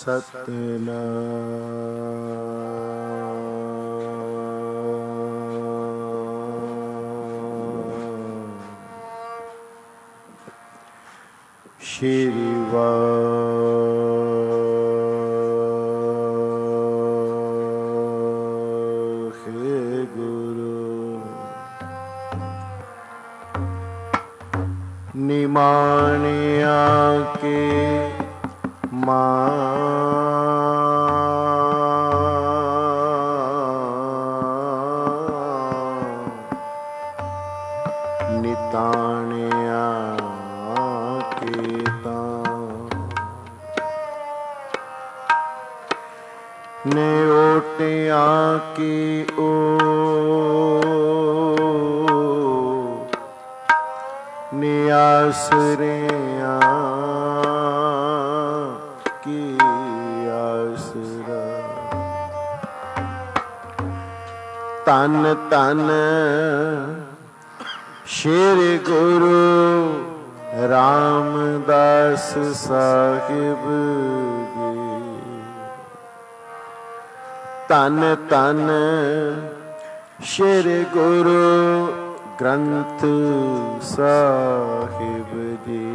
ਸਤਿਨਾਮ। ਸ਼੍ਰੀ ਵਾਹਿਗੁਰੂ। ਨਿਮਾਣਿਆ ਕੇ ਨਿਤਾਣਿਆ ਕੀਤਾ ਨੇ ਓਟਿਆ ਕੀ ਓ ਨਿਆਸਰਿਆਂ ਕੀ ਆਸਰਾ। ਧੰਨ ਧੰਨ ਸ਼੍ਰੀ ਗੁਰੂ ਰਾਮਦਾਸ ਸਾਹਿਬ ਜੀ। ਧੰਨ ਧੰਨ ਸ਼੍ਰੀ ਗੁਰੂ ਗ੍ਰੰਥ ਸਾਹਿਬ ਜੀ।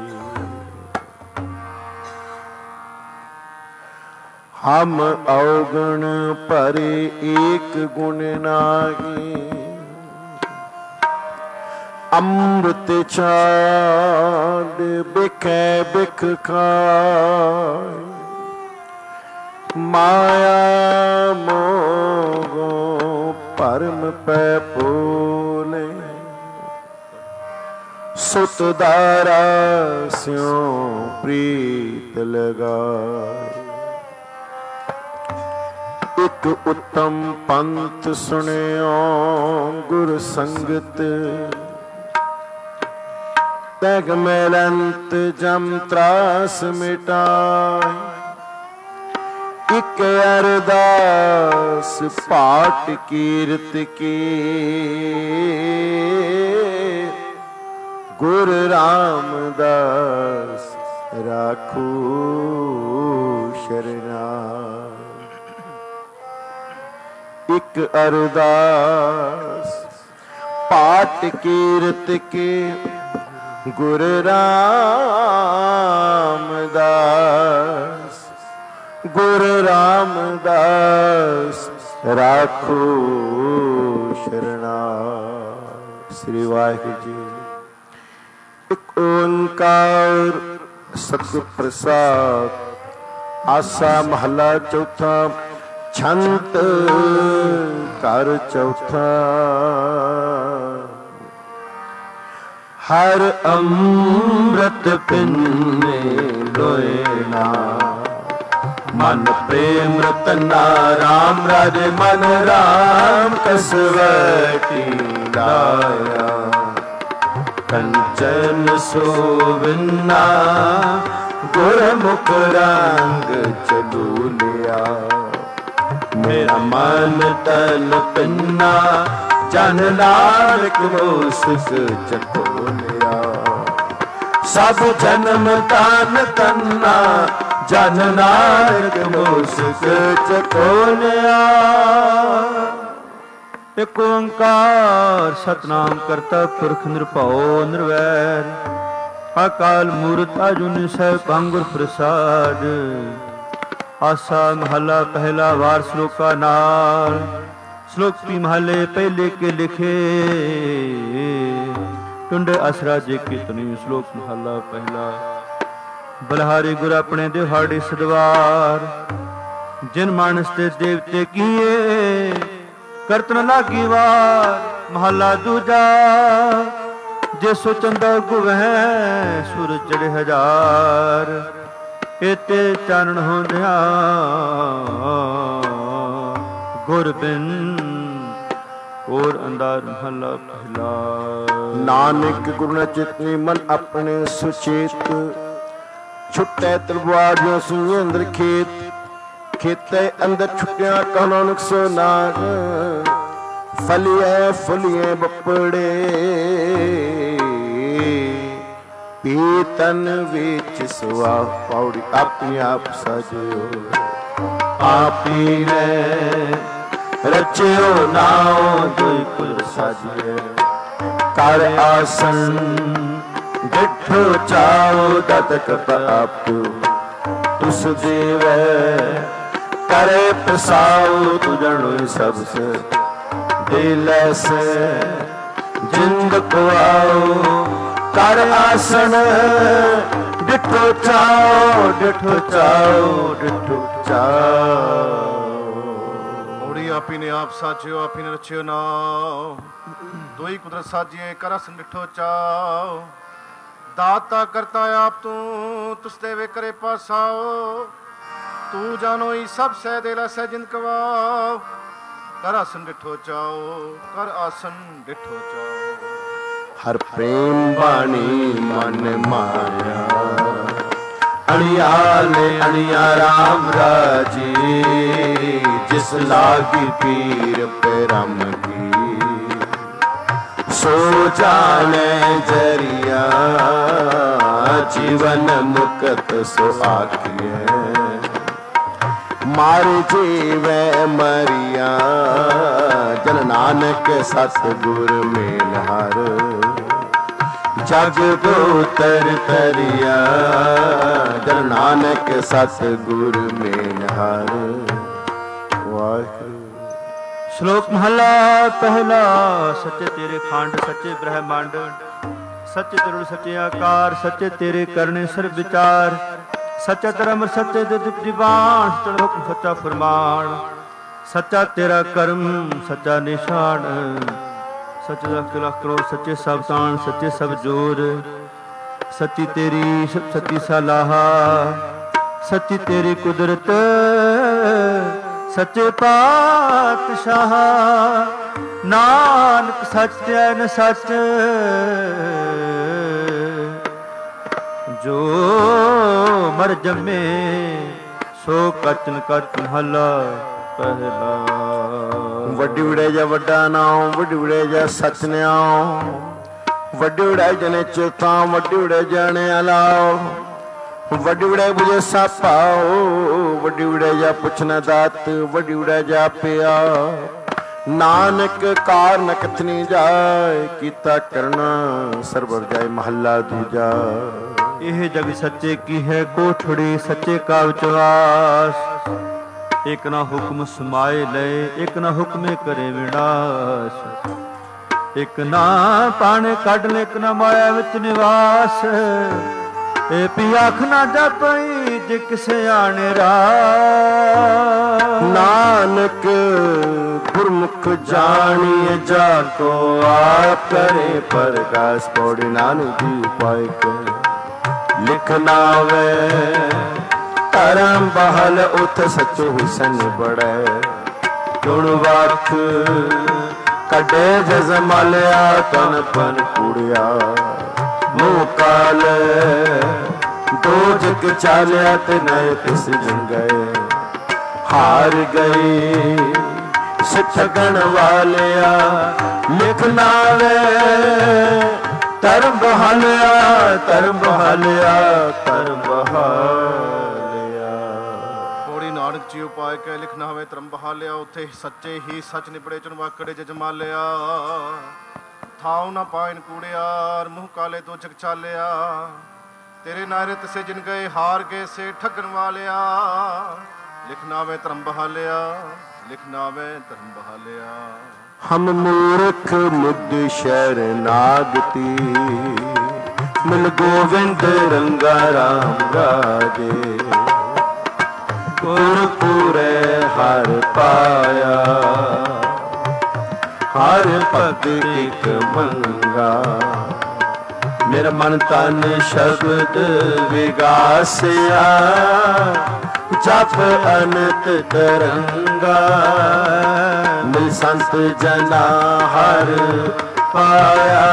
ਹਮ ਔਗਣ ਭਰੇ ਏਕ ਗੁਣ ਨਾਹੀ। ਅੰਮ੍ਰਿਤ ਛਾਡ ਬਿਖੈ ਬਿਖ ਖਾਇ। ਮਾਇਆ ਮੋਹ ਭਰਮ ਪੈ ਭੂਲੇ। ਸੁਤ ਦਾਰਾ ਸਿਉ ਪ੍ਰੀਤ ਲਗਾਏ। ਇਕ ਉੱਤਮ ਪੰਥ ਸੁਣਿਓ ਗੁਰ ਸੰਗਤ। ਤੈਗ ਮਿਲੰਤ ਜਮ ਤਰਾਸ ਮਿਟਾਏ। ਇਕ ਅਰਦਾਸ ਪਾਠ ਕੀਰਤ ਕੀ। ਗੁਰ ਰਾਮਦਾਸ ਰਾਖੂ ਸ਼ਰਨਾਇ। ਇਕ ਅਰਦਾਸ ਪਾਠ ਕੀਰਤ ਕੀ। ਗੁਰ ਰਾਮਦਾਸ ਗੁਰ ਰਾਮਦਾਸ ਰਾਖੋ ਸ਼ਰਨਾਇ। ਸ੍ਰੀ ਵਾਹਿਗੁਰੂ ਜੀ। ਇੱਕ ਓੰਕਾਰ ਸਤਿਗੁਰ ਪ੍ਰਸਾਦ। ਆਸਾ ਮਹੱਲਾ ਚੌਥਾ। ਛੰਤ ਘਰ ਚੌਥਾ। ਹਰ ਅੰਮ੍ਰਿਤ ਪਿੰਨੇ ਲੋਏ ਨਾ। ਮਨ ਪ੍ਰੇਮ ਰਤਨਾ ਰਾਮ ਰਾਜੇ ਮਨ ਰਾਮ ਕਸਵਟੀ ਲਾਇਆ। ਕੰਚਨ ਸੋਵਿਨਾ ਗੁਰਮੁਖ ਰੰਗ ਚਲੂਲਿਆ। ਮੇਰਾ ਮਨ ਤਨ ਪਿੰਨਾ ਜਨ ਨਾਨਕ ਮੋਸਕ ਚਕੋਲਿਆ। ਸਭ ਜਨਮ ਤਨ ਤੰਨਾ ਜਨ ਨਾਨਕ ਮੋਸਕ ਚਕੋਲਿਆ। ਇਕ ਓੰਕਾਰ ਸਤਿਨਾਮ ਕਰਤਾ ਪੁਰਖ ਨਿਰਭਉ ਨਿਰਵੈਰ। ਅਕਾਲ ਮੂਰਤ ਅਜੂਨੀ ਸੈਭੰ ਗੁਰ ਪ੍ਰਸਾਦ। ਆਸਾ ਮਹੱਲਾ ਪਹਿਲਾ। ਵਾਰ ਸ਼ਲੋਕਾ ਨਾਲ। ਸ਼ਲੋਕ ਪੀ ਮਹੱਲੇ ਪਹਿਲੇ ਕੇ ਲਿਖੇ। ਟੁੰਡੇ ਅਸਰਾ ਜੇ ਕੀਰਤਨੀ। ਸ਼ਲੋਕ ਮਹੱਲਾ ਪਹਿਲਾ। ਬਲਹਾਰੀ ਗੁਰ ਆਪਣੇ ਦਿਹਾੜੀ ਸਦਵਾਰ। ਜਿਨ ਮਾਨਸ ਤੇ ਦੇਵਤੇ ਕੀਏ ਕਰਤਨ ਲਾਗੀ ਵਾਰ। ਮਹੱਲਾ ਦੂਜਾ। ਜੇ ਸੋ ਚੰਦਾ ਗੁਵਹਿ ਸੂਰਜ ਚੜੇ ਹਜ਼ਾਰ। ਇਤੇ ਚਾਨਣ ਹੁੰਦਿਆ ਗੁਰ ਬਿਨ ਹੋਰ ਅੰਦਰ। ਮਹੱਲਾ ਪਹਿਲਾ। ਨਾਨਕ ਗੁਰੂ ਨੇ ਚਿਤਨੀ ਮਨ ਆਪਣੇ ਸੁਚੇਤ। ਛੁੱਟੈ ਤਲਵਾਰ ਜੋ ਸੂਏ ਅੰਦਰ ਖੇਤ। ਖੇਤੇ ਅੰਦਰ ਛੁੱਟਿਆ ਕਹਨੋ ਨੁਕਸੋ ਨਾਗ। ਫਲੀਏ ਫੁਲੀਏ ਬੱਪੜੇ ਪੀਤਨ ਵਿੱਚ ਸੁਆ ਪੌੜੀ ਆਪਣੀ ਆਪ ਸਜਿਓ ਆਪੀ ਨੇ ਰਚਿਓ ਨਾਉ ਦੁਇ ਕੁਲ ਸਾਜਿਏ ਕਰ ਆਸਨ ਡਿਠੋ ਚਾਉ ਦਤ ਕਪ ਆਪੂ ਤੁਸ ਦੇਵੈ करे प्रसाऊ तुझणु सबसे दिल से जिंद को आओ कर आसन डिठो चाओ डिठो चाओ डिठो चाओ। मोड़ी आपी ने आप साजियो आपी ने रचियो नाओ दोई कुदरत साजिए कर आसन डिठो चाओ दाता करता आप तू तुस देवे करे पासाओ तू जानो ही सब सह देला सह जिंद कवाओ कर आसन डिठो चाओ कर आसन डिठो चाओ। हर प्रेम बाणी मन माया अणियाले अणिया राम राजी जिस लागी पीर पे रम की सो जाने जरिया जीवन मुक्त सो आखिए मार जीवे मरिया जन नानक सतगुर मेल हर जग गोतर तरिया जन नानक सतगुर मेल हर। श्लोक महला पहला। सच्चे तेरे खंड सच्चे ब्रह्मांड सच्चे तरुण सच्चे आकार सच्चे तेरे करने सर्व विचार सच्चा धर्म सच्चे दिवान सच्चा हुक्म सच्चा फरमान सच्चा तेरा कर्म सच्चा निशान सच्चे लख लख करोड़ सच्चे सब तान सच्चे सब जोर सच्ची तेरी सच्ची सलाहा सच्ची तेरी कुदरत सच्चे पातशाह नानक सच न सच जो मर जमे सो कचन कच महला पहला। वड्डी उड़े जा वड्डा नाम वड्डी उड़े जा सच न्याओ वड्डी उड़े जने चेता वड्डी उड़े जाने अलाओ वड्डी उड़े बुझे सापाओ वड्डी उड़े जा पुछना दात वड्डी उड़े जा पिया नानक कारण कथनी जाए कीता करना सरबर जाए महला दूजा। यह जग सच्चे की है कोठड़ी सच्चे का विश्वास एक ना हुक्म समाए ले एक ना हुक्मे करे विनाश एक ना पाने काढ़ ले एक ना माया विच निवास ए पियाख ना जपई जे किसे आने नानक गुरमुख जानिए जाको आप करे प्रकाश पौड़ी नानक जी उपाय कर लिखना वे धर्म बहल उठ सचो हुसन बड़े गुण वाख कटे जजमलिया तन पन कुड़िया मुँह काल दो जग चालिया ते नए तिस जन गए हार गई सिठगण वालिया लिखना वे धर्म बहालिया धर्म बहालिया धर्म बहालिया। पौड़ी नानक जी उपाय के लिखना हवे धर्म बहालिया उथे सच्चे ही सच निबड़े चुन वाकड़े जजमालिया थाव ना पाइन कूड़ियार मुँह काले दो जग चालिया तेरे नारे तसे जिन गए हार गए से ठगन वालिया लिखना वे धर्म बहालिया लिखना वे धर्म बहालिया। हम मूर्ख मुद्द शरणागति मिल गोविंद रंगा राम राजे गुरपुरे हर पाया हर पद एक मंगा मेरा मन तन शब्द विगासिया जप अनंत तरंगा मिल संत जना हर पाया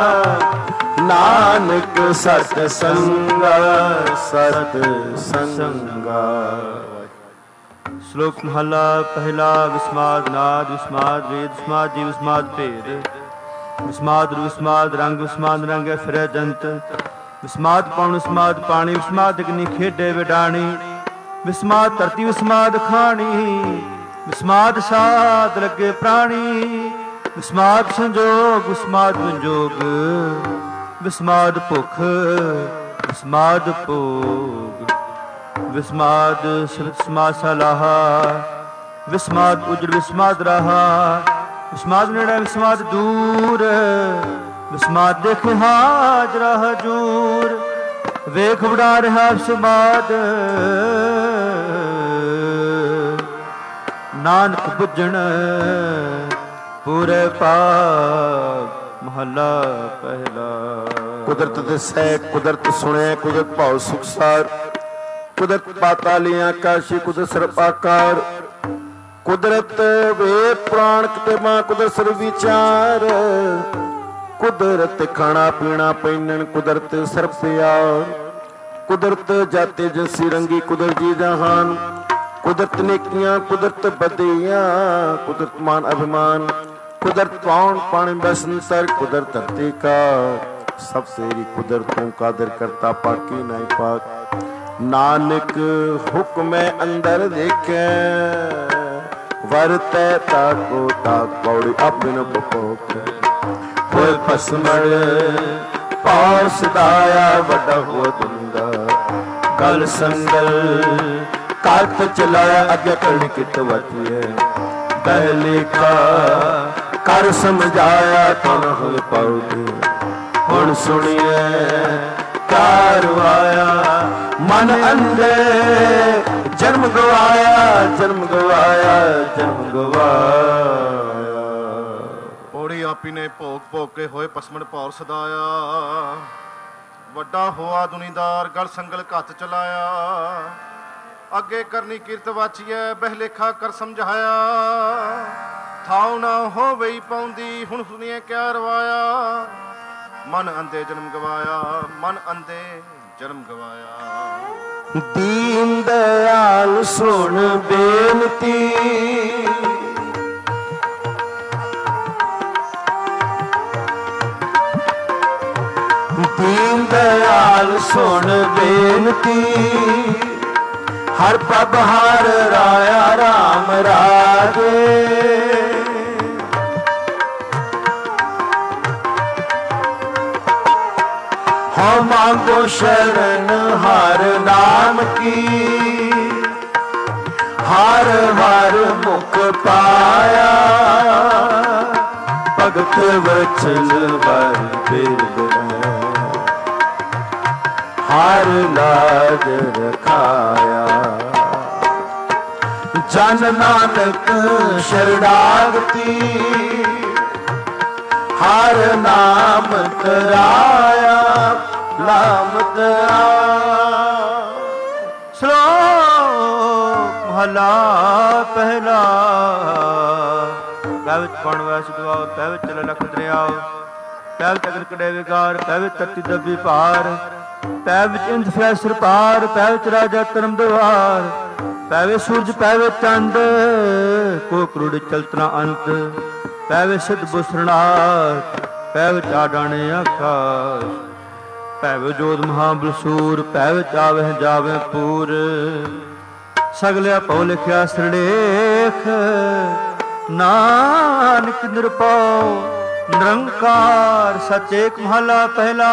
नानक सत संगा सत संगा। श्लोक महला पहला। विस्माद नाद विस्माद वेद विस्माद जी विस्माद भेद विस्माद रू विस्माद रंग विस्माद रंग फिर जंत ਵਿਸਮਾਦ ਪਉਣ ਵਿਸਮਾਦ ਪਾਣੀ, ਵਿਸਮਾਦ ਅਗਨੀ ਖੇਡੇ ਵਿਡਾਣੀ, ਵਿਸਮਾਦ ਧਰਤੀ ਵਿਸਮਾਦ ਖਾਣੀ, ਵਿਸਮਾਦ ਸਾਧ ਲੱਗੇ ਪ੍ਰਾਣੀ, ਵਿਸਮਾਦ ਸੰਜੋਗ ਵਿਸਮਾਦ ਵਿਜੋਗ, ਵਿਸਮਾਦ ਭੁਖ ਵਿਸਮਾਦ ਭੋਗ, ਵਿਸਮਾਦ ਸਮਾਦ ਸਲਾਹਾ, ਵਿਸਮਾਦ ਉਜੜ ਵਿਸਮਾਦ ਰਾਹਾ, ਵਿਸਮਾਦ ਨੇੜੇ ਵਿਸਮਾਦ ਦੂਰ, ਵਿਸਮਾਦ ਦੇਖੇ ਹਾਜਰਾ ਹਜੂਰ, ਵੇਖ ਵਡਾ ਰਿਹਾ ਵਿਸਮਾਦ, ਨਾਨਕ ਬੁੱਝਣ ਪੂਰੇ ਪਾਪ। ਮਹੱਲਾ ਪਹਿਲਾ। ਕੁਦਰਤ ਦਿਸੈ ਕੁਦਰਤ ਸੁਣੈ, ਕੁਦਰਤ ਭਾਉ ਸੁਖਸਾਰ, ਕੁਦਰਤ ਪਾਤਾਲੀ ਆਕਾਸ਼ੀ, ਕੁਦਰਤ ਸਰਬ ਆਕਾਰ, ਕੁਦਰਤ ਵੇ ਪ੍ਰਾਣ ਕਿਤੇ ਮਾਂ, ਕੁਦਰਤ ਸਰਬ ਵਿਚਾਰ, ਕੁਦਰਤ ਖਾਣਾ ਪੀਣਾ ਪਹਿਨਣ, ਕੁਦਰਤ ਸਰਬ ਪਿਆਰ, ਕੁਦਰਤ ਜਾਤੇ ਜੰਸੀ ਰੰਗੀ, ਕੁਦਰਤ ਜੀ ਜਹਾਨ, ਕੁਦਰਤ ਨੇਕੀਆਂ ਕੁਦਰਤ ਬਦੀਆਂ, ਕੁਦਰਤ ਮਾਨ ਅਭਿਮਾਨ, ਕੁਦਰਤ ਪਾਉਣ ਪਾਣੀ ਬਸੰਤਰ, ਕੁਦਰਤ ਧਰਤੀ ਕਾ ਸਭ ਤੇਰੀ ਕੁਦਰਤ, ਤੂੰ ਕਾਦਰ ਕਰਤਾ ਪਾਕੀ ਨਹੀਂ ਪਾਕ। ਨਾਨਕ ਹੁਕਮੈ ਅੰਦਰ ਦੇਖੈ, ਵਰਤੈ ਤਾਕੋ ਤਾਕ, ਪੌੜੀ ਆਪਨ ਬਪੋਕ, ਹੋਏ ਫਸਮੜ ਪਾਉ ਸਦਾਇਆ, ਵੱਡਾ ਹੋ ਦੁੰਦਾ ਗਲ ਸੰਗਲ, ਕਾਤ ਚਲਾਇਆ ਅੱਗੇ ਕਰਨੀ ਕਿਤ ਵਤੀਏ, ਪਹਿਲੇ ਕਾ ਕਰ ਸਮਝਾਇਆ, ਤਨ ਹੋਏ ਪਾਉਦੇ ਹੁਣ ਸੁਣੀਏ ਕਾਰਵਾਇਆ, ਮਨ ਅੰਦੇ ਜਨਮ ਗਵਾਇਆ, ਜਨਮ ਗਵਾਇਆ, ਜਨਮ ਗਵਾਇਆ। ਪੌੜੀ ਆਪੀ ਨੇ ਭੋਗ ਭੋਗ ਕੇ ਹੋਏ ਪਸਮਣ ਭੌਰ ਸਦਾਇਆ, ਵੱਡਾ ਹੋਆ ਦੁਨੀਦਾਰ ਗਲ ਸੰਗਲ ਘੱਤ ਚਲਾਇਆ, ਅੱਗੇ ਕਰਨੀ ਕੀਰਤ ਵਾਚੀਐ ਬਹਿਲੇਖਾ ਕਰ ਸਮਝਾਇਆ, ਥਾਉ ਨਾ ਹੋਵੇ ਪਾਉਂਦੀ ਹੁਣ ਸੁਣੀਏ ਕਿਆ ਰਵਾਇਆ, ਮਨ ਅੰਧੇ ਜਨਮ ਗਵਾਇਆ, ਮਨ ਅੰਧੇ ਜਨਮ ਗਵਾਇਆ। ਦੀਨ ਦਇਆਲ ਸੁਣ ਬੇਨਤੀ, ਦੀਨ ਦਇਆਲ ਸੁਣ ਬੇਨਤੀ, ਹਰ ਪ੍ਰਭ ਹਰ ਰਾਇਆ ਰਾਮ ਰਾਜੇ, ਹਉ ਮੰਗੋ ਸ਼ਰਨ ਹਰ ਨਾਮ ਕੀ, ਹਰ ਹਰ ਮੁਖ ਪਾਇਆ, ਭਗਤ ਵਚਨ ਵਰ ਬਿਰਦ, ਹਰ ਲਾਜ ਰਖਾਇਆ, ਜਨ ਨਾਨਕ ਸ਼ਰਣਾਗਤੀ, ਹਰ ਨਾਮ ਤਰਾਇਆ, ਨਾਮ ਤਰਾਇਆ। ਸ਼ਲੋਕ ਮਹਲਾ ਪਹਿਲਾ। ਪੈ ਵਿੱਚ ਪਉਣ ਵੈਸ ਦੁਆਓ, ਪੈ ਵਿੱਚ ਚਲੇ ਲਖ ਦਰਿਆਓ, ਪੈ ਵਿੱਚ ਅਗਨ ਕੜੇ ਵਿਗਾਰ, ਪੈ ਵਿੱਚ ਧਰਤੀ ਦੱਬੀ ਭਾਰ, ਪੈ ਵਿੱਚ ਇੰਦ ਫੈਸਰ ਪਾਰ, ਪੈ ਵਿੱਚ ਰਾਜਾ ਧਰਮ ਦਵਾਰ, ਪੈ ਵਿੱਚ ਸੂਰਜ ਪੈ ਵਿੱਚ ਚੰਦ, ਕੋ ਕਰੋੜ ਚਲਤਨਾ ਅੰਤ, ਪੈ ਵਿੱਚ ਸਿੱਧ ਬੁਸਰਨਾਥ, ਪੈ ਵਿੱਚ ਆਡਾਣੇ ਆਕਾਸ਼, ਪੈ ਵਿੱਚ ਜੋਤ ਮਹਾਬਲਸੂਰ, ਪੈ ਵਿੱਚ ਆਵਹਿ ਜਾਵਹਿ ਪੂਰ, ਸਗਲਿਆ ਭਉ ਲਿਖਿਆ ਸਿਰਲੇਖ, ਨਾਨਕ ਨਿਰਭਉ ਨਿਰੰਕਾਰ ਸਚ ਏਕ। ਮਹਲਾ ਪਹਿਲਾ।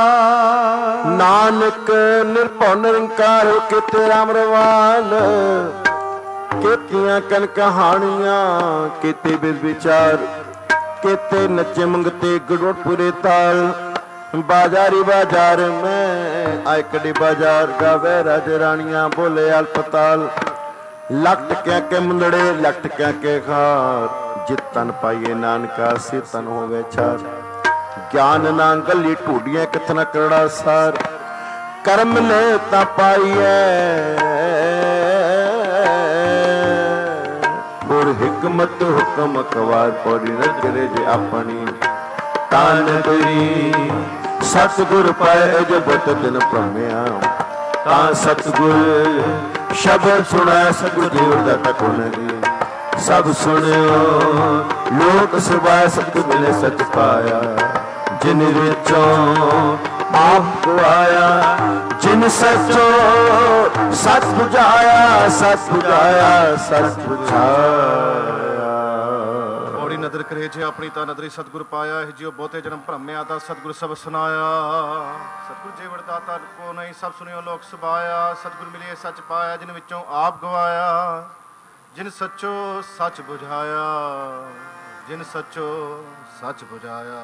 ਨਾਨਕ ਨਿਰਭਉ ਨਿਰੰਕਾਰ ਹੋ ਕੀਤੇ ਰਾਮ ਰਵਾਨ, ਕੀਤੀਆਂ ਕਨ ਕਹਾਣੀਆਂ, ਕੀਤੇ ਬਿਦ ਵਿਚਾਰ, ਕੀਤੇ ਨੱਚੇ ਮੰਗਤੇ ਗੜੋੜ ਪੂਰੇ ਤਾਲ, ਬਾਜ਼ਾਰੀ ਬਾਜ਼ਾਰ ਮੈਂ ਆਇ ਕੜੀ ਬਾਜ਼ਾਰ, ਗਾਵੇ ਰਾਜ ਰਾਣੀਆਂ ਬੋਲੇ ਅਲਪਤਾਲ, ਲੱਖ ਟਕਿਆ ਕੇ ਮੁੰਦੜੇ ਲੱਖ ਟਕਿਆ ਕੇ ਖਾਰ, ਜਿਤ ਤਨ ਪਾਈਏ ਨਾਨਕਾ ਸੇ ਤਨ ਹੋਵੇ ਛਾਰ, ਗਿਆਨ ਨਾ ਗੱਲੀ ਢੂਡੀਆਂ ਕਿਥਨਾ ਕਰੜਾ ਸਾਰ, ਕਰਮ ਲੈ ਤਾਂ ਪਾਈਐ ਗੁਰ ਹਿਕਮਤ ਹੁਕਮ ਕਵਾਰ, ਪੌੜੀ ਨਜਰੇ ਜੇ ਆਪਣੀ ਤਾਨ ਤੇਰੀ, ਸਤਿਗੁਰ ਪਾਏ ਜਬਤ ਦਿਨ ਭ੍ਰਮਿਆ, ਤਾਂ ਸਤਿਗੁਰ ਸ਼ਬਦ ਸੁਣਾਇ, ਸਤਿਗੁਰ ਦੇਵ ਦਾਤਾ ਕੋਨ ਦੀ, ਸਭ ਸੁਣਿਓ ਲੋਕ ਸੁਭਾਇ, ਸਤਿਗੁਰ ਮਿਲੇ ਸਚ ਪਾਇਆ, ਜਿਨ ਵਿੱਚੋਂ आप गवाया। जिन सचो सच बुझाया, सच बुझाया, सच बुझाया। ਔੜੀ ਨਦਰ ਕਰੇ ਜੇ ਆਪਣੀ ਤਾਂ ਨਦਰੀ ਸਤਿਗੁਰ ਪਾਇਆ। ਇਹ ਜਿਉ ਬਹੁਤੇ ਜਨਮ ਭ੍ਰਮਿਆ ਤਾਂ ਸਤਿਗੁਰ ਸਭ ਸੁਨਾਇਆ। ਸਤਿਗੁਰ ਜੀਵਨ ਦਾਤਾ ਕੋ ਨਹੀਂ ਸਭ ਸੁਣਿਓ ਲੋਕ ਸੁਭਾਇਆ। ਸਤਿਗੁਰ ਮਿਲਿਏ ਸੱਚ ਪਾਇਆ, ਜਿਨ ਵਿੱਚੋਂ ਆਪ ਗਵਾਇਆ। ਜਿਨ ਸੱਚੋ ਸੱਚ ਬੁਝਾਇਆ, ਜਿਨ ਸੱਚੋ ਸੱਚ ਬੁਝਾਇਆ।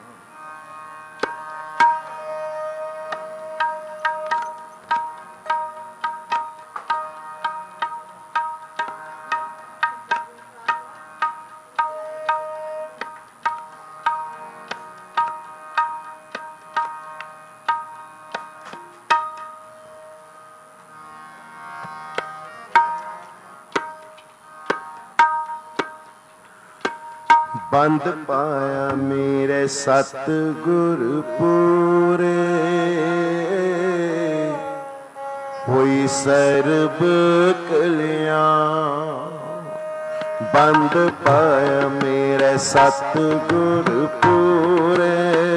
ਬੰਦ ਪਾਇਆ ਮੇਰੇ ਸਤਿਗੁਰ ਪੂਰੇ। ਹੋਈ ਸਰਬ ਕਲਿਆਣ। ਬੰਦ ਪਾਇਆ ਮੇਰੇ ਸਤਿਗੁਰ ਪੂਰੇ।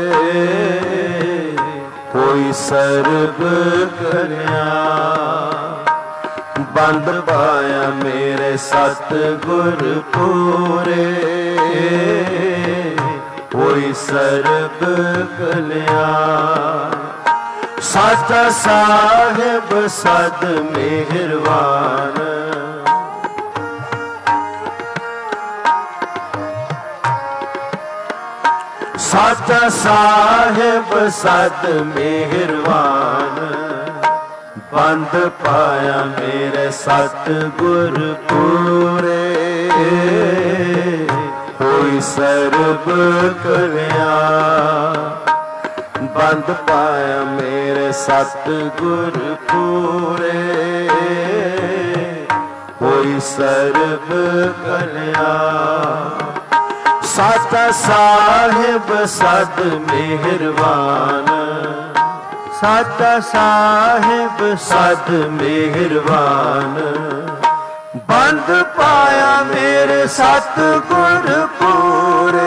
ਹੋਈ ਸਰਬ ਕਲਿਆਣ। ਬੰਦ ਪਾਇਆ ਮੇਰੇ ਸਤਿਗੁਰ ਪੂਰੇ। ਹੋਈ ਸਰਬ ਕਲਿਆਣ। ਸਾਚਾ ਸਾਹਿਬ ਸਦ ਮਿਹਰਬਾਨ। ਸਾਚਾ ਸਾਹਿਬ ਸਦ ਮਿਹਰਬਾਨ। ਬੰਦ ਪਾਇਆ ਮੇਰੇ ਸਤਿਗੁਰ ਪੂਰੇ। ਹੋਈ ਸਰਬ ਕਲਿਆਣ। ਬੰਦ ਪਾਇਆ ਮੇਰੇ ਸਤਿਗੁਰ ਪੂਰੇ। ਹੋਈ ਸਰਬ ਕਲਿਆਣ। ਸਾਚਾ ਸਾਹਿਬ ਸਦ ਮਿਹਰਬਾਨ। ਸਾਚਾ ਸਾਹਿਬ ਸਦ ਮਿਹਰਬਾਨ। ਬੰਦ ਪਾਇਆ ਮੇਰੇ ਸਤਿਗੁਰ ਪੂਰੇ।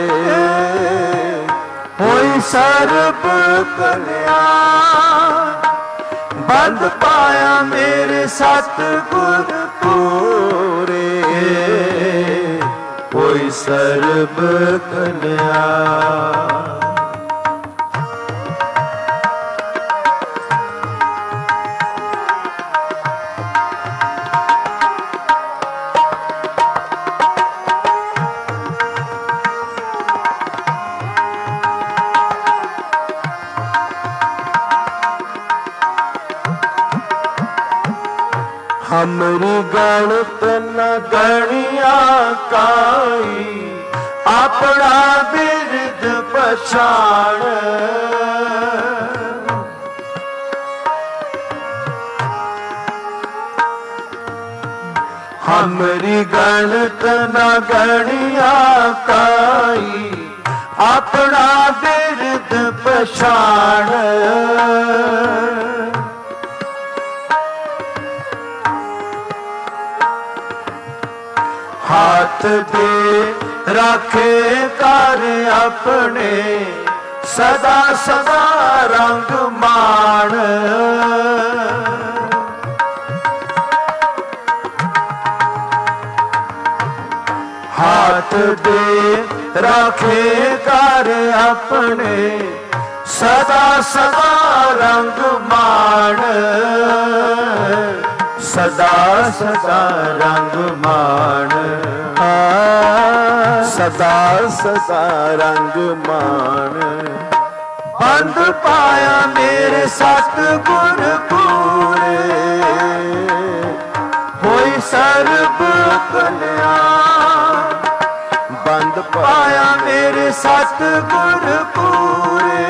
ਹੋਈ ਸਰਬ ਕਲਿਆਣ। ਬੰਦ ਪਾਇਆ ਮੇਰੇ ਸਤਿਗੁਰ ਪੂਰੇ। ਹੋਈ ਸਰਬ ਕਲਿਆਣ। हमरी गणत न गणिया काई। अपना बिरद पछाण। हमरी गणत न गणिया काई। अपना बिरद पछाण। हाथ दे राखे कर अपने। सदा सदा रंग मान। हाथ दे राखे कर अपने। सदा सदा रंग मान। सदा सदा रंग मान। सदा सदा रंग मान। बंद पाया मेरे सतगुर पूरे। होई सर्ब कल्याण। बंद पाया मेरे सतगुर पूरे।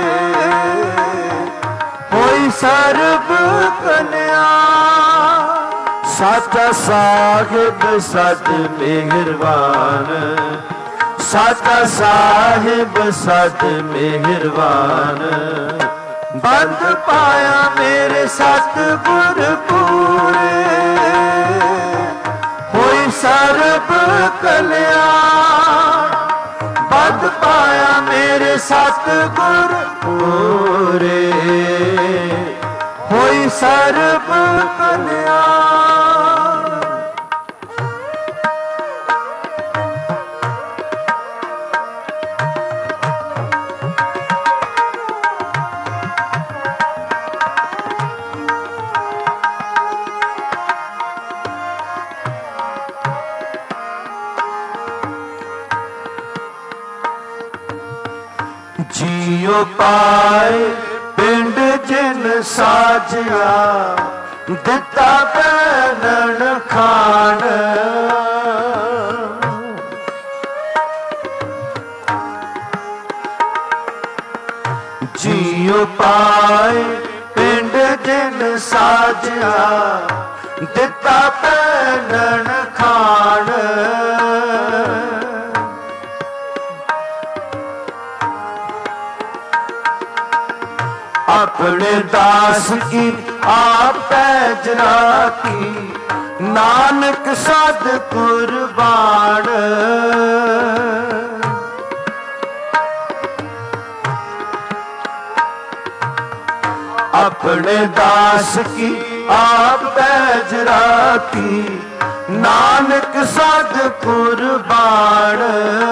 होई सर्ब कल्याण। साचा साहिब सद मेहरबान। साचा साहिब सद मेहरबान। बंद पाया मेरे सतगुर पूरे। होई सर्ब कल्याण। ਬੰਦ ਪਾਇਆ ਮੇਰੇ ਸਤਿਗੁਰ ਪੂਰੇ ਹੋਈ ਸਰਬ ਕਲਿਆਣ। ਜੀਉ ਪਾਏ ਪਿੰਡ ਜਿਨ ਸਾਜਿਆ ਦਿੱਤਾ ਬੈਨਣ ਖਾਣ। ਜੀਉ ਪਾਏ ਪਿੰਡ ਜਿਨ ਸਾਜਿਆ ਦਿੱਤਾ ਬੈਨਣ ਖਾਣ। अपने दास की आप पैजरा की नानक सद कुर्बान। अपने दास की आप पैजरा की नानक सद कुर्बान।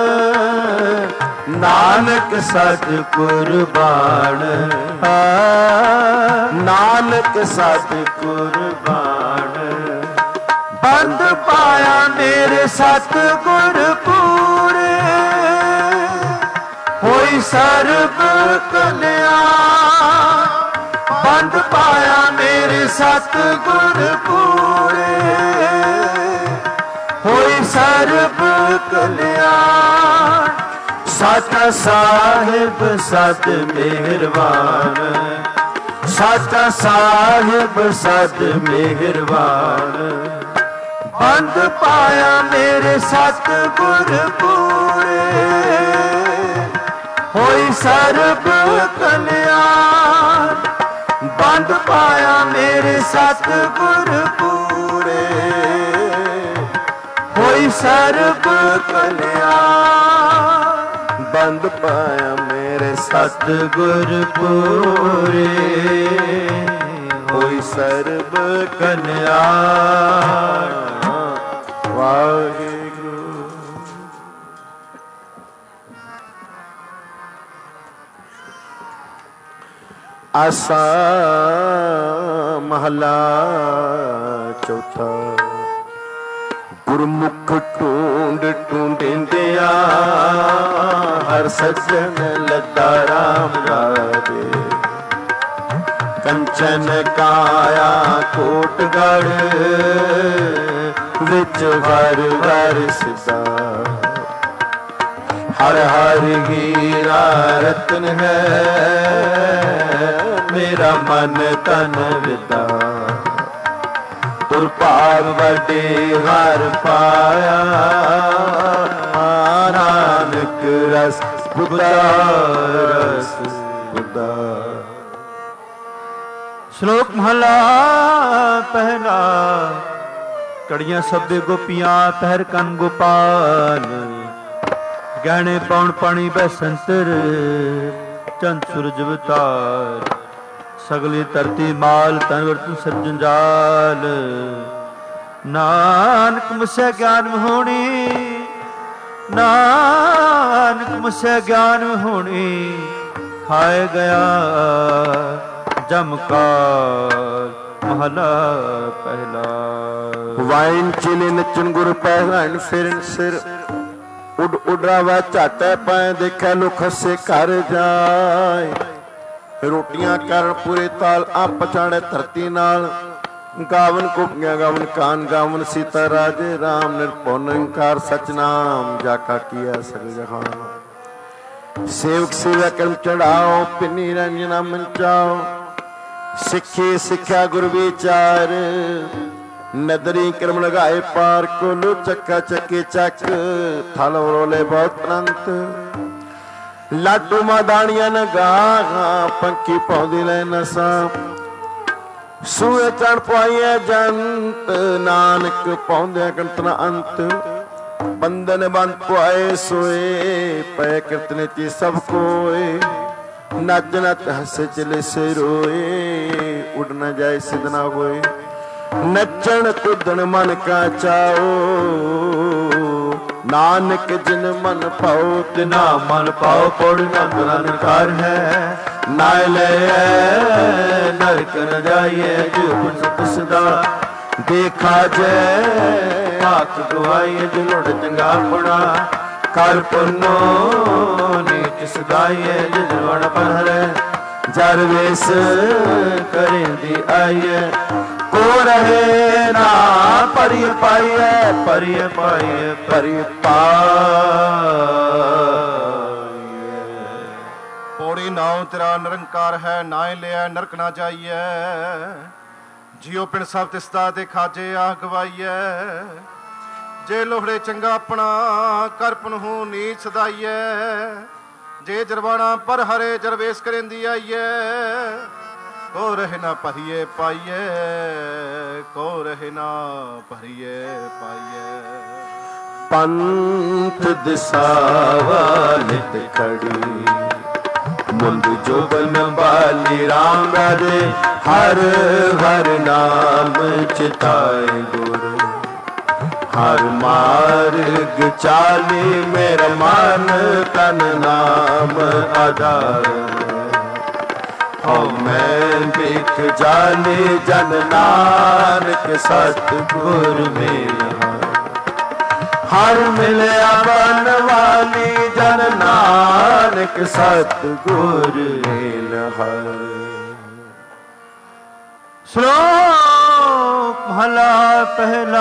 नानक सत कुर्बान। नानक सत कुर्बान। बंद पाया मेरे सतगुर पूरे होई सर्ब कल्याण। बंद पाया मेरे सतगुर पूरे होई सर्ब कल्याण। साचा साहिब सत मेहरबान। साचा साहिब सत मेहरबान। बंद पाया मेरे सतगुर पूरे होई सर्ब कल्याण। बंद पाया मेरे सतगुर पूरे होई सर्ब कल्याण। बंद पाया मेरे सतगुर पूरे होई सर्ब कल्याण। वाहिगुरु। आसा महला चौथा। गुरमुख ढूंढ ढूंढिंदिया हर सज्जन लद्दा राम राधे। कंचन काया कोटगढ़ विच हर हर सिदा। हर हर हीरा रतन है मेरा मन तन विदा। भाग वडे हर पाया नानक रस बुदा रस बुदा। श्लोक महला पहला। कड़ियां सबे गोपियां पहर कन गोपाल। गहने पौन पानी बसंतर चंद सूरज अवतार। सगली धरती माल तन वर्तन सज्जंजाल। नानक मुसे ज्ञान होनी। नानक मुसे ज्ञान होनी। खाए गया जमकार महला पहला। वाइन चिले नचन गुर पहलान फिरन सिर। उड उडरावा झाटे पाए देखा लोग हसे घर जाए। रोटियां करन पूरे ताल आप पछाड़े धरती नाल। गावन गोपियां गावन कान गावन सीता राजे राम निर्भो निरंकार सच नाम जाका किया सगल जहान। सेवक सेवा कर्म चढ़ाओ पिनी रंजना मंचाओ। सिखे सिख्या गुरु विचार। नदरी क्रम लगाए पार को लो चक्का चक्के चक। थल रोले बहुत अनंत। लाडू मादानिया न गा पंखी पौधी ले नसा। सूए चढ़ पाइए जंत नानक पौधे कंतना अंत। बंधन बंद पुआए सोए पै कीर्तन ती सब कोय नच नच हसे चले से रोए उड़ न जाए सिद्ध ना होए नचन कुदन मन का चाओ नानक जिन मन पाओ तिना मन पाओ पौड़ नंदन कार है नाय ले नरक न जाइए जो सत सदा देखा जय आख गवाइए दिलोड़ चंगा पड़ा कर पुनो नीच सदाइए जिजवण पर जर वेस करें दी आइए को रहे ना परिय पाइए परिय पाइए परिय पाइए। पौड़ी नाव तेरा निरंकार है नाए लिया नरक ना जाइए जियो पिंड सब तिसदा ते खाजे आ गवाइए जे लोहड़े चंगा अपना करपन हूँ नीच सदाइए जे जरवाना पर हरे जरवेश करेंदी आइए को रहे ना भरिए पाइए को रहे ना भरिए पाइए। पंथ दिसावा नित खड़ी मुंद जोबन बाली राम राजे हर हर नाम चिताए गुरु हर मार्ग चाली मेरा मन तन नाम आधार हो मैं बिक जाली जन नानक सतगुर मेरा हर मिलया बन वाली जन नानक सतगुर मिल हर। श्लोक महला पहला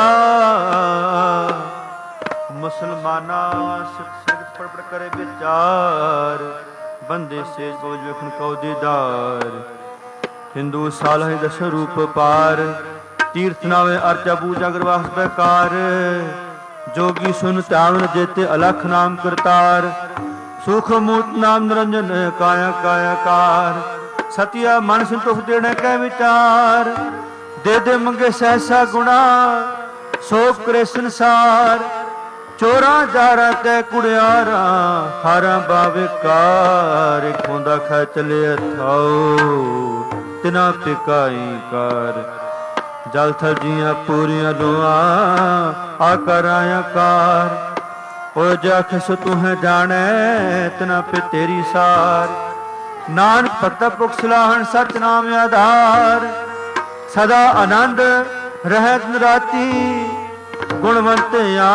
मुसलमाना सिर पढ़ पढ़ करे विचार बंदे से गोज विखन को दीदार हिंदू साल है दश रूप पार तीर्थ नावे अर्चा पूजा गरवास बेकार जोगी सुन त्यावन जेते अलख नाम करतार सुख मूत नाम निरंजन काया कायाकार सतिया मन संतोष देने कै विचार दे दे मंगे सहसा गुणा सो करे संसार चोरा जारा ते कुड़ियारा हारा बावे कार खोंदा खा चले थाओ तिना पिकाई कार जल थल जिया पूरिया दुआ आकर आया कार ओ जख सो तुह जाने तना पे तेरी सार नानक भगत पुख सलाहन सच नाम आधार सदा आनंद रहत राती गुणवंतिया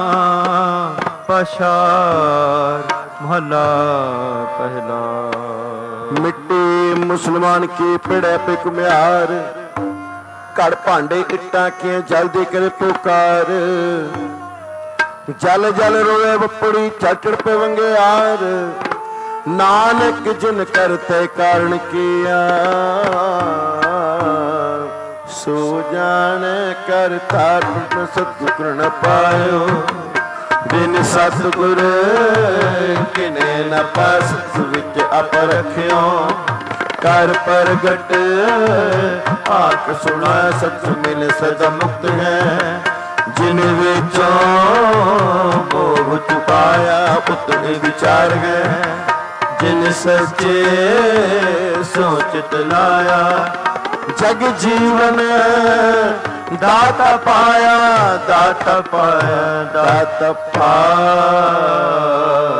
पशार महला पहला। मिट्टी मुसलमान की पिड़े पे कुम्यार कड़ भांडे इट्टा के जल्दी करे पुकार जल जल रोए बपड़ी चढ़ पे वंगे यार नानक जिन करते कारण किया सो जान करता सतगुर न पायो बिन सतगुर किने न पास विच आप रखियो कर प्रगट आख सुना सच मिल सदा मुक्त है जिन विचों मोह चुकाया उतने विचार है जिन सच्चे सोचत लाया जग जीवन दाता पाया दाता पाया दाता पाया।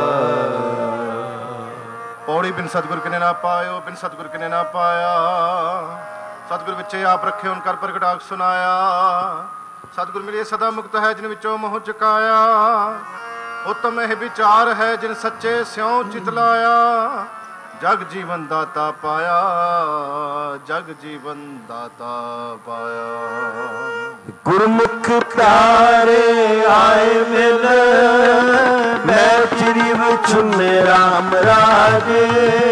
पौड़ी बिन सतगुर किने ना पायो बिन सतगुर किने ना पाया सतगुर विचे आप रखे उन कर प्रगट आख सुनाया सतगुर मिले सदा मुक्त है जिन विचों मोह चुकाया उत्तम यह विचार है जिन सच्चे स्यों चित लाया जग जीवन दाता पाया जग जीवन दाता पाया। गुरमुख प्यारे आए मिल मैं चिरी चुने राम राजे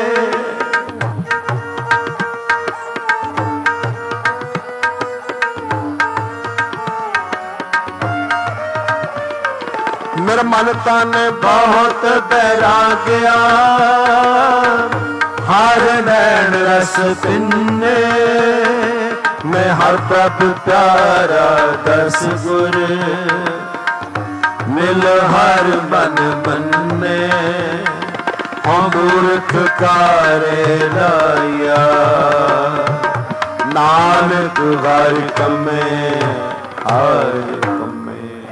मेरा मन तन बहुत बैराग्या हर नैन रस पिन्ने मैं हर प्रभु प्यारा दस गुर ਮਿਲ ਹਰ ਮਨ ਮੰਨੇ, ਹਉ ਮੂਰਖ ਕਾਰੇ ਲਾਇਆ, ਨਾਨਕ ਹਰਿ ਕੰਮੇ ਹਰਿ ਕੰਮੇ।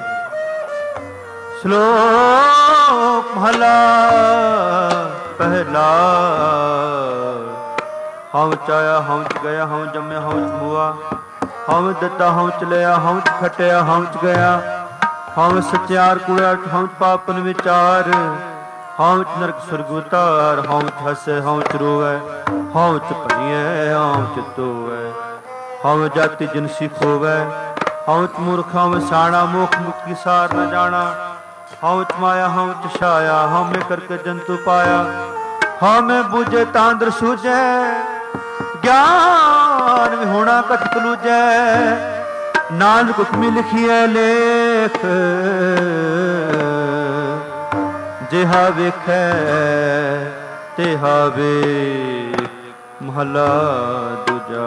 ਸ਼ਲੋਕ ਮਹਲਾ ਪਹਿਲਾ। ਹਉ ਚਾਇਆ ਹਉ ਚ ਗਿਆ, ਹਉ ਜੰਮਿਆ ਹਉ ਚ ਮੁਆ, ਹਉ ਦਿੱਤਾ ਹਉ ਚ ਲਿਆ, ਹਉ ਚ ਖਟਿਆ ਹਉ ਚ ਗਿਆ, ਹਉ ਸਚਿਆਰ ਕੁੜਿਆ, ਹਉ ਚ ਪਾਪਨ ਵਿਚਾਰ, ਹਉ ਚ ਨਰਕ ਸੁਰਗ ਉਤਾਰ, ਹਉ ਚ ਹੱਸੇ ਹਉ ਚ ਰੋਵੈ, ਹਉ ਚ ਭਈਐ ਹਉ ਚ ਤੋਵੈ, ਹਉ ਜਾਤੀ ਜਿਨਸੀ ਖੋਵੈ, ਹਉ ਚ ਮੂਰਖ ਹਉ ਸਿਆਣਾ, ਮੋਖ ਮੁਕਤੀ ਸਾਰ ਨ ਜਾਣਾ, ਹਉ ਚ ਮਾਇਆ ਹਉ ਚ ਛਾਇਆ, ਹਉਮੈ ਕਰਕੇ ਜੰਤੂ ਪਾਇਆ, ਹਉਮੈ ਬੂਝੇ ਤਾਂਦਰ ਸੂਝੈ, ਗਿਆਨ ਵਿਹੋਣਾ ਕਠ ਕਲੂਜੈ, ਨਾਨਕ ਹੁਕਮੀ ਲਿਖੀਐ ਲੇਖ, ਜਿਹਾ ਵੇਖੈ ਤਿਹਾ ਵੇਖ। ਮਹਲਾ ਦੂਜਾ।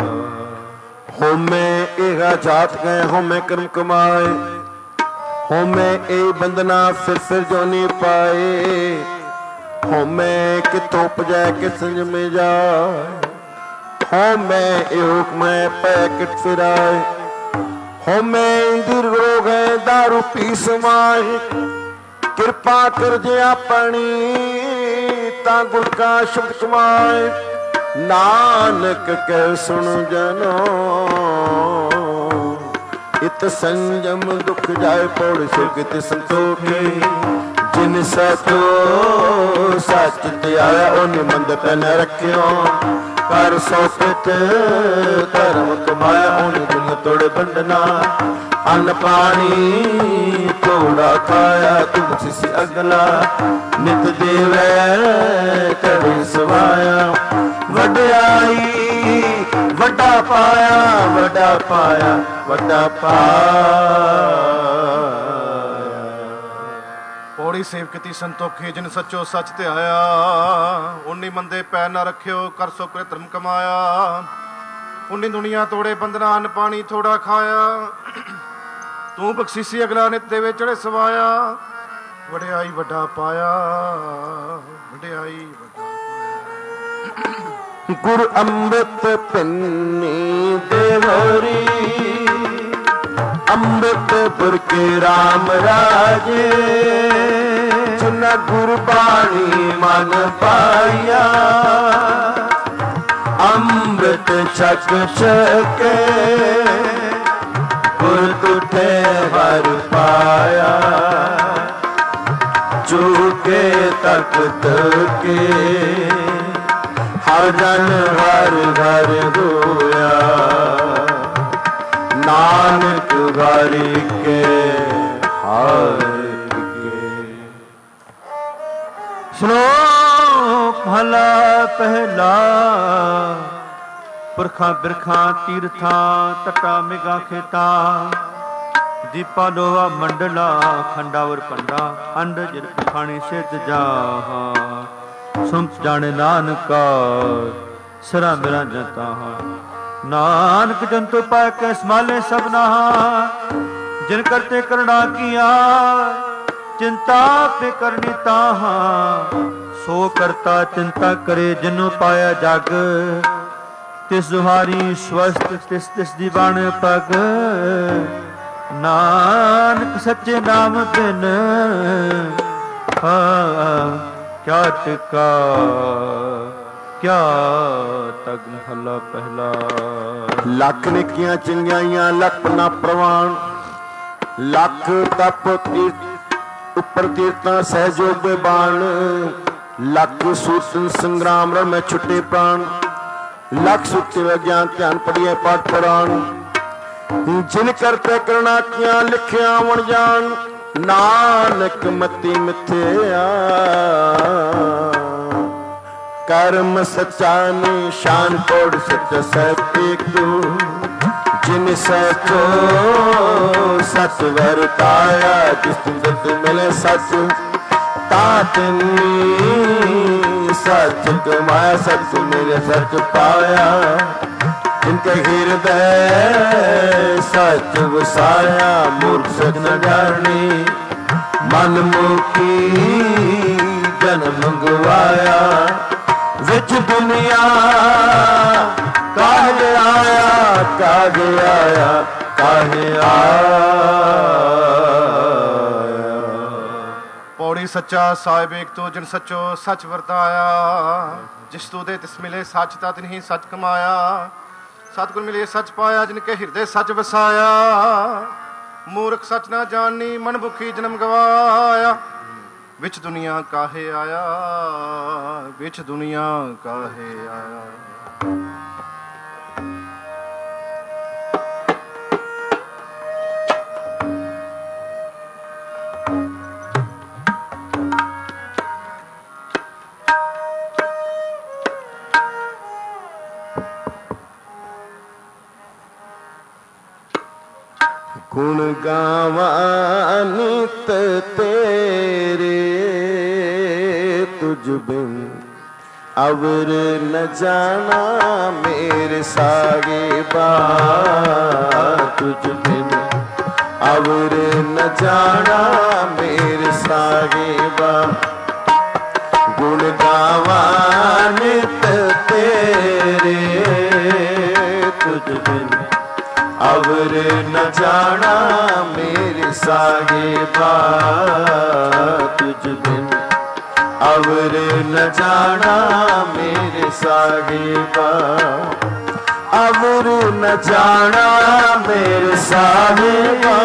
ਹੋਮੈ ਇਹਗਾ ਜਾਤ ਗਏ, ਹੋਮੈ ਕਰਮ ਕਮਾਏ, ਹੋਮੈ ਇਹ ਬੰਦਨਾ ਫਿਰ ਜੋਨੀ ਪਾਏ, ਹੋਮੈ ਕਿਥੋਂ ਪਜੈ ਕਿ ਸੰਜਮੇ ਜਾਏ, ਹੋਮੈ ਇਹ ਹੁਕਮੈ ਪੈ ਕਿਟ ਫਿਰਾਏ, ਹੋਮੈ ਇੰਦਰ ਰੋਗ ਹੈ ਦਾਰੂ ਪੀ ਸਮਾਏ, ਕਿਰਪਾ ਕਰ ਜੇ ਆਪਣੀ ਤਾਂ ਗੁਰ ਕਾ ਸ਼ਬਦ ਕਮਾਏ, ਨਾਨਕ ਕਹਿ ਸੁਣ ਜਨੋ ਇਤ ਸੰਜਮ ਦੁਖ ਜਾਏ, ਪੌੜ ਸੁਰਗਿਤ ਸੰਤੋਖੀ, ਜਿਨ ਸਤੋ ਸੱਚ ਤੇ ਆਇਆ, ਉਹਨੇ ਮੰਦ ਪੈਨ ਰੱਖਿਓ, ਕਰ ਸੋਪਿਤ ਧਰਮ ਕਮਾਇਆ, ਉਹਨੇ ਦੁਨੀਆ ਤੋੜ ਬੰਡਨਾ, ਅੰਨ ਪਾਣੀ ਥੋੜਾ ਖਾਇਆ, ਤੁਮ ਸਿਸ ਅਗਲਾ, ਨਿਤ ਦੇਵੈ ਕਰੇ ਸਵਾਇਆ, ਵਡਿਆਈ ਵੱਡਾ ਪਾਇਆ, ਵੱਡਾ ਪਾਇਆ, ਵੱਡਾ ਪਾਇਆ। ਪੌੜੀ ਸੇਵ ਕੀਤੀ ਸੰਤੋਖੀ, ਜਿਨ ਸੱਚੋ ਸੱਚ ਤੇ ਆਇਆ, ਉਨੀ ਮੰਦੇ ਪੈਰ ਨਾ ਰੱਖਿਓ, ਕਰ ਸੋ ਕਰੇ ਧਰਮ ਕਮਾਇਆ, ਉਨੀ ਦੁਨੀਆ ਤੋੜੇ ਬੰਦਨਾ, ਅੰਨ ਪਾਣੀ ਥੋੜਾ ਖਾਇਆ, ਤੂੰ ਬਖਸ਼ੀਸੀ ਅਗਲਾ ਨਿਤ ਦੇਵੇ ਚੜੇ ਸਵਾਇਆ, ਵਡਿਆਈ ਵੱਡਾ ਪਾਇਆ, ਵਡਿਆਈ ਵੱਡਾ ਪਾਇਆ। ਗੁਰ ਅੰਮ੍ਰਿਤ ਪਿੰਨੀ ਦੇਵਰੀ, ਅੰਮ੍ਰਿਤ ਪੁਰ ਕੇ ਰਾਮ ਰਾਜੇ, ਜਿਨ ਗੁਰ ਬਾਣੀ ਮਨ ਪਾਇਆ, ਅੰਮ੍ਰਿਤ ਛਕ ਛਕੇ, ਗੁਰ ਤੁਠੇ ਹਰ ਪਾਇਆ, ਚੁਕੇ ਤਖਤ ਕੇ, ਹਰ ਜਨ ਹਰ ਘਰ ਹੋਇਆ, ਨਾਨਕ ਹਰਿ ਕੇ ਹਰਿ ਕੇ। ਸ਼ਲੋਕ ਮਹਲਾ ਪਹਿਲਾ। ਪੁਰਖਾਂ ਬਿਰਖਾਂ ਤੀਰਥਾਂ, ਤਟਾ ਮਿਗਾ ਖੇਤਾਂ, ਦੀਪਾ ਲੋਹਾ ਮੰਡਲਾ, ਖੰਡਾਵਰ ਪੰਡਾ, ਅੰਡ ਜਿਨ ਖਾਣੀ ਸਿੱਧ ਜਾਹਾ, ਸੁਣਤ ਜਾਣੇ ਨਾਨਕਾ ਸਰਾ ਮੇਰਾ ਜਤਾ, ਨਾਨਕ ਜੰਤੂ ਪਾਇ ਕੇ ਸਮਾਲੇ ਸਭਨਾ, ਜਿਨ ਕਰਤੇ ਕਰਣਾ ਕੀਆ, ਚਿੰਤਾ ਤੇ ਕਰਨੀ ਤਾਹਾ, ਸੋ ਕਰਤਾ ਚਿੰਤਾ ਕਰੇ, ਜਿਨੁ ਪਾਇਆ ਜਗ, ਤਿਸ ਦੁਹਾਰੀ ਸਵਸਤ, ਤਿਸ ਤਿਸ ਦੀ ਬਣ ਪਗ, ਨਾਨਕ ਸੱਚੇ ਨਾਮ ਬਿਨ ਕਿਆ ਟਿਕਾ, ਕਿਆ ਤਗ। ਮਹਲਾ ਪਹਿਲਾ। ਲੱਖ ਨੇਕੀਆਂ ਚੰਗਿਆਈਆਂ ਲੱਖ ਨਾ ਪ੍ਰਵਾਨ, ਲੱਖ ਤਪ ਤੀਰਥ ਉੱਪਰ ਤੀਰਥਾਂ ਸਹਿਜੋਗ ਬੇਬਾਨ, ਲੱਖ ਸੂਤਨ ਸੰਗਰਾਮ ਰਮੈ ਛੁੱਟੇ ਪ੍ਰਾਣ, ਲੱਖ ਸੁੱਤੇ ਵਿਗਿਆਨ ਧਿਆਨ ਪੜੀਏ ਪਾਠ ਪੁਰਾਣ, ਜਿਨ ਕਰਤੇ ਕਰਣਾ ਕੀਆਂ ਲਿਖਿਆ ਵਣ ਜਾਣ, ਨਾਨਕ ਮਤੀ ਮਿਥਿਆ, ਕਰਮ ਸੱਚਾ ਨਿਸ਼ਾਨ ਕੋੜ ਸੱਚ ਸਹਿਬ ਏਕ ਤੂ, ਜਿਨ ਸਚੋ ਸਤ ਵਰਤਾਇਆ, ਜਿਸ ਜਤ ਮਿਲੇ ਸਚ ਤਾਤਨੀ, ਸਚ ਕਮਾਇਆ ਸਚ ਮੇਰੇ ਸਚ ਪਾਇਆ, ਜਿਨਕੇ ਹਿਰਦੈ ਸਚ ਵਸਾਇਆ, ਮੂਰਖ ਸਚ ਨ ਜਾਣੀ, ਮਨਮੁਖੀ ਜਨਮ ਗਵਾਇਆ ਵਿੱਚ ਦੁਨੀਆ ਕਾਹੇ ਆਇਆ ਕਾਹੇ ਆਇਆ ਕਾਹੇ ਆਇਆ। ਪੌੜੀ ਸੱਚਾ ਸਾਹਿਬ ਏਕ ਤੋ ਜਿਨ ਸੱਚੋ ਸੱਚ ਵਰਤਾਇਆ ਜਿਸ ਤੂ ਦੇ ਤਿਸ ਮਿਲੇ ਸੱਚ ਤਤ ਨਹੀਂ ਸੱਚ ਕਮਾਇਆ ਸਤਿਗੁਰ ਮਿਲੇ ਸੱਚ ਪਾਇਆ ਜਿਨ ਕੇ ਹਿਰਦੇ ਸੱਚ ਵਸਾਇਆ ਮੂਰਖ ਸੱਚ ਨਾ ਜਾਣੀ ਮਨ ਭੁਖੀ ਜਨਮ ਗਵਾਇਆ ਵਿੱਚ ਦੁਨੀਆ ਕਾਹੇ ਆਇਆ ਵਿੱਚ ਦੁਨੀਆ ਕਾਹੇ ਆਇਆ। ਗੁਣ ਗਾਵਾਂ ਨਿਤ ਤੇਰੇ ਤੁਝ ਬਿਨ ਅਵਰ ਨ ਜਾਣਾ ਮੇਰੇ ਸਾਹਿਬਾ ਤੁਝ ਬਿਨ ਅਵਰ ਨ ਜਾਣਾ ਮੇਰੇ ਸਾਹਿਬਾ। ਗੁਣ ਗਾਵਾਂ ਨਿਤ ਤੇਰੇ ਤੁਝ ਬਿਨ ਅਵਰ ਨ ਜਾਣਾ ਮੇਰੇ ਸਾਹਿਬਾ ਤੁਝ ਬਿਨ ਅਵਰ ਨ ਜਾਣਾ ਮੇਰੇ ਸਾਹਿਬਾ ਅਵਰ ਨ ਜਾਣਾ ਮੇਰੇ ਸਾਹਿਬਾ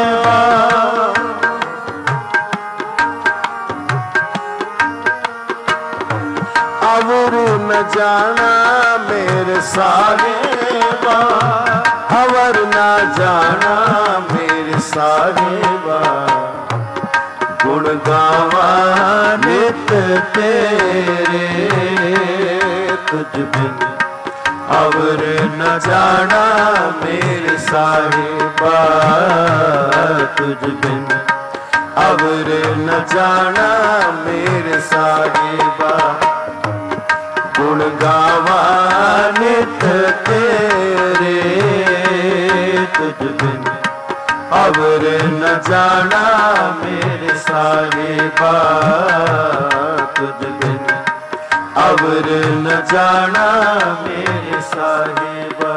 ਅਵਰ ਨ ਜਾਣਾ ਮੇਰੇ ਸਾਹਿਬਾ ਅਵਰ ਨਾ ਜਾਣਾ ਮੇਰੇ ਸਾਹਿਬਾ। ਗੁਣ ਗਾਵਾਂ ਨਿਤ ਤੇਰੇ ਤੁਝ ਬਿਨ ਅਵਰ ਨ ਜਾਣਾ ਮੇਰੇ ਸਾਹਿਬਾ ਤੁਝ ਬਿਨ ਅਵਰ ਨ ਜਾਣਾ ਮੇਰੇ ਸਾਹਿਬਾ। ਗੁਣ ਗਾਵਾਂ ਨਿਤ ਤੇਰੇ ਤੁਝ ਬਿਨ ਅਵਰ ਨ ਜਾਣਾ ਮੇਰੇ ਸਾਹਿਬਾ ਤੁਝ ਬਿਨ ਅਵਰ ਨ ਜਾਣਾ ਮੇਰੇ ਸਾਹਿਬਾ।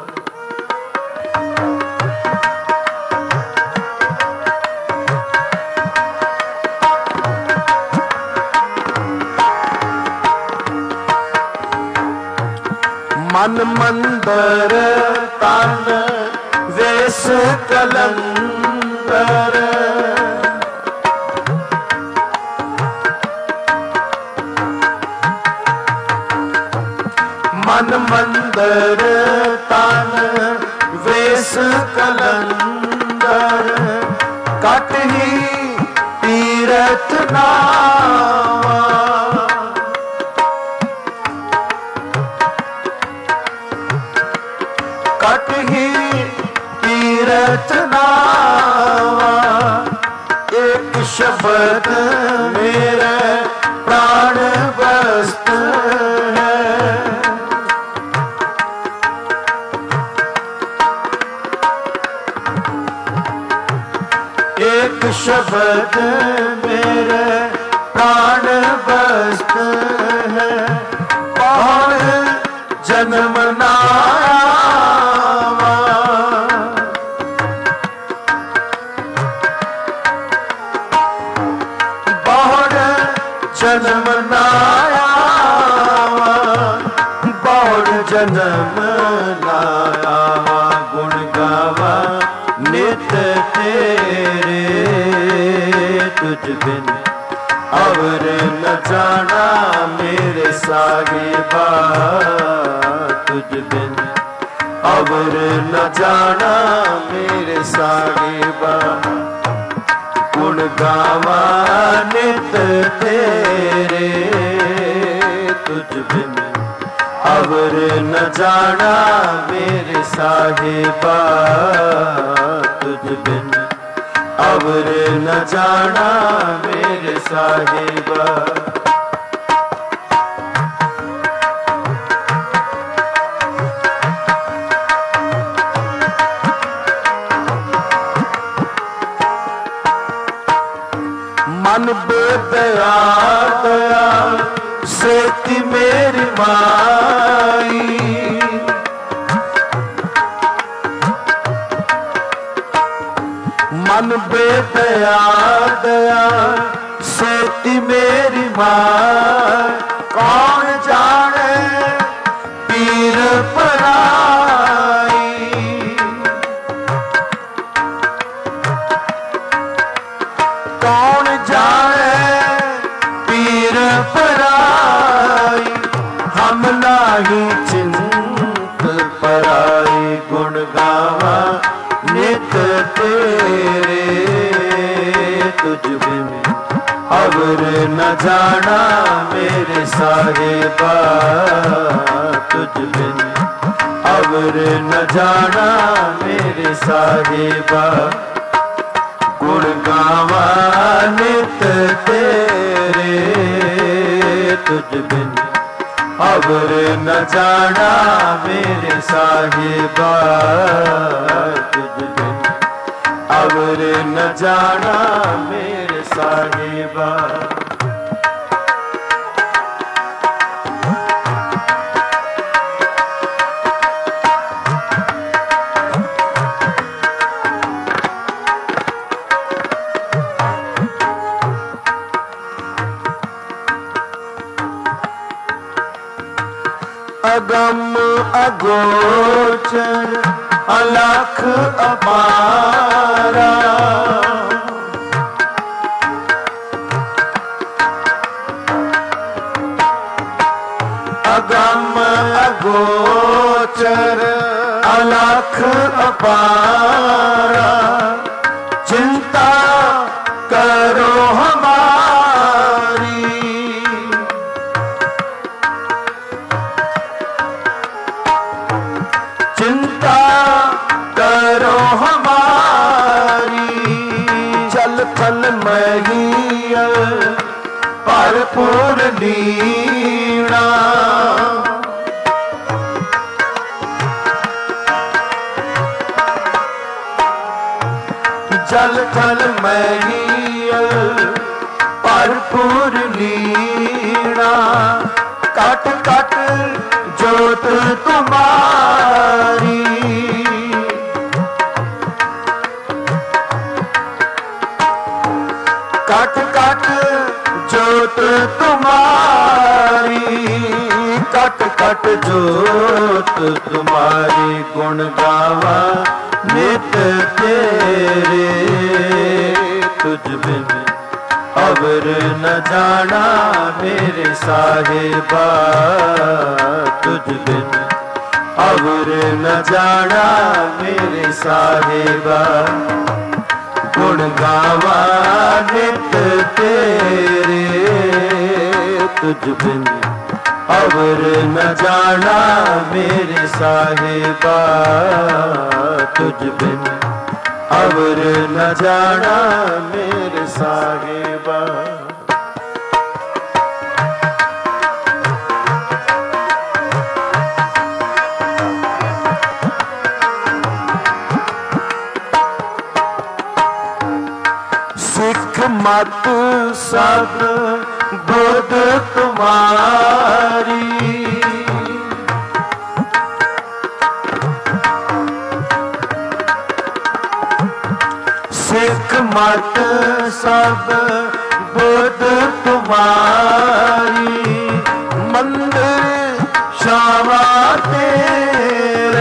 ਮਨ ਮੰਦਰ ਤਨ ਵੇਸ ਕਲੰਦਰ ਮਨ ਮੰਦਰ ਤਨ ਵੇਸ ਕਲੰਦਰ ਕਟ ਹੀ ਤੀਰਥ ਨਾਵਾ ਕਟ ਹੀ ਤੀਰਥ ਨਾਵਾ ਇੱਕ ਸ਼ਬਦ ਮੇਰੇ ਪ੍ਰਾਣ ਵਸਤ ਹੈ। ਇੱਕ ਸ਼ਬਦ ਮੇਰੇ ਪ੍ਰਾਣ ਵਸਤ ਹੈ। ਕੌਣ ਜਨਮ ਨਾ ਜਨਮ ਨਾ ਆਵਾ ਬੌੜ ਜਨਮ ਨਾ ਆਵਾ। ਗੁਣ ਗਾਵਾ ਨਿਤ ਤੇਰੇ ਤੁਝ ਬਿਨ ਅਵਰ ਨ ਜਾਣਾ ਮੇਰੇ ਸਾਹਿਬਾ ਤੁਝ ਬਿਨ ਅਵਰ ਨ ਜਾਣਾ ਮੇਰੇ ਸਾਹਿਬਾ। ਗੁਣ ਗਾਵਾਂ ਨਿਤ ਤੇਰੇ ਤੁਝ ਬਿਨ ਅਵਰ ਨ ਜਾਣਾ ਮੇਰੇ ਸਾਹਿਬਾ ਤੁਝ ਬਿਨ ਅਵਰ ਨ ਜਾਣਾ ਮੇਰੇ ਸਾਹਿਬਾ। कमाई। मन बेदया दया सेती मेरी मां, कौन जाने पीर पराई। कौन जाने पीर पराई, हम नाही चिंत पराई। गुण गावा नित तेरे, तुझ बिन अवर न जाना मेरे साहिबा। तुझ बिन अवर न जाना मेरे साहिबा। गुण गावा नित तेरे, तुझ बिन अवर न जाना मेरे साहिबा। तुझ बिन अवर न जाना मेरे साहिबा। अगम अगोचर अलख अपारा, अगम अगोचर अलख अपारा। चिंता करो हमारी, चिंता करो हमारी। जल थल महीयल भरपूर लीना, जल थल महीयल भरपूर लीना। कट कट जोत तुम्हारी, कट कट जोत तुम्हारी। कट कट जोत तुम्हारी। गुण गावा नित तेरे, तुझ बिन अवर न जाना मेरे साहिबा। तुझ बिन अवर न जाना मेरे साहिबा। गुण गावा नित तेरे, तुझ बिन अवर न जाना मेरे साहिबा। तुझ बिन अवर न जाना मेरे साहिबा। सिख मत सब बुध तुम्हारी, सिख मत सब बुध तुम्हारी। मंदिर शावा तेरे,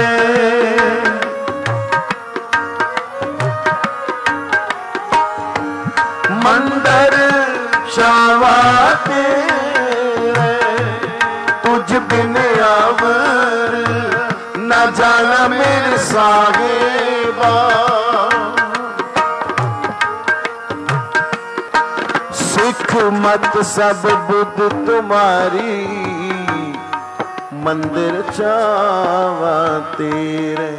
मंदिर शावा तेरे। तुझ बिन अवर न जाना मेरे साहिबा। सिख मत सब बुध तुम्हारी, मंदिर चावा तेरे।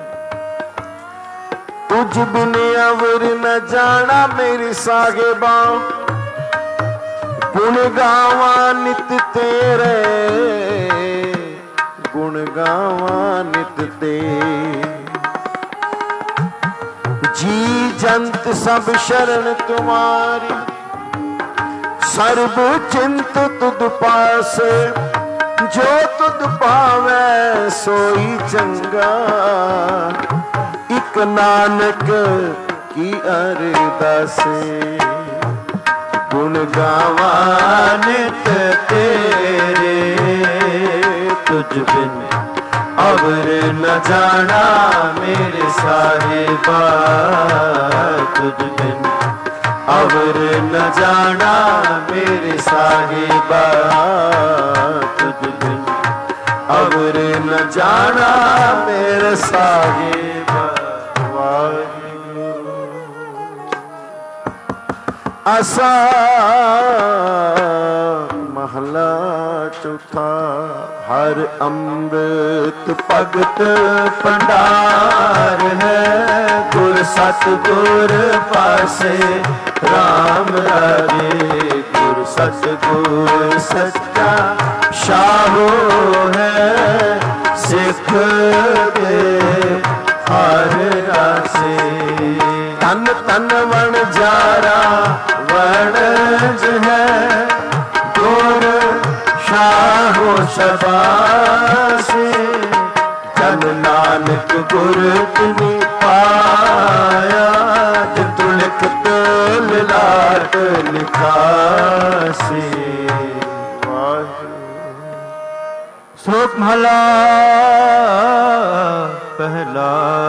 तुझ बिन अवर न जाना मेरी साहिबा। गुण गावा नित तेरे, गुण गावा नित तेरे। जी जंत सब शरण तुम्हारी, सर्व चिंत तुद पासे। ਜੋ ਤੁਧ ਪਾਵੈ ਸੋਈ ਚੰਗਾ, ਇਕ ਨਾਨਕ ਕੀ ਅਰਦਾਸੇ। ਗੁਣ ਗਾਵਾਂ ਨਿਤ ਤੇਰੇ, ਤੁਝ ਬਿਨ ਅਵਰ ਨ ਜਾਣਾ ਮੇਰੇ ਸਾਹਿਬਾ। ਤੁਝ ਬਿਨ ਅਵਰ ਨ ਜਾਣਾ ਮੇਰੇ ਸਾਹਿਬਾ। ਤੁਝ ਬਿਨ ਅਵਰ ਨ ਜਾਣਾ ਮੇਰੇ ਸਾਹਿਬਾ। ਵਾਹਿਗੁਰੂ। ਆਸਾ ਮਹਲਾ ਚੌਥਾ। ਹਰ ਅੰਮ੍ਰਿਤ ਭਗਤ ਭੰਡਾਰ ਹੈ, ਗੁਰ ਸਤਿਗੁਰ ਪਾਸੇ ਰਾਮ ਰਾਜੇ। ਗੁਰ ਸਤਿਗੁਰ ਸੱਚਾ ਸ਼ਾਹੋ ਹੈ, ਸਿੱਖ ਦੇ ਹਰ ਰਾਸੇ। ਤਨ ਤਨ ਵਣ ਜਾਰਾ ਵਣਜ ਹੈ, ਗੁਰ ਸ਼ਾਹੋ ਸ਼ਬਾਸੇ। ਜਨ ਨਾਨਕ ਗੁਰ ਤਿਨੀ ਪਾਇਆ, ਜਿਤੁ ਲਿਖਤ ਲਿਲਾਟ ਲਿਖਾਸੇ। ਸ਼ਲੋਕ ਮਹਲਾ ਪਹਿਲਾ।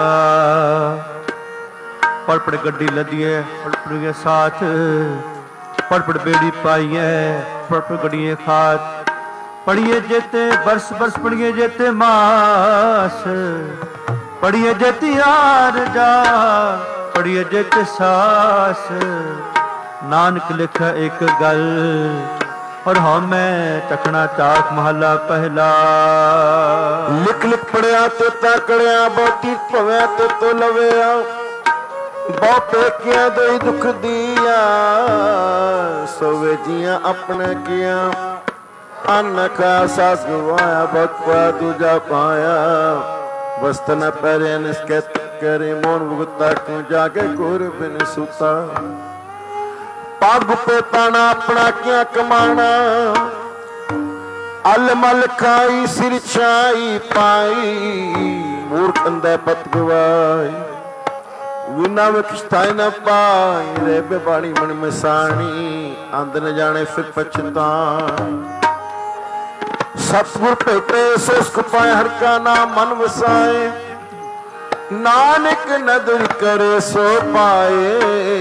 ਪੜ ਪੜ ਗੱਡੀ ਲੱਦੀਏ, ਪੜ ਪੜ ਕੇ ਸਾਥ, ਪੜ ਪੜ ਬੇੜੀ ਪਾਈਏ, ਪੜ ਪੜ ਗੱਡੀਏ ਖਾਤ। ਪੜੀਏ ਜੇਤੇ ਬਰਸ ਬਰਸ, ਪੜੀਏ ਜੇਤੇ ਮਾਸ, ਪੜੀਏ ਜੇਤੀ ਹਾਰ ਜਾ, ਪੜੀਏ ਜੇਤੇ ਸਾਸ। ਨਾਨਕ ਲਿਖਿਆ ਇੱਕ ਗੱਲ, ਔਰ ਹਉਮੈ ਚਖਣਾ ਚਾਕ। ਮਹਲਾ ਪਹਿਲਾ। ਲਿਖ ਲਿਖ ਪੜਿਆ ਤੇ ਤਾਕੜਿਆ, ਬਹੁਤੀ ਭਵੈ ਤੇ ਤੋ ਲਵਿਆ। ਬਹੁ ਪੇਕਿਆਂ ਦੇ ਦੁੱਖ ਦੀਆ, ਸੋਵੇ ਜੀਆਂ ਆਪਣਾ ਕੀਆ। ਅੰਨ ਕਾ ਸਾਸ ਗਵਾਇਆ, ਬਕਵਾ ਦੂਜਾ ਪਾਇਆ। ਵਸਤ ਨ ਪਹਿਰੇ ਨਿਸਕਤ ਕਰੇ, ਮੋਨ ਭੁਗਤਾ ਕਿਉਂ ਜਾਗੇ ਗੁਰ ਬਿਨ ਸੁਤਾ। ਪੱਗ ਪੋਤਾਣਾ ਆਪਣਾ ਕਿਆ ਕਮਾਣਾ, ਅਲ ਮਲ ਖਾਈ ਸਿਰ ਛਾਈ ਪਾਈ। ਮੂਰਖ ਅੰਧੇ ਪਤ ਗਵਾਈ, ਵਿਨਾ ਵਿੱਚ ਕਿਛਤਾਈ ਨ ਪਾਈ। ਰੇ ਬੇਬਾਣੀ ਮਨ ਮਸਾਣੀ, ਅੰਧ ਨ ਜਾਣੇ ਫਿਰ ਪਛਤਾਈ। ਸਤਿਗੁਰ ਭੇਟੇ ਸੋ ਸੁਖ ਪਾਏ, ਹਰ ਕਾ ਨਾਮ ਮਨ ਵਸਾਏ। ਨਾਨਕ ਨਦਰ ਕਰੇ ਸੋ ਪਾਏ,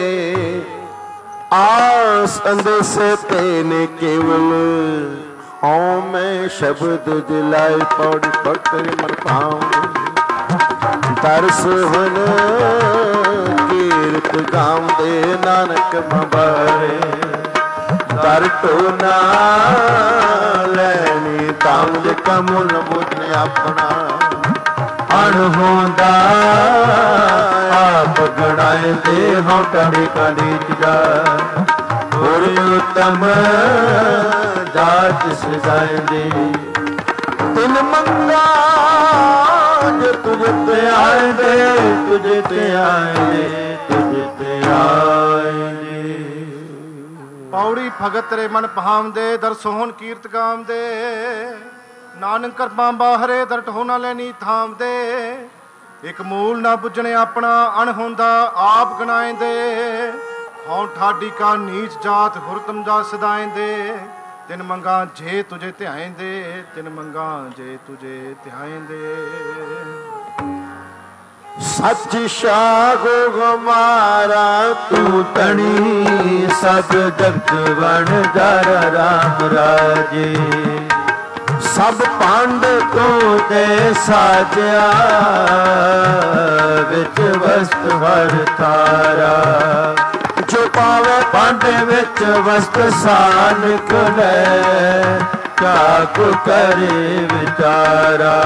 ਆਸ ਅੰਦੇਸੇ ਤੇਨੇ ਕੇਵਲ। ਹਉ ਮੈਂ ਸ਼ਬਦ ਦਿਲਾਏ, ਪੌੜੀ ਪੜ ਤੇਰੇ ਮਨ ਭਾਉ। ਦਰਸ ਹਨ ਕੀਰਤ ਗਾਉਂਦੇ, ਨਾਨਕ ਮਬਾਰੇ। ਦਰ ਟੋਨਾ ਲੈਣੀ, ਤਾਂਜ ਕਮੁਲ ਮੁਝਨੇ ਆਪਣਾ। ਅਣਹੋਂਦਾ ਆਪ ਗਣਾਏ ਦੇ, ਹਉ ਟੜੀ ਕੜੀ ਜਾ। ਹੋਰ ਉਤਮ ਜਾਤ ਸਜਾਇਂਦੇ, ਤਿਨ ਮੰਗਾ ਜੇ ਤੁਝ ਤੇ ਆਏਂਦੇ। ਤੁਝ ਤੇ ਆਏਂਦੇ, ਤੁਝ ਤੇ ਆਏਂਦੇ। ਪੌੜੀ ਭਗਤ ਰੇ ਮਨ ਪਹਾਵਦੇ, ਦਰ ਸੋਹਣ ਕੀਰਤ ਗਾਵਦੇ। ਨਾਨਕ ਕਰਮਾਂ ਬਾਹਰੇ, ਦਰ ਢੋ ਨਾ ਲੈਣੀ ਥਾਮਦੇ। ਇੱਕ ਮੂਲ ਨਾ ਬੁੱਝਣੇ ਆਪਣਾ, ਅਣਹੋਂਦਾ ਆਪ ਗਣਾਏਂਦੇ। ਹਉ ਠਾਡੀ ਕਾ ਨੀਚ ਜਾਤ, ਹੁਰਤਮ ਜਾ ਸਦਾਏਂਦੇ। ਤਿਨ ਮੰਗਾ ਜੇ ਤੁਝੇ ਧਿਆਏਂਦੇ, ਤਿਨ ਮੰਗਾ ਜੇ ਤੁਝੇ ਧਿਆਏਂਦੇ। ਸੱਚ ਸ਼ਾਗੋ ਹਮਾਰਾ, ਤੂੰ ਤਣੀ ਸਭ ਜਗਤ ਵਣ ਜਾਰਾ। ਰਾਮ ਰਾਜੇ ਸਭ ਭਾਂਡ ਤੂੰ ਤੇ ਸਾਜਿਆ, ਵਿੱਚ ਵਸਤ ਹਰ ਤਾਰਾ। ਜੋ ਪਾਵੇ ਭਾਂਡੇ ਵਿੱਚ ਵਸਤ ਸਾਨ ਨਿਕਲੇ, ਚਾਕ ਕਰੇ ਵਿਚਾਰਾ।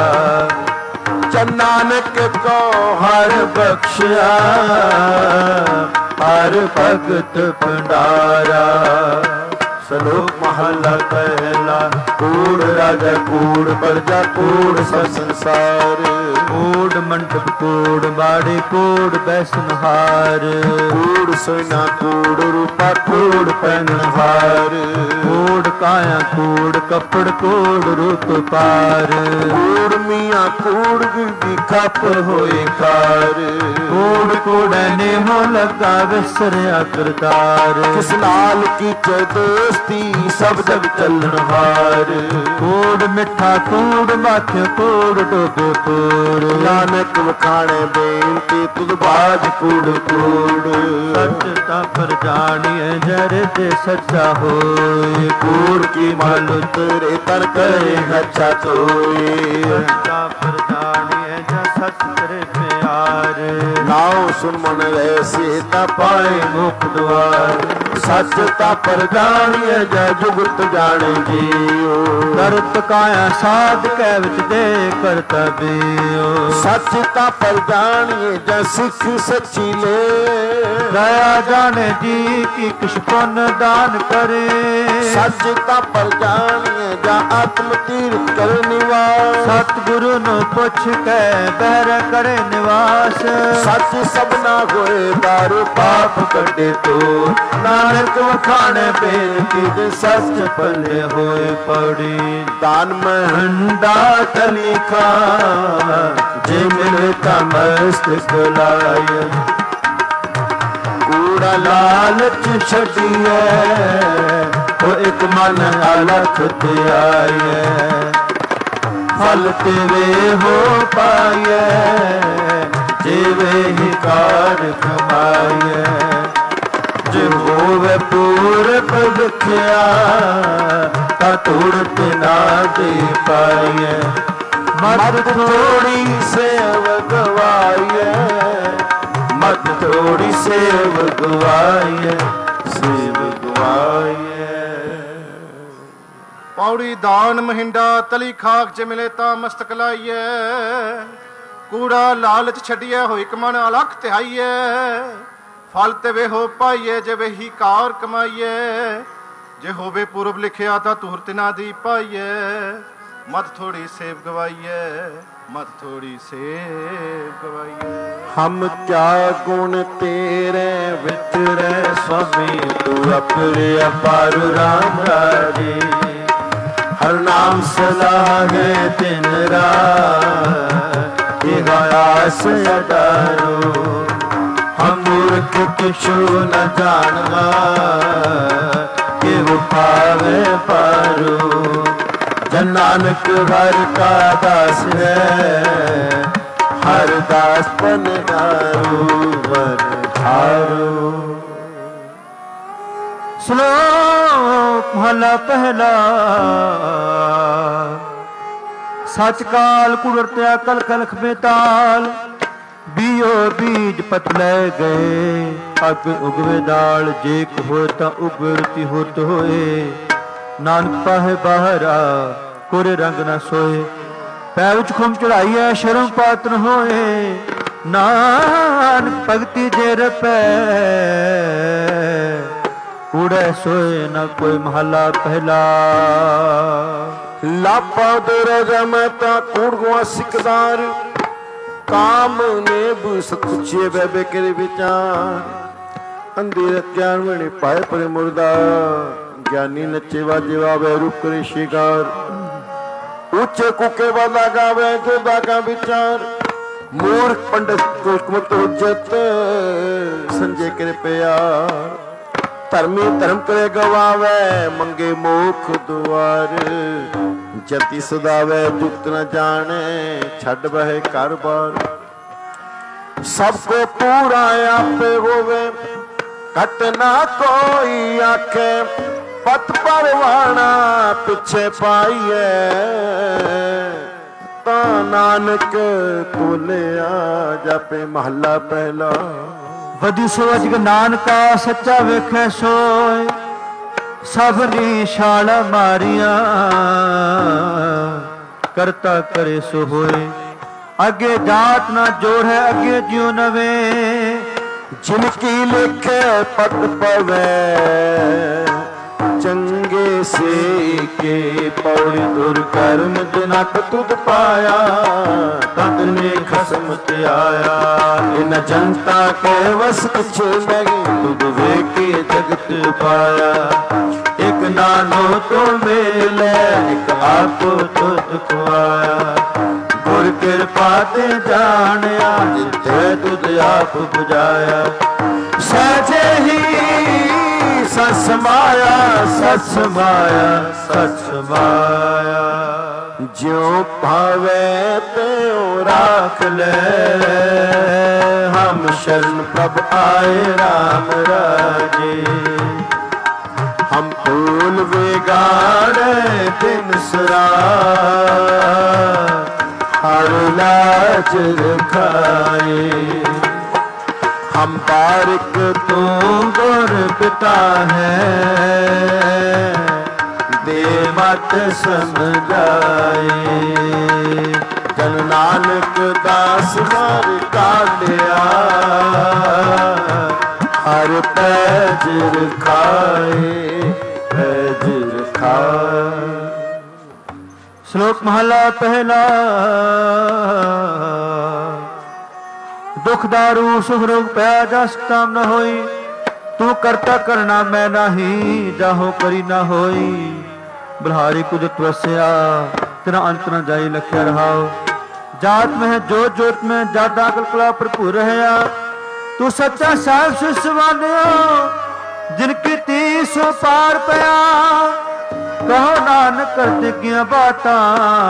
ਨਾਨਕ ਕੋ ਹਰ ਬਖਸ਼ਿਆ, ਹਰ ਭਗਤ ਭੰਡਾਰਾ। ਸ਼ਲੋਕ ਮਹੱਲਾ ਪਹਿਲਾ। ਕੂੜ ਰਾਜਾ ਕੂੜ ਪ੍ਰਜਾ ਕੂੜ ਸਭ ਸੰਸਾਰ। ਕੂੜ ਮੰਡਪ ਕੂੜ ਬਾੜੇ ਕੂੜ ਬੈਸਨਹਾਰ। ਕੂੜ ਸੋਨਾ ਕੂੜ ਰੂਪਾ ਕੂੜ ਪਹਿਨਹਾਰ। ਕੂੜ ਕਾਇਆ ਕੂੜ ਕੱਪੜ ਕੂੜ ਰੂਪ ਪਾਰ। ਕੂੜ ਮੀਆਂ ਕੂੜ ਦੀ ਖੱਪ ਹੋਏ ਕਾਰ। ਕੂੜ ਕੂੜੈ ਨੇਮੋ ਲੱਗਾ ਵਿਸਰਿਆ ਕਰਤਾਰ। ਕਿਸ ਨਾਲ ਕੀਚੇ ਦੋਸਤੀ ਸਭ ਜਗ ਚੱਲਣ ਹਾਰ। ਕੂੜ ਮਿੱਠਾ ਕੂੜ ਮਾਥੇ ਕੂੜ ਡੋਬੇ ਪੂਰ। ਨਾਨਕ ਵਖਾਣੇ ਬੇਨਤੀ ਤੁਧ ਬਾਜ ਕੂੜ ਕੂੜ। ਸੱਚ ਤਾਂ ਪਰ ਜਾਣੀਐ ਜਰ ਤੇ ਸੱਚਾ ਹੋਏ। ਕੂੜ ਕੀ ਮਲ ਉਤਰੇ ਤਰ ਕਰੇ ਅੱਛਾ ਤੋਏ। ਸੱਚਾ ਪਰ ਜਾਣੀਐ ਜਰ ਸੱਚ ਤੇਰੇ ਪਿਆਰ। ਨਾਉ ਸੁਨ ਮਨ ਵੈਸੇ ਤਾਂ ਪਾਏ ਮੁਖ ਦੁਆਰ। ਸੱਚ ਤਾਂ ਪਰ ਜਾਣੀਐ ਜੈ ਜੁਗਤ ਜਾਣੇ ਜੀਓ। ਕਰਤ ਕਾਇਆ ਸਾਧ ਕੈ ਵਿੱਚ ਦੇ ਕਰਤਬਿਓ। ਸੱਚ ਤਾਂ ਪਰ ਜਾਣੀਐ ਜੈ ਸਿੱਖ ਸੱਚੀ ਲੈ। ਦਇਆ ਜਾਣੇ ਜੀ ਕੀ ਕਿਛ ਪੁੰਨ ਦਾਨ ਕਰੇ। ਸੱਚ ਤਾਂ ਪਰ ਜਾਣੀਐ ਜਾਂ ਆਤਮ ਤੀਰਥ ਕਰ ਨਿਵਾਸ। ਸਤਿਗੁਰੂ ਨੂੰ ਪੁੱਛ ਕੇ ਬਹਿਰ ਕਰੇ ਨਿਵਾਸ। ਸੱਚ ਸਭਨਾ ਹੋਏ ਦਾਰੂ ਪਾਪ ਕੱਢੇ ਤੋ। ਨਾਨਕ ਵਖਾਣੇ ਬੇਨਤੀ ਤੇ ਸੱਚ ਪੱਲੇ ਹੋਏ ਪੌੜੀ। ਦਾਨ ਮਹੰਡਾ ਤਲੀ ਖਾ। ਜੇ ਮਿਲੇ ਤਾਂ ਮਸਤਕ ਲਾਇ। ਕੂੜਾ ਲਾਲਚ ਛੱਡੀਐ ਉਹ ਇੱਕ ਮਨ ਅਲਖ ਤੇ ਆਈਐ। ਫਲ ਤੇਰੇ ਹੋ ਪਾਈਐ ਜਿਵੇਂ ਹੀ ਕਾਰ ਕਮਾਈਐ। ਜੇ ਹੋਵੇ ਪੂਰਬ ਵਿਖਿਆ ਤਾਂ ਤੁਰਤ ਨਾ ਦੇ ਪਾਈਐ। ਮਤ ਥੋੜੀ ਸੇਵ ਗਵਾਈਐ। ਮਤ ਥੋੜੀ ਸੇਵ ਗਵਾਈਐ। ਸੇਵ ਗਵਾਈਐ। ਪੌੜੀ ਦਾਨ ਮਹਿੰਡਾ ਤਲੀ ਖਾਕ ਚ ਮਿਲੇ ਤਾਂ ਮਸਤਕ ਲਾਈਐ। ਕੂੜਾ ਲਾਲਚ ਛੱਡੀਐ ਹੋਇ ਕਮਨ ਅਲਖ ਧਿਆਈਐ। ਫਲ ਤੇ ਵੇ ਹੋ ਪਾਈਐ ਜੇ ਵੇਹੀ ਕਾਰ ਕਮਾਈਐ। ਜੇ ਹੋਵੇ ਪੁਰਬ ਲਿਖਿਆ ਤਾਂ ਤੁਰਤ ਨਾ ਦੀ ਪਾਈਐ। ਮਤ ਥੋੜੀ ਸੇਵ ਗਵਾਈਐ। ਮਤ ਥੋੜੀ ਸੇਵ ਗਵਾਈਐ। ਹਮ ਕਿਆ ਗੁਣ ਤੇਰੇ ਵਿਚਰੈ ਸਵਾਮੀ ਤੂੰ ਅਪਰੇ ਅਪਾਰੂ ਰਾਮ ਰਾਜੇ। ਹਰ ਨਾਮ ਸਲਾਹੇ ਤਿਨ ਰਾਹ ਇਹ ਆਸ ਅਡਾਰੋ। ਹਮ ਮੂਰਖ ਕਿਛੂ ਨ ਜਾਣਵਾ ਕਿ ਪਾਵੇ ਪਾਰੂ। ਜਨ ਨਾਨਕ ਹਰ ਕਾ ਦਾਸ ਹੈ ਹਰ ਦਾਸ ਪਨਹਾਰੂ ਵਰਹਾਰੂ। ਸ਼ਲੋਕ ਮਹਲਾ ਪਹਿਲਾ। ਸਚ ਕਾਲ ਕੁੜਤਿਆ ਕਲ ਕਲਖ ਬੇਤਾਲ। ਬੀਓ ਬੀਜ ਪਤ ਲੈ ਗਏ ਅਗ ਉਗਵੇ ਦਾਲ। ਜੇ ਕੋ ਹੋਏ ਤਾਂ ਉਗਰਤੀ ਹੁਤ ਹੋਏ। ਨਾਨਕ ਪਾਹੇ ਬਾਹਰਾ ਕੋਰੇ ਰੰਗ ਨਾ ਸੋਏ। ਪੈ ਵਿੱਚ ਖੁਮ ਚੜਾਈਐ ਸ਼ਰਮ ਪਾਤਨ ਹੋਏ। ਨਾਨਕ ਭਗਤੀ ਜੇ ਰਪੈ ਕੂੜੈ ਸੋਏ ਨਾ ਕੋਈ ਮਹਲਾ ਪਹਿਲਾ। ਲਾਪਾ ਦੇ ਰਾਜਾ ਮੈਂ ਤਾਂ ਕੂੜ ਗੁਆ ਸਿਕਦਾਰ। ਕਾਮ ਨੇ ਬੁਸ ਪੁੱਛੇ ਬੇਬੇ ਕਰੇ ਵਿਚਾਰ। ਅੰਧੇਰ ਗਿਆਨ ਵਣੇ ਪਾਏ ਪਰੇ ਮੁਰਦਾ। ਗਿਆਨੀ ਨੱਚੇ ਵਾਜੇ ਵਾਵੇ ਰੂਪ ਕਰੇ ਸ਼ਿਕਾਰ। ਉੱਚੇ ਕੁਕੇ ਵਾਦਾ ਗਾਵੇ ਜੋ ਦਾਗਾ ਵਿਚਾਰ। ਮੂਰਖ ਪੰਡਤ ਕੋਸ਼ਮਤ ਹੁਜਤ ਸੰਜੇ ਕਰੇ ਪਿਆਰ। ਧਰਮੀ ਧਰਮ ਕਰੇ ਗਵਾਵੇ ਮੰਗੇ ਮੋਖ ਦੁਆਰ। ਜਤੀ ਸਦਾਵੇ ਜੁਗਤ ਨ ਜਾਣੇ ਛੱਡ ਬਹਿ ਘਰ ਬਾਰ। ਸਭ ਕੋ ਪੂਰਾ ਆਪੇ ਹੋਵੇ ਘਟ ਨਾ ਕੋਈ ਆਖੇ। ਪਤ ਪਰਵਾਣਾ ਪਿੱਛੇ ਪਾਈਐ ਤਾਂ ਨਾਨਕ ਤੋਲਿਆ ਜਾਪੇ ਮਹੱਲਾ ਪਹਿਲਾ। ਵਧੀ ਸੋ ਅਜਗ ਨਾਨਕਾ ਸੱਚਾ ਵੇਖੈ ਸੋਏ। ਸਭਨੀ ਛਾਲ ਮਾਰੀਆਂ ਕਰਤਾ ਕਰੇ ਸੋ ਹੋਏ। ਅੱਗੇ ਜਾਤ ਨਾ ਜੋੜ ਹੈ ਅੱਗੇ ਜਿਉ ਨਵੇਂ। ਜਿਨ ਕੀ ਲਿਖੇ ਪਤ ਪਵੈ चंगे से के पौड़ी दुर्कर्म जनक तुद पाया, तद ने खसम त्याया। इन जनता के वस कुछ नहीं, तुद वेके जगत पाया। एक नानो तो मेले, एक आपो तुद खुआया। गुर कृपा ते जानिया, जिथे तुद आप बुझाया। सहजे ही सस माया, सस माया, सस माया। ज्यों भावे त्यों राख ले, हम शरण प्रभ आए राम राजे। हम फूल बिगाड़े दिन सरा, हर लाज रखाए। हम बारिक तू गुर पिता है, दे मत समझाए। जन नानक दास हर कालिया, हर पैज रखाए, पैज रखाए। श्लोक महला पहला। दुख दारू सुख रोग पया जस काम न होई, तू करता करना मैं नाही, जाहो करी ना होई। बल्हारी कुदरत वस्या, तेरा अंत न जाई लख्या रहाओ। जात में है जोत जोत में, जाता कलकला भरपूर रहया। तू सच्चा साहिब सुसवानिया, जिनकी तीस सो पार पया। कहो नानक करते किया बाता,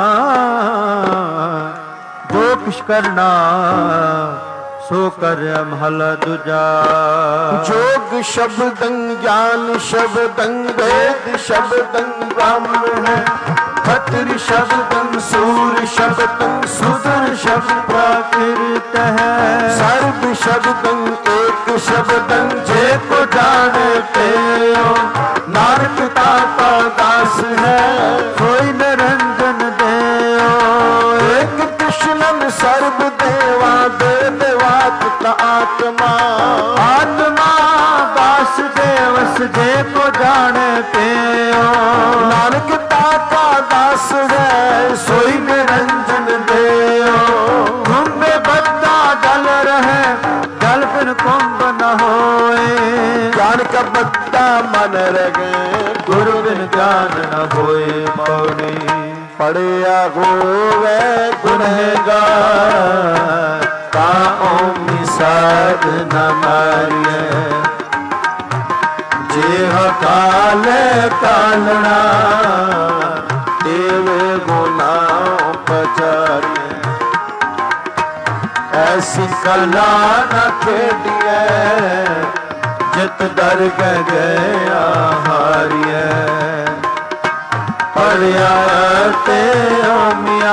जो किश करना सो कर महला दूजा। जोग शब्दं ज्ञान शब्दं वेद शब्दं ब्राह्मण है। खत्र शब्दं सूर शब्दं सुदर शब्द प्राकृत है। सर्व शब्दं एक शब्दं जे को जानते हो। नानक दाता दास है, कोई निरंजन देओ। एक कृष्णन सर्व देवा दे आत्मा। आत्मा वासुदेव जे को जानते हो। नानक दाता दास है, सोई निरंजन देओ। कुंभ बद्दा जल रहे, जल बिन कुंभ न होए। ज्ञान का बद्दा मन रगे, गुरु बिन ज्ञान न होए। मौनी पढ़िया होवे गुनहगार, ताओं साध न मारिए। जेह काल कालना, देव गुनाह पचारिए। ऐसी कला न खेडिए, जित दर्ग गया हारिए। पढ़िया ते मिया,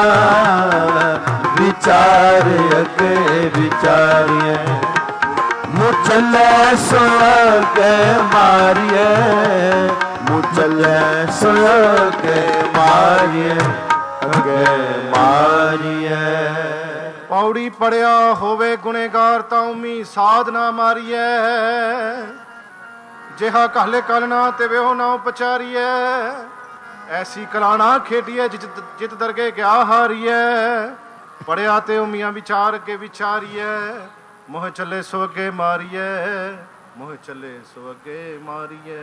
विचार अगे विचारिए। मुचले सुलग मारिए, मुचले सुलग मारिए, अगे मारिए। पौड़ी पढ़िया होवे गुनेगार, ताऊमी साध ना मारिए। जिहा कहले कलना ते वेहो ना पचारिए। ऐसी कलाना खेडिए, जित दरगे क्या हारिए। पढ़िया ते उमिया विचार के विचारिए। मोह चले सो अगे मारिए, मोह चले सो अगे मारिए।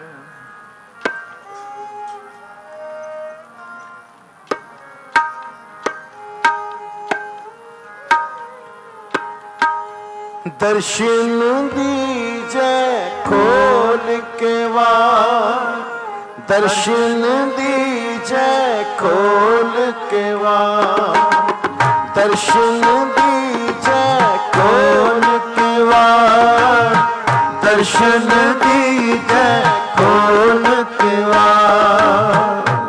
दर्शन दीजे खोल के वार। दर्शन दीजे खोल के वार। दर्शन दीजे खोल के वार। दर्शन दीजे खोल के वार।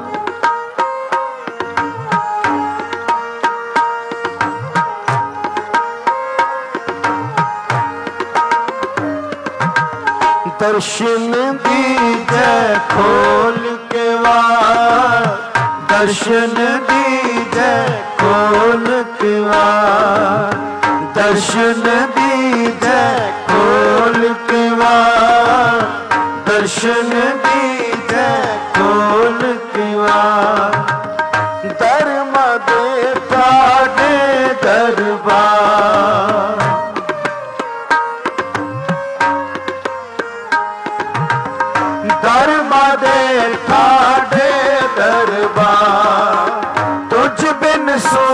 दर्शन दीजे खोल के वार। दर्शन दीजे खोल के वार। दर्शन दीजे खोल के वार। दर्शन दीजे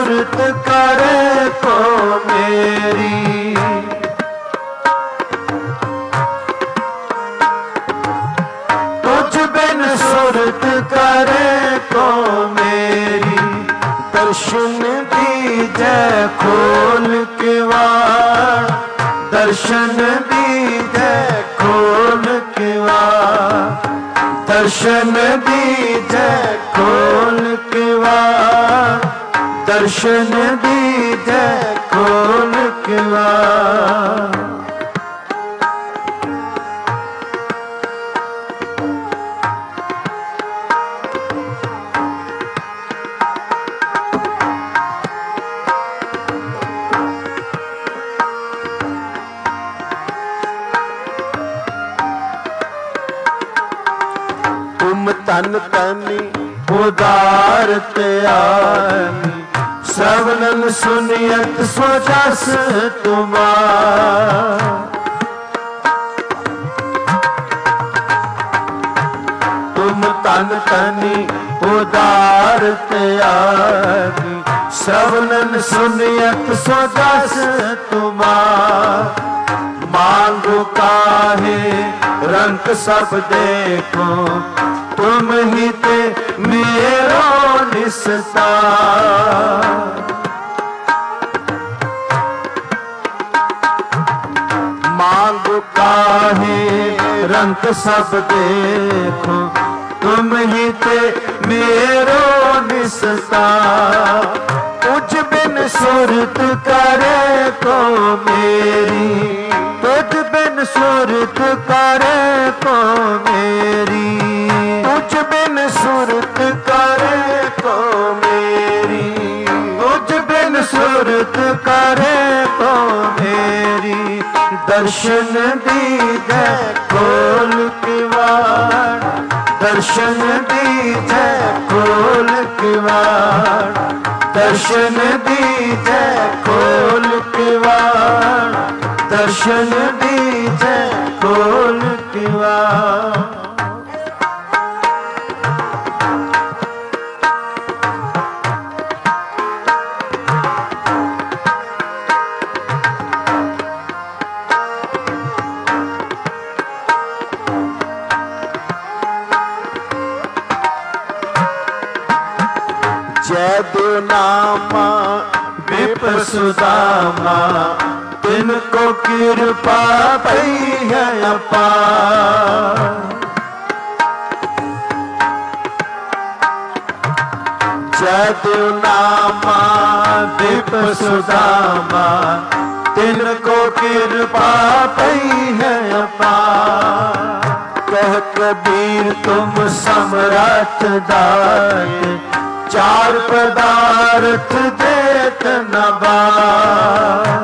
सूरत करे को मेरी। तुझ बिन सूरत करे को मेरी। दर्शन दीजे खोल के वार, दर्शन दीजे खोल के वार, दर्शन दीजे खोल के वार, दर्शन दीजे खोल के वार। तन तनी उदार त्यागी, श्रवणन सुनियत सो जस तुम्हार। तुम तन तनी उदार त्यागी, श्रवणन सुनियत सो जस तुम्हार। मांगो काहे रंग सब देखो, तुम ही ते मेरो निस्तार। मांगो काहे रंग सब देखो, तुम ही ते मेरो निस्तार। तुझ बिन सूरत करे को मेरी, तुझ बिन सूरत करे को मेरी। तुझ बिन सूरत करे को मेरी, तुझ बिन सूरत करे को मेरी। दर्शन दीजे खोल के वार, दर्शन दीजे खोल के वार, दर्शन दीजे खोल के वार, दर्शन दीजे खोल के वार। जय देव नामा विप्र सुदामा, तिनको कृपा पई है अपार। जय देव नामा विप्र सुदामा, तिनको कृपा पई है अपार। कह कबीर तुम समरथ दाय, चार पदार्थ देत न बार।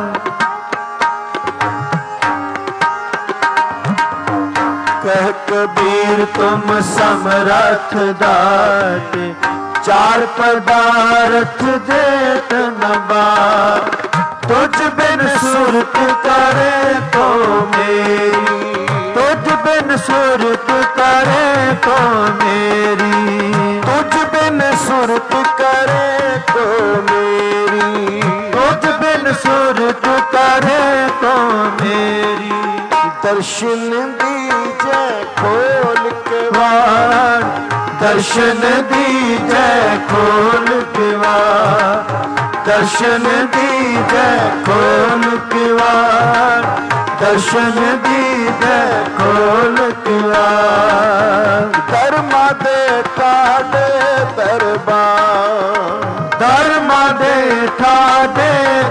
कह कबीर तुम समरथ दाते, चार पदार्थ देत न बार। तुझ बिन सूरत करे को मेरी, तुझ बिन सूरत करे को मेरी। तुझ बिन सूरत करे को मेरी, तुझ बिन सूरत करे को मेरी। दर्शन दीजे खोल के वार, दर्शन दीजे खोल के वार, दर्शन दीजे खोल के वार, दर्शन दीजे खोल के वार। धर्मा दे ठाडे दरबार, धर्मा दे ठाडे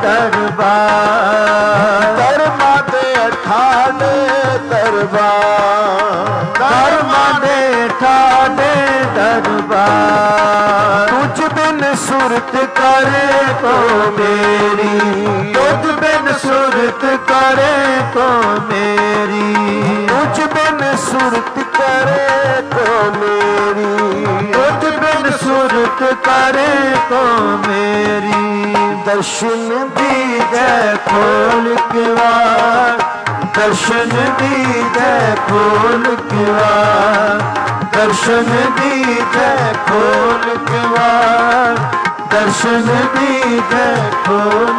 दरबार, धर्मा दे ठाडे दरबार, धर्मा दे ठाडे दरबार। तुझ बिन सूरत करे को मेरी, तुझ बिन सूरत करे को मेरी। तुझ बिन सूरत करे को मेरी, तुझ बिन सूरत करे को मेरी। दर्शन दीजे खोल के वार, दर्शन दीजे खोल के वार, दर्शन दीजे खोल के वार, ਦਰਸ਼ਨ ਦੀਜੈ ਖੋਲ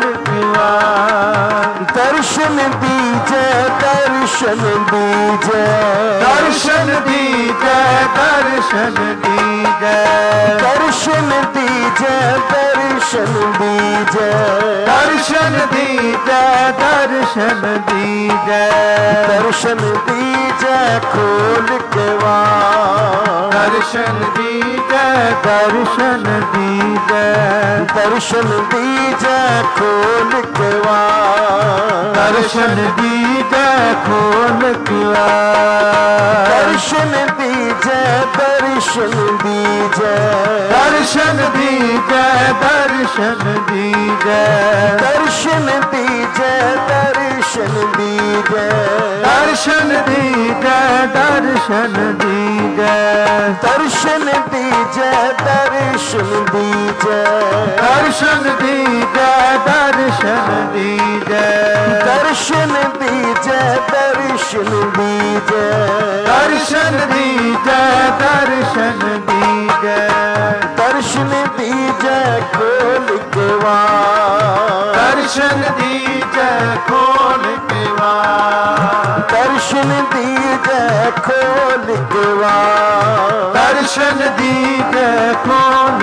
ਕਿਵਾੜ ਦਰਸ਼ਨ ਦੀਜੈ ਦਰਸ਼ਨ ਦੀਜੈ ਦਰਸ਼ਨ ਦੀਜੈ ਦਰਸ਼ਨ ਦੀਜੈ ਦਰਸ਼ਨ ਦੀਜੈ ਦਰਸ਼ਨ ਦੀਜੈ ਦਰਸ਼ਨ ਦੀਜੈ ਦਰਸ਼ਨ ਦੀਜੈ ਦਰਸ਼ਨ ਦੀਜੈ ਖੋਲ ਕਿਵਾੜ ਦਰਸ਼ਨ ਦੀਜੈ ਦਰਸ਼ਨ ਦੀਜੈ ਦਰਸ਼ਨ ਦੀਜੈ ਖੋਲ ਕਿਵਾੜ ਦਰਸ਼ਨ ਦੀਜੈ ਖੋਲ ਕਿਵਾੜ ਦਰਸ਼ਨ ਦੀਜੈ ਦਰਸ਼ਨ ਦੀਜੈ ਦਰਸ਼ਨ ਦੀਜੈ ਦਰਸ਼ਨ ਦੀਜੈ ਦਰਸ਼ਨ ਦੀਜੈ ਦਰਸ਼ਨ ਦੀਜੈ ਦਰਸ਼ਨ ਦੀਜੈ ਦਰਸ਼ਨ ਦੀਜੈ ਦਰਸ਼ਨ ਦੀਜੈ ਦਰਸ਼ਨ ਦੀਜੈ ਦਰਸ਼ਨ ਦੀਜੈ ਦਰਸ਼ਨ ਦੀਜੈ ਦਰਸ਼ਨ ਦੀਜੈ ਦਰਸ਼ਨ ਦੀਜੈ ਦਰਸ਼ਨ ਦੀਜੈ ਦਰਸ਼ਨ ਦੀਜੈ ਦਰਸ਼ਨ ਦੀਜੈ ਖੋਲ ਕਿਵਾੜ ਦਰਸ਼ਨ ਦੀਜੈ ਖੋਲ ਕਿਵਾੜ ਦਰਸ਼ਨ ਦੀਜੈ ਖੋਲ ਕਿਵਾੜ ਦਰਸ਼ਨ ਦੀਜੈ ਖੋਲ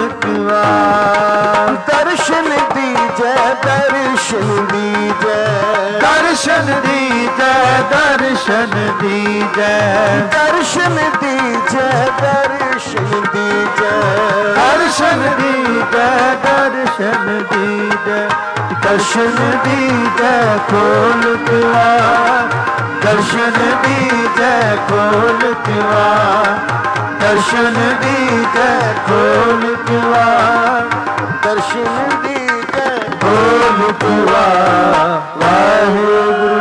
ਕਿਵਾੜ ਦਰਸ਼ਨ ਦੀਜੈ ਦਰਸ਼ਨ ਦੀਜੈ ਦਰਸ਼ਨ ਦੀਜੈ ਦਰਸ਼ਨ ਦੀਜੈ ਦਰਸ਼ਨ ਦੀਜੈ ਦਰਸ਼ਨ ਦੀਜੈ ਦਰਸ਼ਨ ਦੀਜੈ ਦਰਸ਼ਨ ਦੀਜੈ ਦਰਸ਼ਨ ਦੀਜੈ ਖੋਲ ਕਿਵਾੜ ਦਰਸ਼ਨ ਦੀਜੈ ਖੋਲ ਕਿਵਾੜ ਦਰਸ਼ਨ ਦੀਜੈ ਖੋਲ ਕਿਵਾੜ ਦਰਸ਼ਨ ਦੀਜੈ ਖੋਲ ਕਿਵਾੜ ਵਾਹਿਗੁਰੂ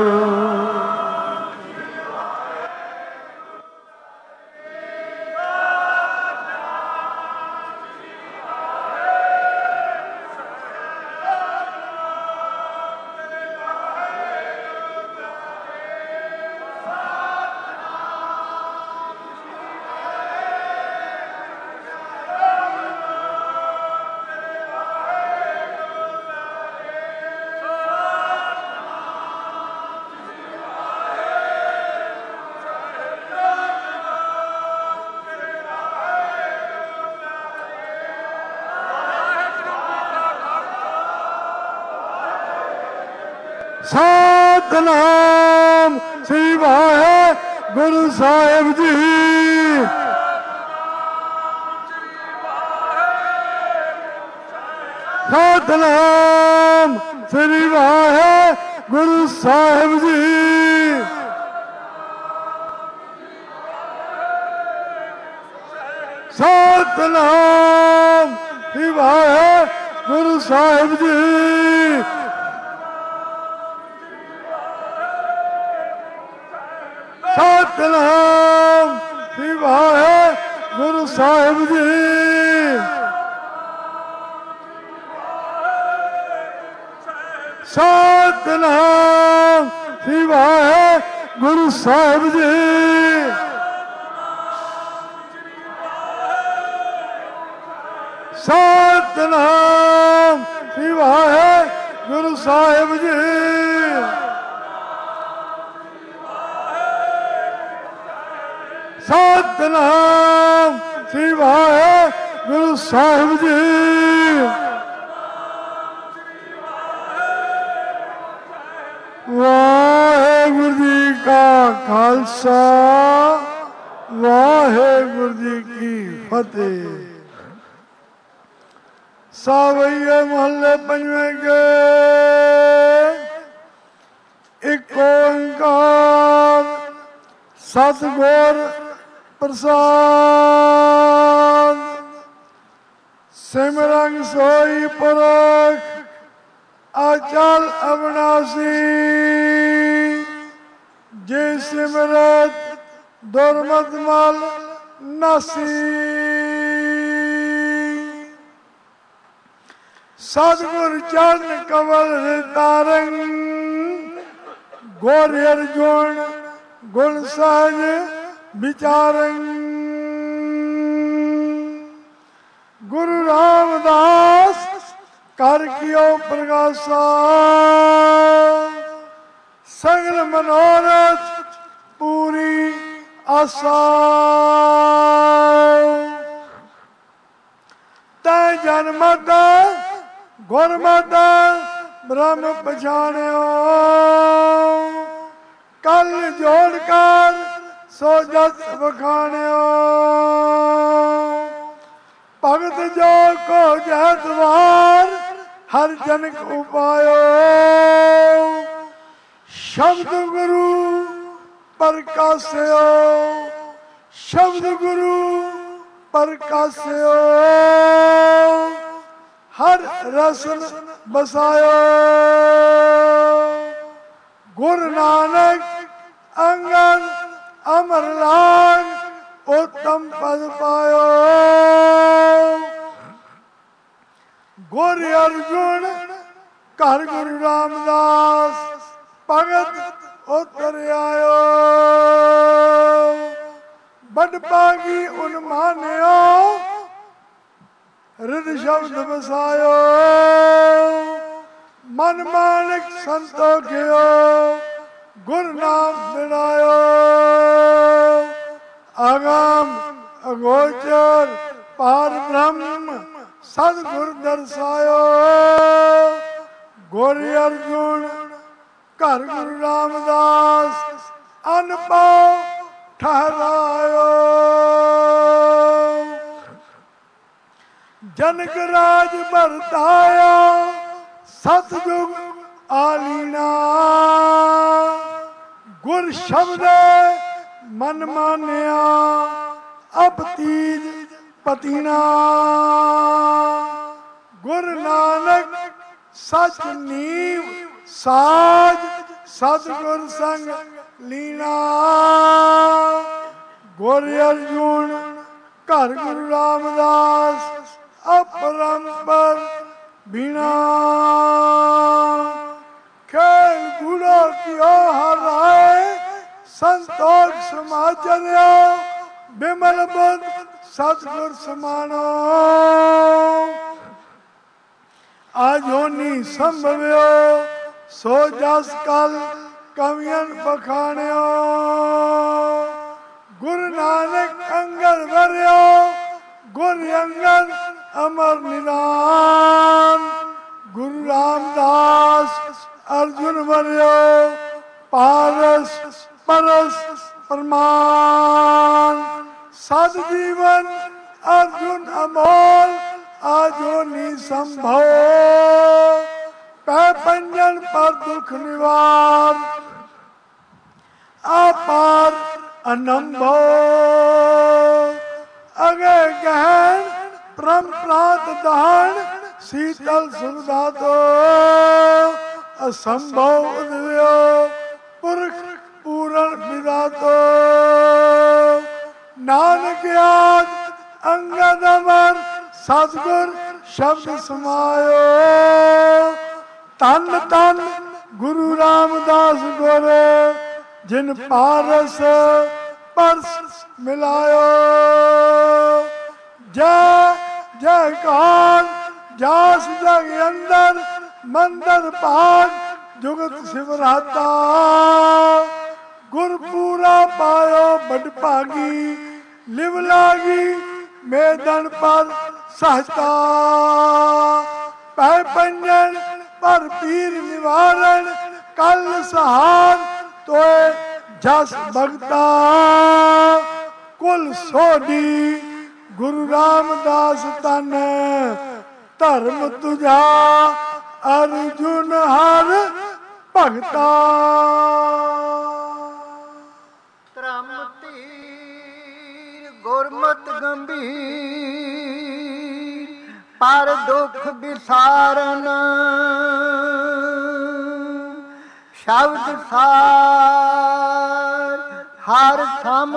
ਸਤਿਨਾਮ ਸ੍ਰੀ ਵਾਹਿਗੁਰੂ ਸਾਹਿਬ ਜੀ। ਸਤਿਨਾਮ ਸ੍ਰੀ ਵਾਹਿਗੁਰੂ ਸਾਹਿਬ ਜੀ। ਸਤਿਨਾਮ ਸ੍ਰੀ ਵਾਹਿਗੁਰੂ ਸਾਹਿਬ ਜੀ। ਸਤਿਨਾਮ ਸ੍ਰੀ ਵਾਹਿਗੁਰੂ ਸਾਹਿਬ ਜੀ। ਸਤਿਨਾਮ ਸ੍ਰੀ ਵਾਹਿਗੁਰੂ ਸਾਹਿਬ ਜੀ। ਸਤਿਨਾਮ ਸ੍ਰੀ ਵਾਹਿਗੁਰੂ ਸਾਹਿਬ ਜੀ। ਸਤਿਨਾਮ ਸ੍ਰੀ ਵਾਹਿਗੁਰੂ ਸਾਹਿਬ ਜੀ। ਵਾਹਿਗੁਰੂ ਜੀ ਕਾ ਖਾਲਸਾ ਵਾਹਿਗੁਰੂ ਜੀ ਕੀ ਫਤਿਹ। ਸਾਵਈਏ ਮਹੱਲੇ ਪੰਜਵੇਂ ਕੇ ਇੱਕ ਓੰਕਾਰ ਸਤਿਗੁਰ ਪ੍ਰਸਾਦ। ਸਿਮਰੰਗ ਸੋਈ ਪੁਰਖ ਅਚਲ ਅਵਨਾਸੀ। ਜੇ ਸਿਮਰਤ ਦੁਰਮਤ ਮਲ ਨਾਸੀ। ਸਤਿਗੁਰ ਚਰਨ ਕਮਲ ਤਾਰੰ। ਗੋਰ ਅਰਜੁਨ ਗੁਣ ਸਹਿਜ ਵਿਚਾਰੰ। ਗੁਰੂ ਰਾਮਦਾਸ ਕਰ ਕੀਓ ਪ੍ਰਗਾਸਾ ਸਗਲ ਮਨੋਰਥ ਪੂਰੀ ਆਸਾ। ਤੈ ਜਨਮਤ ਗੁਰਮਤ ਬ੍ਰਹਮ ਪਛਾਣਿਓ ਕਲ ਜੋੜ ਕਰ ਸੋ ਜਸ ਵਖਾਣਿਓ। ਭਗਤ ਜੋ ਕੋ ਜੈ ਦਵਾਰ ਹਰ ਜਨਕ ਉਪਾਇਓ। ਸ਼ਬਦ ਗੁਰੂ ਪ੍ਰਕਾਸਿਓ ਸ਼ਬਦ ਗੁਰੂ ਪ੍ਰਕਾਸਿਓ। ਹਰ ਰਸਨ ਬਸਾਇਓ। ਗੁਰੂ ਨਾਨਕ ਅੰਗਦ ਅਮਰ ਲਾਗ ਉਤਮ ਪਦ ਪਾਇਓ। ਗੁਰ ਅਰਜੁਨ ਘਰ ਗੁਰੂ ਰਾਮਦਾਸ ਭਗਤ ਉਤਰ ਆਇਓ। ਬੜ ਭਾਗੀ ਉਨ ਮਾਨਿਓ ਰਿਦ ਸ਼ਬਦ ਵਸਾਇਓ। ਮਨ ਮਾਨਕ ਸੰਤੋਖਿਓ ਗੁਰ ਨਾਮ ਬਿਨਾਇਓ। ਅਗਮ ਅਗੋਚਰ ਪਾਰ ਬ੍ਰਹਮ ਸਤਿਗੁਰ ਦਰਸਾਇਓ। ਗੁਰ ਅਰਜੁਨ ਘਰ ਗੁਰੂ ਰਾਮਦਾਸ ਅਨਪਉ ਠਹਰਾਇਓ। ਜਨਕ ਰਾਜ ਵਰਤਾਇਆ ਸਤਿਯੁਗ ਆਲੀਣਾ। ਗੁਰ ਸ਼ਬਦ ਮਨ ਮਾਨਿਆ ਅਬ ਤੀਜ ਪਤੀਨਾ। ਗੁਰ ਨਾਨਕ ਸਚ ਨੀਵ ਸਾਜ ਸਤਿਗੁਰ ਸੰਗ ਲੀਨਾ। ਗੁਰ ਅਰਜੁਨ ਘਰ ਗੁਰੂ ਰਾਮਦਾਸ ਅਪਰੰਪਰ ਬਿਨਾ। ਖੇਲ ਗੁਰੂ ਕਿਓ ਹਰਾਏ ਸੰਤੋਖ ਸਮਾਚਰਿਓ। ਬਿਮਲ ਬੁੱਧ ਸਤਿਗੁਰ ਸਮਾਨੋ। ਆਜੋਨੀ ਸੰਭਵਿਓ ਸੋ ਜਸ ਕਲ ਕਵੀਨ ਬਖਾਣਿਓ। ਗੁਰੂ ਨਾਨਕ ਅੰਗਦ ਵਰਿਓ ਗੁਰ ਅੰਗਦ ਅਮਰ ਨਿਦਾਨ। ਗੁਰੂ ਰਾਮਦਾਸ ਅਰਜੁਨ ਵਰਿਓ ਪਾਰਸ ਪਰਸ ਪ੍ਰਮਾਨ। ਸਦ ਜੀਵਨ ਅਰਜੁਨ ਅਮੋਲ ਆਜੋਨੀ ਸੰਭੋ। ਪੈ ਪੰਜਨ ਪਰ ਦੁਖ ਨਿਵਾਰ ਆਪਾਰ ਅਨੰਭੋ। ਅਗੇ ਗਹਿਣ ਪ੍ਰਮ ਪ੍ਰਾਤ ਦਹਣ ਸੀਤਲ ਸੁਖਦਾਤੋ। ਅਸੰਭਵ ਉਦਵਿਓ ਪੁਰਖ ਪੂਰਨ ਵਿਦਾਤੋ। ਨਾਨਕ ਆਦ ਅੰਗਦ ਅਮਰ ਸਤਿਗੁਰ ਸ਼ਬਦ ਸਮਾਇਓ। ਧੰਨ ਧੰਨ ਗੁਰੂ ਰਾਮਦਾਸ ਗੁਰ ਜਿਨ ਪਾਰਸ ਪਰਸ ਮਿਲਾਇਓ। ਜੈ ਜੈਕਾਰ ਜਾਸ ਜਗ ਅੰਦਰ ਮੰਦਰ ਭਾਗ ਜੁਗਤ ਸਿਵਰਾਤਾ। ਗੁਰ ਪੂਰਾ ਪਾਇਓ ਬੜ ਭਾਗੀ ਲਿਵ ਲਾਗੀ ਮੇਦਨ ਪਰ ਸਹਤਾ। ਪੈ ਪੰਜਨ ਪਰ ਪੀਰ ਨਿਵਾਰਨ ਕਲ ਸਹਾਰ ਤੋਏ ਜਸ ਭਗਤਾ। ਕੁਲ ਸੋਢੀ ਗੁਰੂ ਰਾਮਦਾਸ ਤਨ ਧਰਮ ਤੁਝਾ ਅਰਜੁਨ ਹਰ ਭਗਤਾ। ਧਰਮ ਧੀਰ ਗੁਰਮਤ ਗੰਭੀਰ ਪਰ ਦੁਖ ਵਿਸਾਰਨ। ਸ਼ਬਦ ਸਾਰ ਹਰ ਥਮ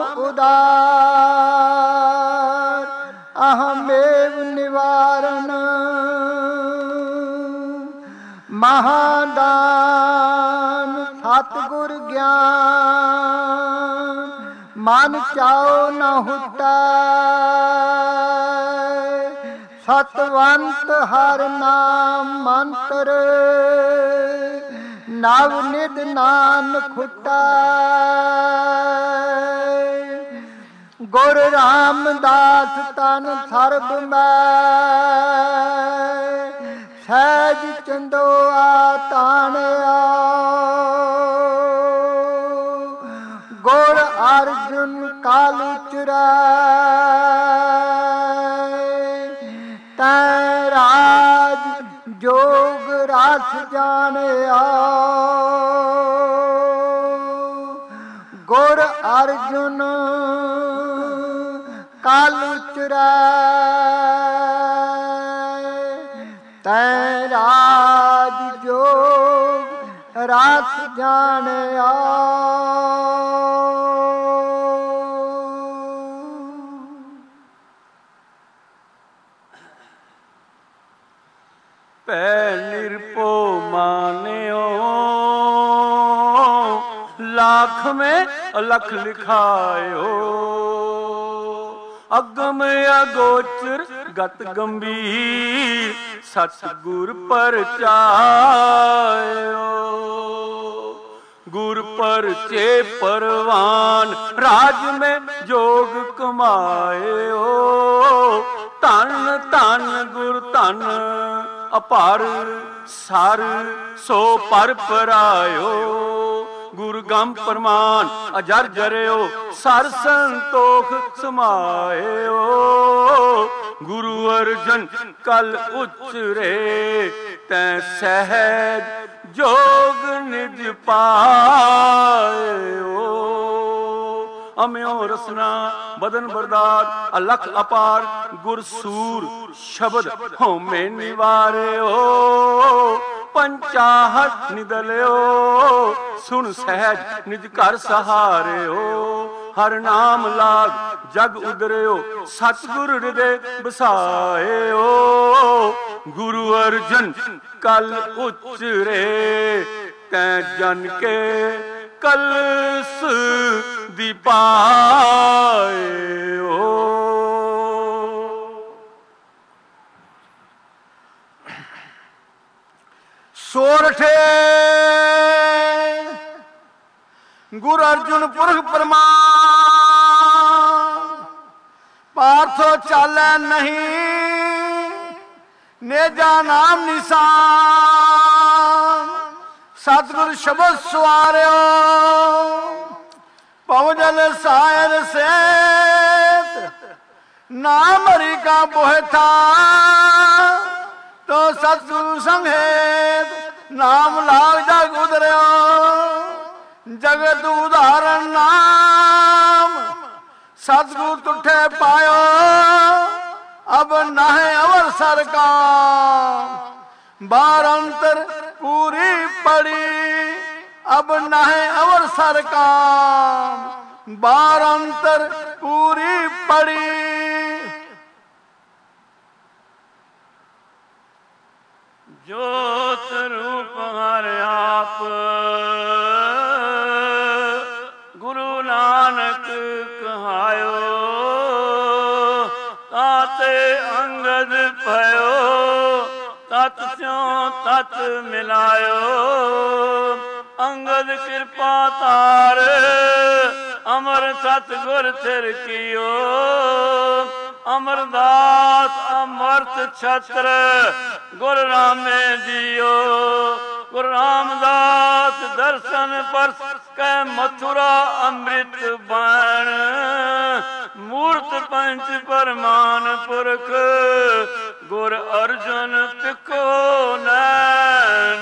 ਉਦਾਰ ਅਹਮੇਵ ਨਿਵਾਰਨ। ਮਹਾਦਾਨ ਸਤਿਗੁਰ ਗਿਆਨ ਮਨ ਚਾਉ ਨ ਹੁਟੈ। ਸਤਵੰਤ ਹਰ ਨਾਮ ਮੰਤਰ ਨਵ ਨਿਧ ਨਾਨਕ ਖੁੱਟਾ ਗੁਰ ਰਾਮਦਾਸ ਤਨ ਸਰਬ ਮੈਂ ਸਹਿਜ ਚੰਦੋਆ ਤਾਣਿਆ ਗੁਰ ਅਰਜੁਨ ਕਾਲ ਉਚਰੈ ਤੈ ਰਾਜ ਜੋਗ ਰਸ ਜਾਣਿਆ ਗੁਰ ਅਰਜੁਨ ਕਾਲ ਉਚਰੈ ਤੈ ਰਾਜ ਜੋਗ ਰਸ ਜਾਣਿਆ ਭੈ ਨਿਰਭਉ ਮਾਨਿਓ ਲਾਖ ਮੈਂ ਅਲਖ ਲਿਖਾਇਓ ਅਗਮ ਅਗੋਚਰ ਗਤ ਗੰਭੀਰ ਸਤਿਗੁਰ ਪਰਚਾਇਓ ਗੁਰ ਪਰਚੇ ਪਰਵਾਨ ਰਾਜ ਮੈਂ ਜੋਗ ਕਮਾਇਓ ਧਨ ਧਨ ਗੁਰ ਧਨ ਅਪਾਰ ਸਰ ਸੋ ਪਰ ਪਰਾਇਓ ਗੁਰ ਗੰਮ ਪ੍ਰਮਾਨ ਅਜਰ ਜਰਿਓ ਸਰ ਸੰਤੋਖ ਸਮਾਇਓ ਗੁਰੂ ਅਰਜਨ ਕਲ ਉਚਰੇ ਤੈ ਸਹਿਜ ਜੋਗ ਨਿਜ ਪਾਇਓ ਅਮਿਓ ਰਸਨਾ ਬਦਨ ਬਰਦਾਤ ਅਲਖ ਅਪਾਰ ਗੁਰ ਸੂਰ ਸ਼ਬਦ ਹਉਮੈ ਨਿਵਾਰਿਓ ਪੰਚਾਹਤ ਨਿਦਲਿਓ ਸੁਣ ਸਹਿਜ ਨਿਜ ਘਰ ਸਹਾਰਿਓ ਹਰ ਨਾਮ ਲਾਗ ਜਗ ਉਦਰਿਓ ਸਤਿਗੁਰ ਹਿਰਦੇ ਬਸਾਇਓ ਗੁਰੂ ਅਰਜਨ ਕਲ ਉਚਰੇ ਤੈ ਜਨ ਕੇ ਕਲਸ ਦੀ ਪਾਇਓ ਸੋਰਠੇ ਗੁਰ ਅਰਜੁਨ ਪੁਰਖ ਪ੍ਰਮਾਨ ਪਾਰਥੋ ਚਾਲੈ ਨਹੀਂ ਨੇਜਾ ਨਾਮ ਨਿਸ਼ਾਨ ਸਤਿਗੁਰ ਸ਼ਬਦ ਸਵਾਰਿਓ ਪਵਜਲ ਸਾਇਰ ਸੇਤ ਨਾਮ ਹਰੀ ਕਾ ਬੋਹਿਥਾ ਤੋ ਸਤਿਗੁਰੂ ਸੰਘੇਤ ਨਾਮ ਲਾਗ ਜਗ ਉਦਰਿਓ ਜਗਤ ਉਦਾਹਰਨ ਨਾਮ ਸਤਿਗੁਰ ਤੁਠੇ ਪਾਇਓ ਅਬ ਨਾਹਿ ਅਵਰ ਸਰਕਾਰ ਬਾਰ ਅੰਤਰ ਪੂਰੀ ਪੜੀ ਅਬ ਨਾਹਿ ਅਵਰ ਸਰਕਾਰ ਬਾਰ ਅੰਤਰ ਪੂਰੀ ਪੜੀ ਜੋਤ ਰੂਪ ਹਰ ਆਪ ਗੁਰੂ ਨਾਨਕ ਕਹਾਇਓ ਤਾਤੇ ਅੰਗਦ ਭਇਓ ਤਤ ਸਿਉ ਤਤ ਮਿਲਾਇਓ ਅੰਗਦ ਕਿਰਪਾ ਤਾਰ ਅਮਰ ਸਤਿਗੁਰ ਥਿਰ ਕੀਓ ਅਮਰਦਾਸ ਅਮਰਤ ਛਤਰ ਗੁਰ ਰਾਮੇ ਜੀਓ ਗੁਰੂ ਰਾਮਦਾਸ ਦਰਸ਼ਨ ਪਰਸ ਕੈ ਮਥੁਰਾ ਅੰਮ੍ਰਿਤ ਬਾਣ ਮੂਰਤ ਪੰਚ ਪਰਮਾਨ ਪੁਰਖ ਗੁਰ ਅਰਜਨ ਤਿਕੋ ਨੈਣ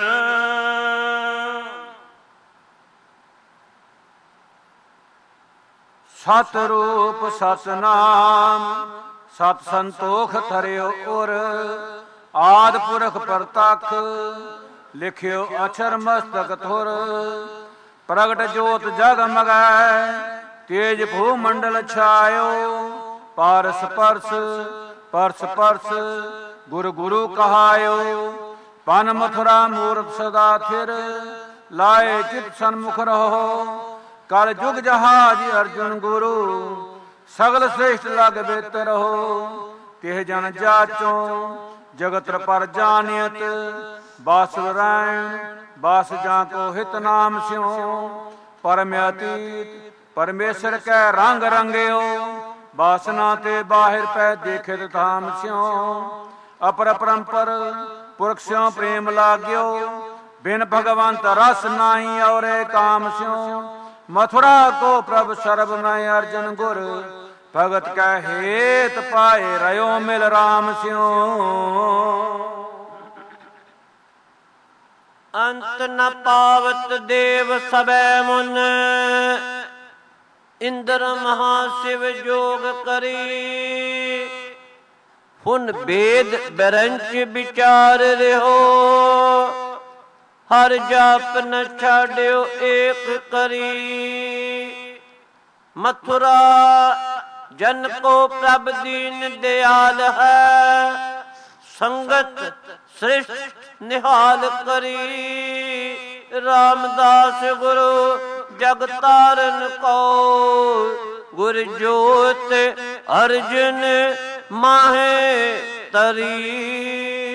ਸਤ ਰੂਪ ਸਤ ਨਾਮ ਸਤ ਸੰਤੋਖ ਧਰਿਓ ਉਰ ਆਦ ਪੁਰਖ ਪ੍ਰਤਖ ਲਿਖਿਓ ਅਛਰ ਮਸਤਕ ਥੁਰ ਪ੍ਰਗਟ ਜੋਤ ਜਗ ਮਗੈ ਤੇਜ ਭੂ ਮੰਡਲ ਛਾਇਓ ਪਾਰਸ ਪਰਸ ਪਰਸ ਪਰਸ ਗੁਰ ਗੁਰੂ ਕਹਾਇਓ ਪਨ ਮਥੁਰਾ ਮੂਰਤ ਸਦਾ ਥਿਰ ਲਾਏ ਚਿਤ ਸਨਮੁਖ ਰਹੋ ਕਲ ਜੁਗ ਜਹਾਜ ਅਰਜੁਨ ਗੁਰੂ ਸਗਲ ਸ੍ਰੇਸ਼ਟ ਲਗ ਬਿਤ ਰਹੋ ਤਿਹ ਜਨ ਜਾਚੋ ਜਗਤ ਪਰ ਜਾਣਿਤ ਬਾਸ ਰੈਣ ਬਾਸ ਜਾਂ ਕੋ ਹਿਤ ਨਾਮ ਸਿਉ ਪਰਮ ਅਤੀਤ ਪਰਮੇਸ਼ਰ ਕੈ ਰੰਗ ਰੰਗਿਓ ਬਾਸਨਾ ਤੇ ਬਾਹਿਰ ਪੈ ਦੇਖਿਤ ਧਾਮ ਸਿਉ ਅਪਰ ਪਰੰਪਰ ਪੁਰਖ ਸਿਉ ਪ੍ਰੇਮ ਲਾਗਿਓ ਬਿਨ ਭਗਵੰਤ ਰਸ ਨਾਹੀ ਔਰੇ ਕਾਮ ਸਿਉ ਮਥੁਰਾ ਕੋ ਪ੍ਰਭ ਸਰਬ ਮੈਂ ਅਰਜਨ ਗੁਰ ਭਗਤ ਕੈ ਹੇਤ ਪਾਏ ਰਿਓ ਮਿਲ ਰਾਮ ਸਿਉ ਅੰਤ ਨ ਪਾਵਤ ਦੇਵ ਸਬੈ ਮੁਨ ਇੰਦਰ ਮਹਾਸ਼ਿਵ ਜੋਗ ਕਰੀ ਹੁਣ ਬੇਦ ਬਰੰਚ ਵਿਚਾਰ ਰਿਓ ਹਰ ਜਾਪ ਨ ਛਾੜਿਓ ਏਕ ਕਰੀ ਮਥੁਰਾ ਜਨ ਕੋ ਪ੍ਰਭ ਦੀਨ ਦਿਆਲ ਹੈ ਸੰਗਤ ਸ੍ਰਿਸ਼ਟ ਨਿਹਾਲ ਕਰੀ ਰਾਮਦਾਸ ਗੁਰੂ ਜਗ ਤਾਰਨ ਕੋ ਗੁਰ ਜੋਤ ਅਰਜਨ ਮਾਹੇ ਤਰੀ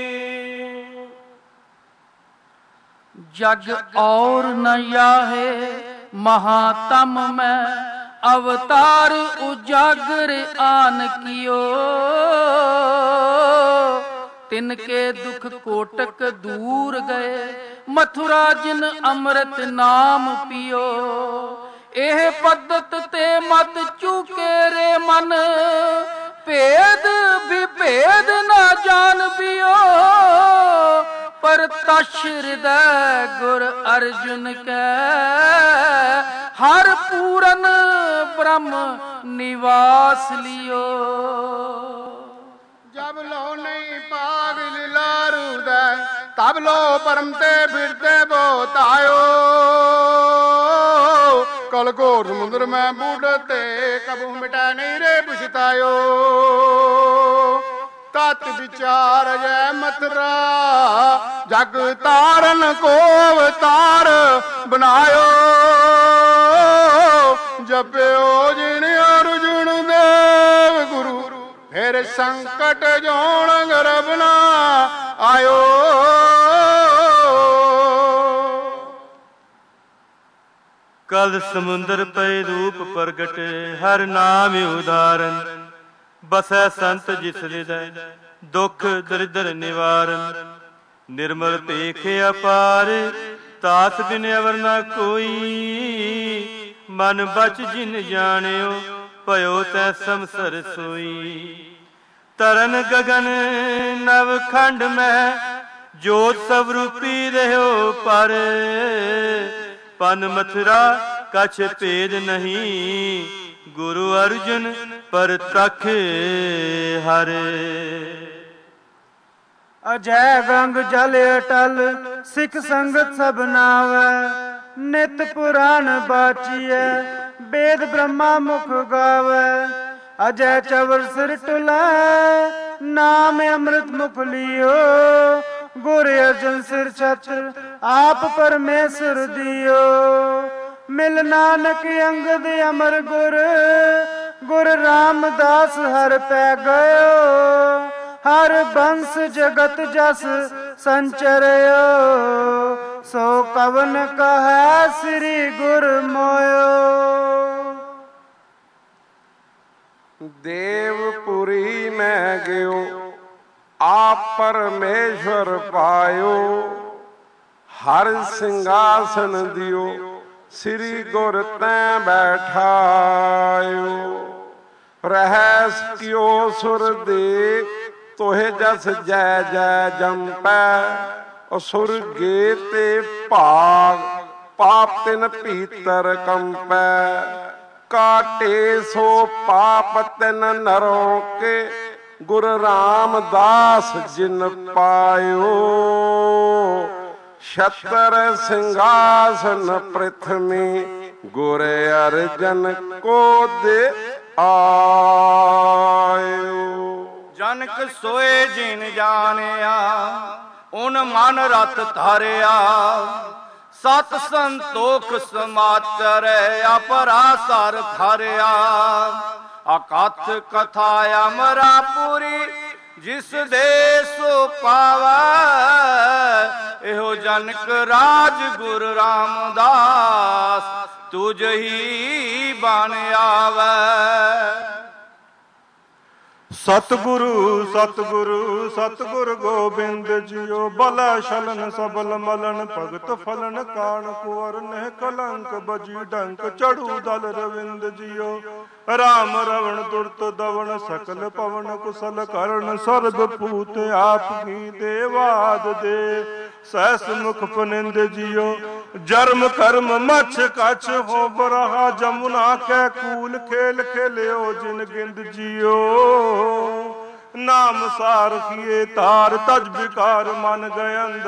ਜਗ ਔਰ ਨ ਯਾਹੇ ਮਹਾਤਮ ਮੈਂ अवतार उजागर आन कियो तिनके दुख कोटक दूर गए मथुरा जिन अमृत नाम पियो एह पद्धत ते मत चूके रे मन भेद विभेद न जान पियो पर तश हृदय गुर अर्जुन कै हर पूरन ब्रह्म निवास लियो जब लो नहीं पाग लीलारू दे तब लो परम ते फिरते बोतायो कल घोर समुद्र में बूढ़ते कबू मिटा नहीं रे पुछतायो तत् विचार जय मथुरा जग तारन को अवतार बनायो जप्यो जिन अर्जुन देव गुरु फिर संकट जोन गरबना आयो कल समुंदर पे रूप प्रगट हर नाम उदाहरण बसै संत जिस हृदय दुख दरिद्र निवारण निर्मल पेख अपार तास बिन अवर न कोई मन बच जिन जानियो भयो तै समसर सोई तरन गगन नव खंड में जोत सब रूपी रहो पर पन मथुरा कछ भेद नहीं गुरु अर्जुन पर तख हरे अजय गंग जल अटल सिख संगत सब नावै नित पुराण बाचिए वेद ब्रह्मा मुख गावै अजय चवर सिर टुलै नाम अमृत मुख लियो गुर अर्जन सिर छत्र आप परमेश्वर दियो मिल नानक अंगद अमर गुर गुर रामदास हर पै गयो हर बंस जगत जस संचरयो सो कवन कहे श्री गुर मोयो देवपुरी में गयो आप परमेश्वर पायो हर सिंहासन दियो श्री गुर तैं बैठायो रहस कियो सुर दे तोहे जस जय जय जंपै असुर गे ते भाग पाप तिन भीतर कंपै काटे सो पाप तिन नरों के गुरु रामदास जिन पायो छतर सिंहासन पृथ्वी गुर अर्जन को दे आयो जनक सोए जिन जानिया उन मन रत धारिया सत संतोख समाचर अपरा सर थारिया ਅਕਥ ਕਥਾ ਅਮਰਾਪੁਰੀ ਜਿਸ ਦੇ ਸੋ ਪਾਵੈ। ਇਹੋ ਜਨਕ ਰਾਜ ਗੁਰ ਰਾਮਦਾਸ ਤੁਝ ਹੀ ਬਣ ਆਵੈ। ਸਤਿਗੁਰੂ ਸਤਿਗੁਰੂ ਸਤਿਗੁਰ ਗੋਬਿੰਦ ਜੀਓ। ਬਲ ਛਲਨ ਸਬਲ ਮਲਨ ਭਗਤ ਫਲਨ ਕਾਣ ਕੁਵਰ ਨਹਿ ਕਲੰਕ ਬਜੀ ਡੰਕ ਚੜੂ ਦਲ ਰਵਿੰਦ ਜੀਓ। ਰਾਮ ਰਵਣ ਦੁਰਤ ਦਵਣ ਸਕਲ ਪਵਨ ਕੁਸਲ ਕਰਨ ਸਰਬ ਪੂਤ ਆਪ ਕੀ ਦੇਵਾਦ ਦੇ ਸਹਿਸ ਮੁਖ ਪਨਿੰਦ ਜੀਓ। ਜਰਮ ਕਰਮ ਮਛ ਕਛ ਹੋ ਬਰਹਾ ਜਮੁਨਾ ਕੈ ਕੂਲ ਖੇਲ ਖੇਲਿਓ ਜਿਨ ਗਿੰਦ ਜੀਓ। ਨਾਮ ਸਾਰਖੀਏ ਤਾਰ ਤਜ ਬਿਕਾਰ ਮਨ ਗਇੰਦ।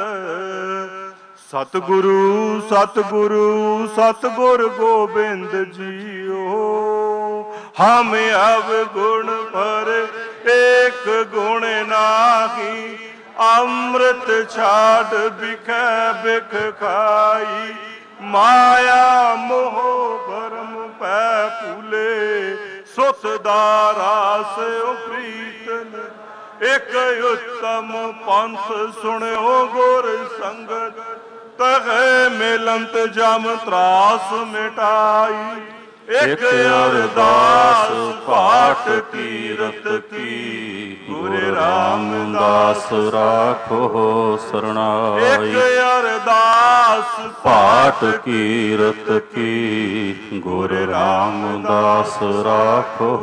ਸਤਿਗੁਰੂ ਸਤਿਗੁਰੂ ਸਤਿਗੁਰ ਗੋਬਿੰਦ ਜੀਓ। ਹਮ ਅਵਗੁਣ ਪਰ ਏਕ ਗੁਣ ਨਾਹੀ। ਅੰਮ੍ਰਿਤ ਛਾੜ ਬਿਖੈ ਬਿਖ ਖਾਈ। ਮਾਇਆ ਮੋਹ ਭਰਮ ਪੈ ਭੂਲੇ। ਸੁਤ ਦਾ ਰਾਸ ਪ੍ਰੀਤਨ ਇਕ ਉਤਮ ਪੰਥ ਸੁਣਿਓ ਗੁਰ ਸੰਗਤ। ਤਹਿ ਮਿਲੰਤ ਜਮ ਤਰਾਸ ਮਿਟਾਈ। ਇਕ ਅਰਦਾਸ ਪਾਠ ਕੀਰਤ ਕੀ ਗੁਰੂ ਰਾਮਦਾਸ ਰਾਖੋ ਸਰਣਾਈ। ਇਕ ਅਰਦਾਸ ਪਾਠ ਕੀਰਤ ਕੀ ਗੁਰੂ ਰਾਮਦਾਸ ਰਾਖੋ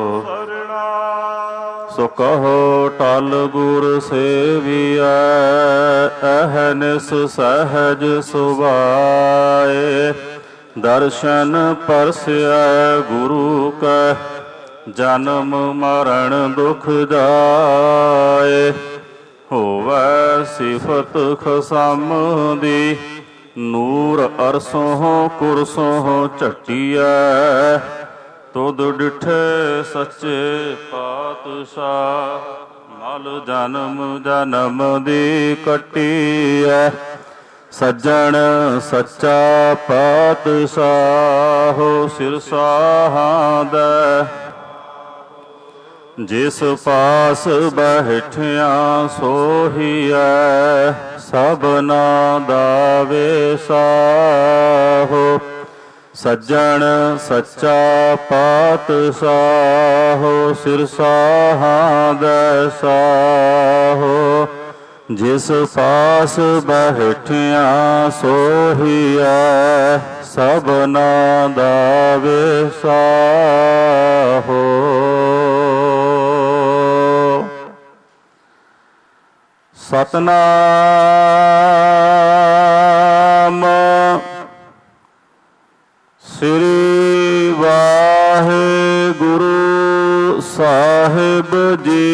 ਸਰਣਾਈ। ਸੋ ਕਹੋ ਟਲ ਗੁਰ ਸੇਵੀਐ ਅਹਨਿਸ ਸਹਿਜ ਸੁਭਾਏ। ਦਰਸ਼ਨ ਪਰਸਿਐ ਗੁਰੂ ਕੈ ਜਨਮ ਮਰਨ ਦੁਖ ਜਾਏ। ਹੋਵੈ ਸਿਫਤ ਖਸਮ ਦੀ ਨੂਰ ਅਰਸੋਂ ਕੁਰਸੋਂ ਝਟੀਐ। ਤੁਧ ਡਿਠੇ ਸੱਚੇ ਪਾਤਸ਼ਾਹ ਮਲ ਜਨਮ ਜਨਮ ਦੀ ਕੱਟੀਐ। ਸੱਜਣ ਸੱਚਾ ਪਾਤਸ਼ਾਹ ਸਿਰਸਾਹਾਂ ਦਾ। ਜਿਸ ਪਾਸ ਬੈਠਿਆ ਸੋਹੀਐ ਸਭਨਾ ਦਾ ਵੇਸਾਹੋ। ਸੱਜਣ ਸੱਚਾ ਪਾਤਸ਼ਾਹ ਸਿਰਸਾਹਾਂ ਦਾ ਸਾਹੋ। ਜਿਸ ਪਾਸ ਬੈਠਿਆ ਸੋਹੀਐ ਸਭਨਾ ਦਾ ਵੇਸਾਹੋ। ਸਤਨਾਮ ਸ੍ਰੀ ਵਾਹਿਗੁਰੂ ਸਾਹਿਬ ਜੀ।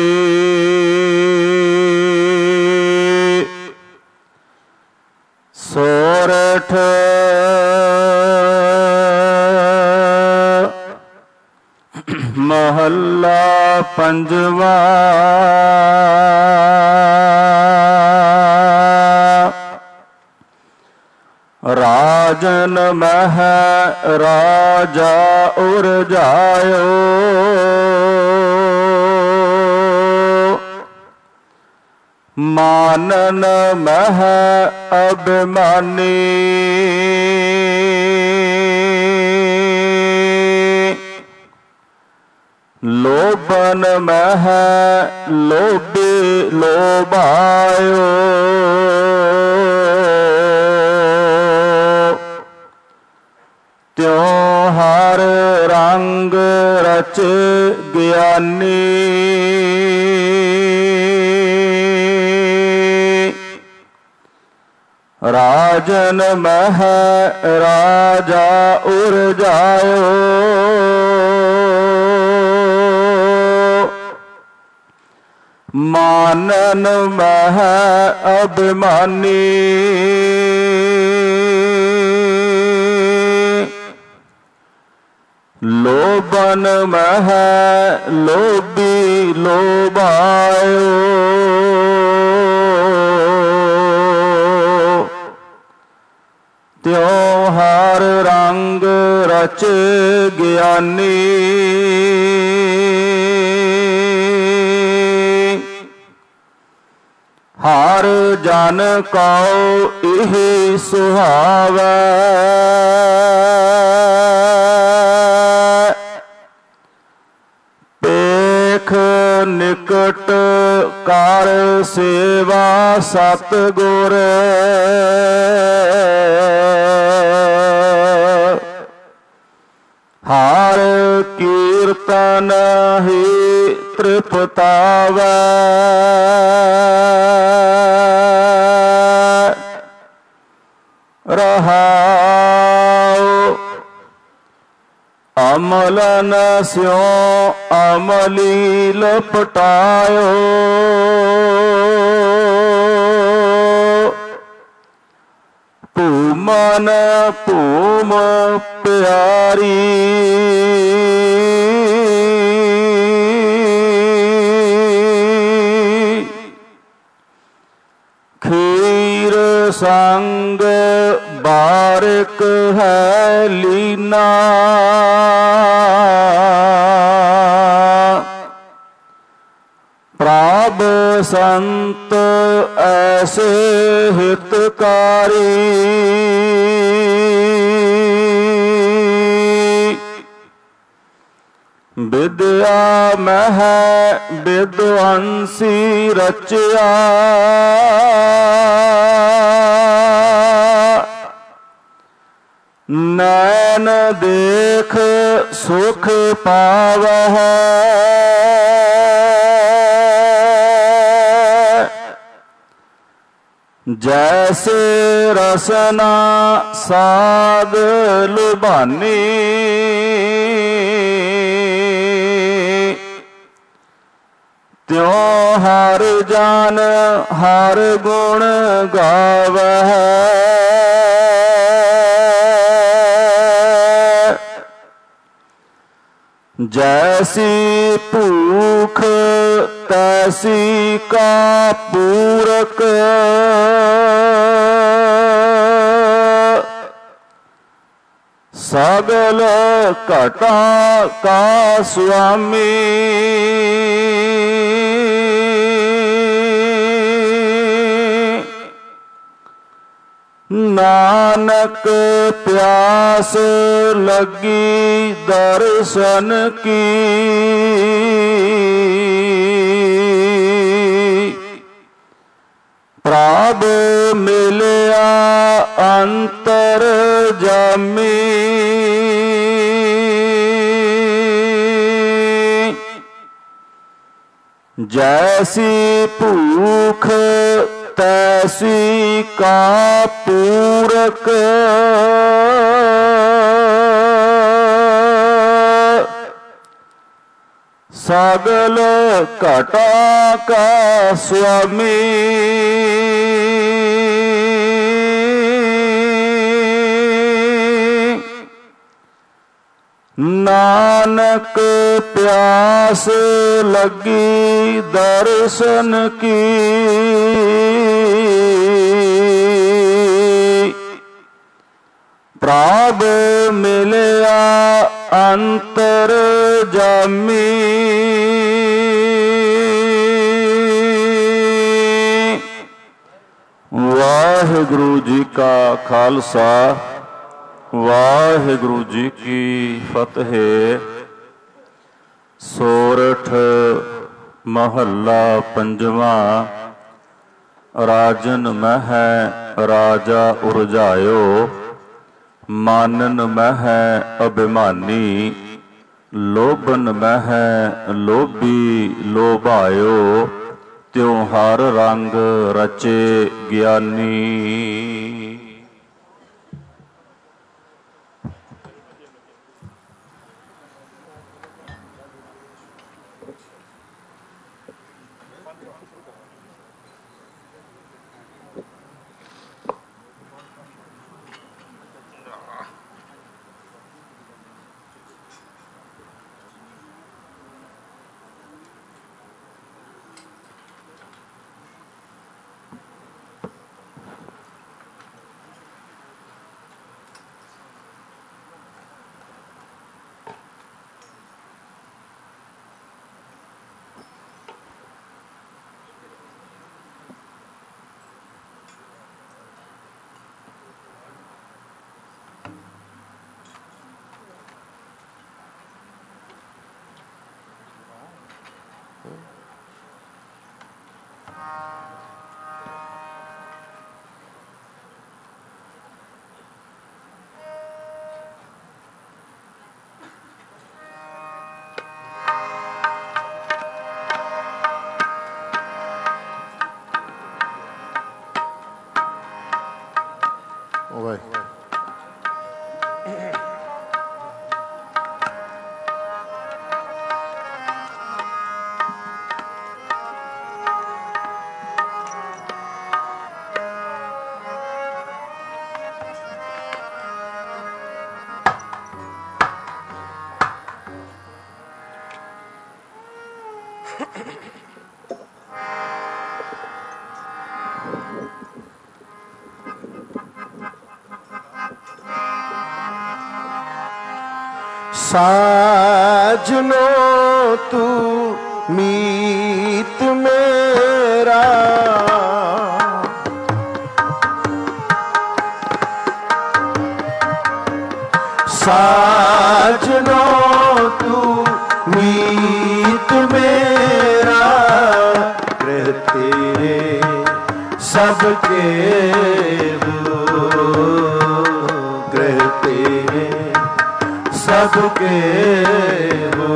ਸੋਰਠ ਮਹੱਲਾ ਪੰਜਵਾ। ਰਾਜਨ ਮਹਿ ਰਾਜਾ ਉਰਜਾਇਓ। ਮਾਨਨ ਮਹਿ ਅਭਿਮਾਨੀ। ਲੋਭਨ ਮਹਿ ਲੋਭੀ ਲੋਭਾਇਓ। ਤਿਉ ਹਰ ਰੰਗ ਰਚ ਗਿਆਨੀ। ਰਾਜਨ ਮਹਿ ਰਾਜਾ ਉਰਜਾਇਓ। ਮਾਨਨ ਮਹਿ ਅਭਿਮਾਨੀ। ਲੋਭਨ ਮਹਿ ਲੋਭੀ ਲੋਭਾਇਓ। ਤਿਉ ਹਰ ਰੰਗ ਰਚ ਗਿਆਨੀ। ਹਰ ਜਨ ਕਉ ਇਹ ਸੁਹਾਵੈ। ਪੇਖ ਨਿਕਟ ਕਰ ਸੇਵਾ ਸਤਿਗੁਰ। ਹਰ ਕੀਰਤਨ ਹੀ ਤ੍ਰਿਪਤਾਵੈ। ਰਹਾਉ ਅਮਲਨ ਸਿਉ ਅਮਲੀ ਲਪਟਾਇਓ। ਭੂਮਨ ਭੂਮ ਪਿਆਰੀ। ਖੀਰ ਸੰਗ ਬਾਰਿਕ ਹੈ ਲੀਨਾ। ਪ੍ਰਭ ਸੰਤ ਐਸੇ ਹਿਤਕਾਰੀ। ਵਿਦਿਆ ਮਹਿ ਵਿਦਵਾਂਸੀ ਰਚਿਆ। ਨੈਣ ਦੇਖ ਸੁਖ ਪਾਵਹਿ। ਜੈਸੇ ਰਸਨਾ ਸਾਧ ਲੁਭਾਨੀ। ਤਿਉ ਹਰ ਜਨ ਹਰ ਗੁਣ ਗਾਵਹਿ। ਜੈਸੀ ਭੂਖ ਤੈਸੀ ਕਾ ਪੂਰਕ। ਸਗਲ ਘਟਾ ਕਾ ਸੁਆਮੀ। ਨਾਨਕ ਪਿਆਸ ਲੱਗੀ ਦਰਸ਼ਨ ਕੀ। ਪ੍ਰਭ ਮਿਲਿਆ ਅੰਤਰ ਜਾਮੀ। ਜੈਸੀ ਭੂਖ ਤੈਸੀ ਕਾ ਪੂਰਕ। ਸਗਲ ਘਟਾ ਕਾ ਸੁਆਮੀ। ਨਾਨਕ ਪਿਆਸ ਲੱਗੀ ਦਰਸ਼ਨ ਕੀ। ਪ੍ਰਭ ਮਿਲਿਆ ਅੰਤਰ ਜਾਮੀ। ਵਾਹਿਗੁਰੂ ਜੀ ਕਾ ਖਾਲਸਾ ਵਾਹਿਗੁਰੂ ਜੀ ਕੀ ਫਤਿਹ। ਸੋਰਠ ਮਹੱਲਾ ਪੰਜਵਾਂ। ਰਾਜਨ ਮਹਿ ਰਾਜਾ ਉਰਜਾਇਓ। ਮਾਨਨ ਮਹਿ ਅਭਿਮਾਨੀ। ਲੋਭਨ ਮਹਿ ਲੋਭੀ ਲੋਭਾਇਓ। ਤਿਉ ਹਰ ਰੰਗ ਰਚੇ ਗਿਆਨੀ। साजनो तू मीत मेरा, साजनो तू मीत मेरा, गृह तेरे सबके गृह तेरे सबके हो।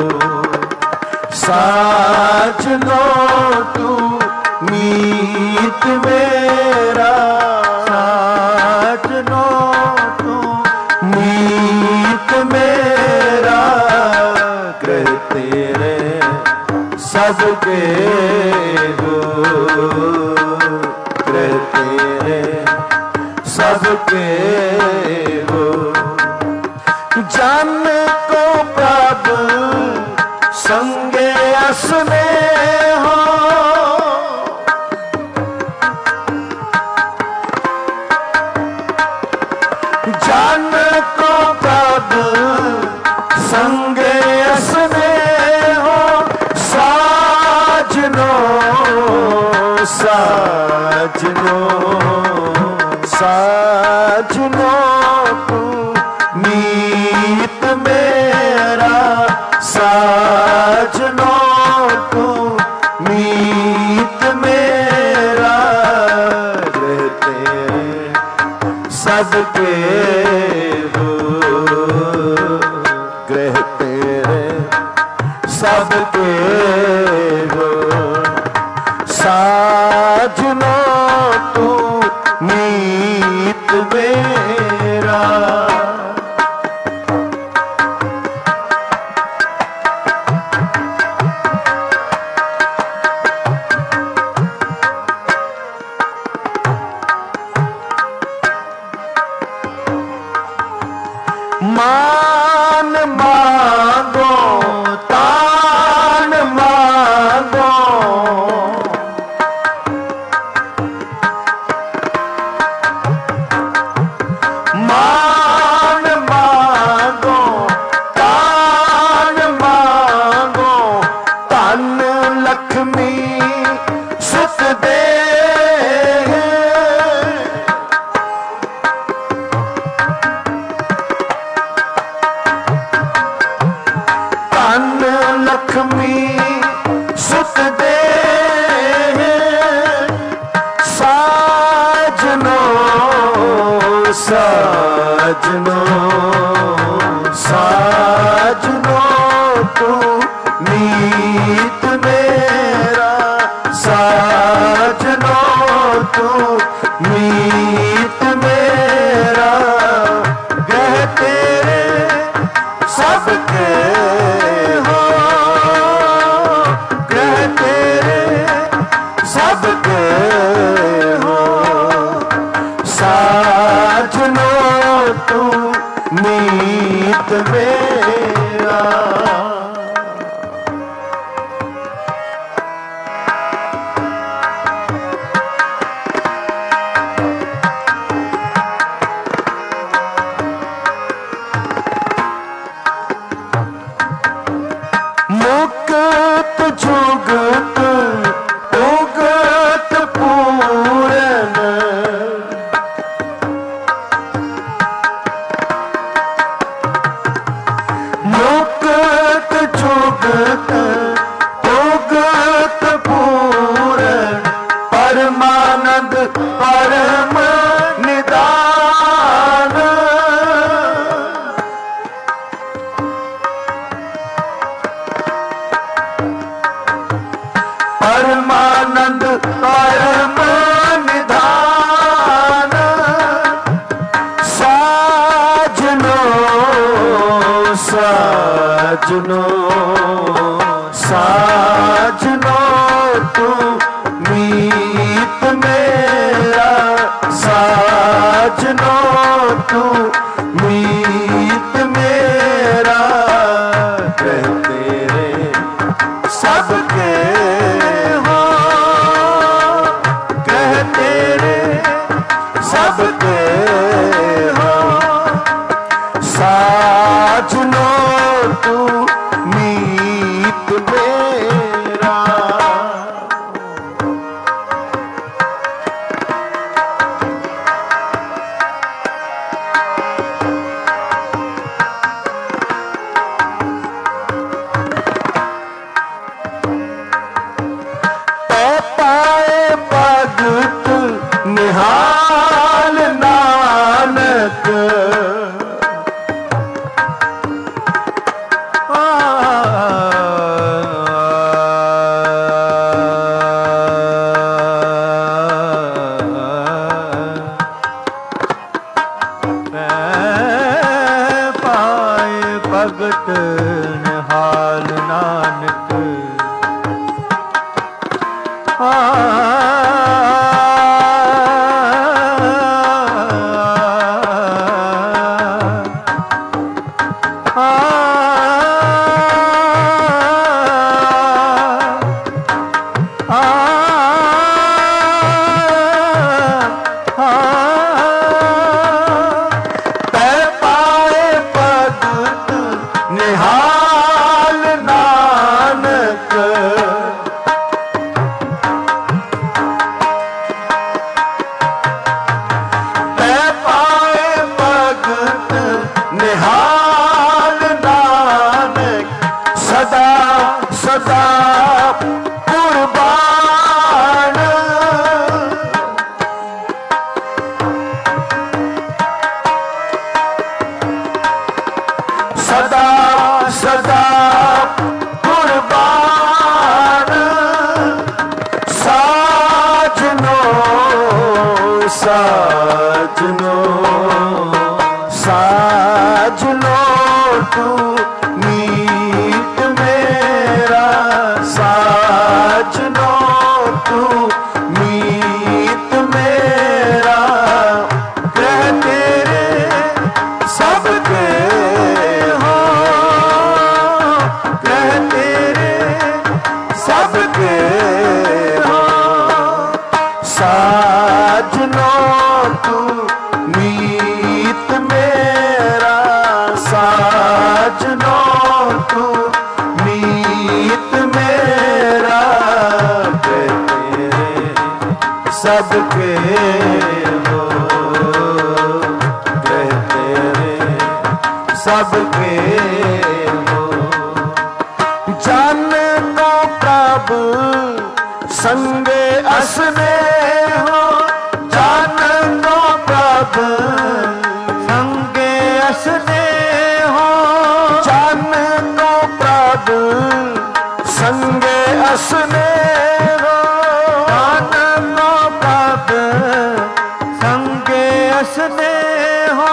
साजनो तू मीत मेरा, साजनो तू मीत मेरा, गृह तेरे सबके हो, गृह तेरे सबके हो। जन को प्रभु संगे असने हो, जन को प्रभु संगे असने हो। साजनो साजनो साजनो तू मीत मेरा, साजनो तू मीत मेरा, गृह तेरे सबके हो, गृह तेरे सबके हो। साजनो तू मीत मेरा, मान मांगो तान मांगो, मान मांगो तान मांगो, धन लक्ष्मी सुख दे। लक्ष्मी सुख दे, साजनो साजनो साजनो तू मीत मेरा, साजनो तू मीत मेरा, गृह तेरे सबके हो, गृह तेरे सबके हो। साजनो तू मीत मेरा, मुक्त जुगत उगत पूरन, तू मीत मेरा कह तेरे सबके हो कह तेरे सबके हो साजनो तू मीत मेरा। निहाल नानक पाए भगत निहाल नानक निहाल नानक तै पाए भगत निहाल नानक सदा सदा कुर्बान सदा सदा कुर्बान साजनो साजनो साजनो तू मीत मेरा साजनो तू मीत मेरा कह तेरे सबके हो कह तेरे सबके हो साजनो तू मीत मेरा साजनो तू मीत मेरा कह तेरे सबके हो कह तेरे सबके हो जन को प्रभु संगे असने हो जन को प्रभु संगे असने हो जन को प्रभु संगे असने हो जन को प्रभु संगे असने हो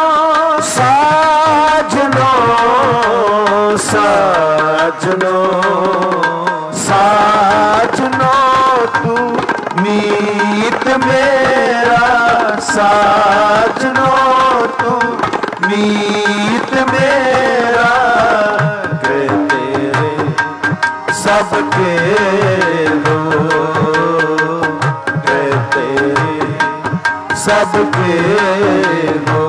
साजनो साजनो साजनो तू मीत मेरा साजनो तू मीत मेरा कह तेरे सबके हो कह तेरे सबके हो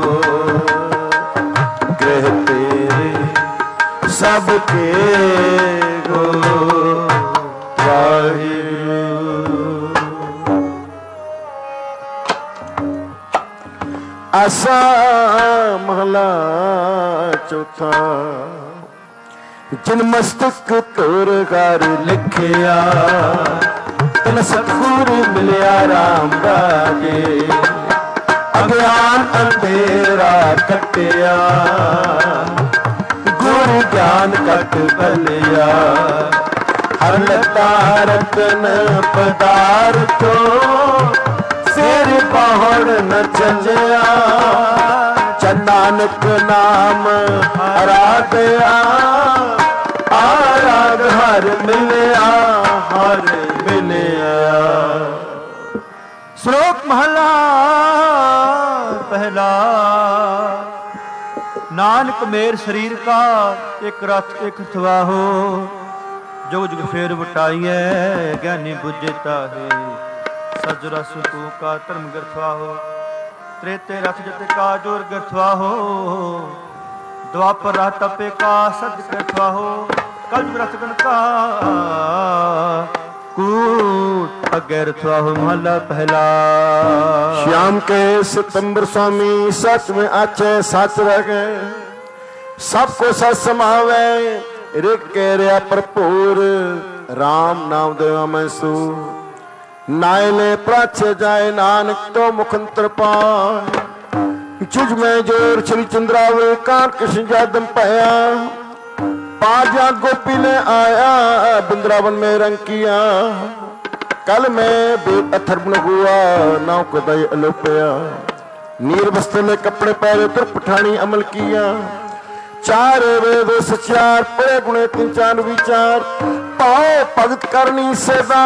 कह तेरे सबके हो आसा महला चौथा जिन मस्तक तोर घर लिखिया तन सतगुरु मिलिया राम राजे अज्ञान अंधेरा कटिया गुरु ज्ञान कट बलिया हर लता रतन पदार्थो सिर पहाड़ न चलिया नानक नाम आराधया आराध हर मिलिया हर मिलिया। श्लोक महला पहला ਨਾਨਕ ਮੇਰ ਸਰੀਰ ਕਾ ਇੱਕ ਰਥ ਇੱਕ ਥਵਾਹੋ। ਜੁਗ ਜੁਗ ਫੇਰ ਵਟਾਈਐ ਗਿਆਨੀ ਬੁੱਝੇ ਤਾਹੇ। ਸਜ ਰਸ ਤੂ ਕਾ ਧਰਮ ਗਰਥਵਾਹੋ। ਤ੍ਰੇਤੇ ਰਥ ਜਤੇ ਕਾ ਜੋਰ ਗਰਥਵਾਹੋ। ਦੁਆਪਰ ਰਥ ਤਪੇ ਕਾ ਸਜ ਗਰਥਵਾਹੋ। ਕਲਯੁਗ ਰਥ ਗਨ ਕਾ कूट अगैर थवाहु महला पहला। श्याम के सितंबर स्वामी सच में आचे सच रह गए। सबको सच समावे रिक के रहा भरपूर। राम नाम देवा मैं सू नायले प्राचे जाए नानक तो मुखंतर पाए। जुज में जोर श्री चंद्रावल कान कृष्ण जादम पाया। बाजा गोपी ने आया वृंदावन में रंग किया। कल में बेट अथर्पण हुआ नाव को दय अलोपया। नीर वस्त्र में कपड़े पहले तो पठानी अमल किया। चार वेद सचार पड़े गुणे तीन चार विचार। पाओ भगत करनी सदा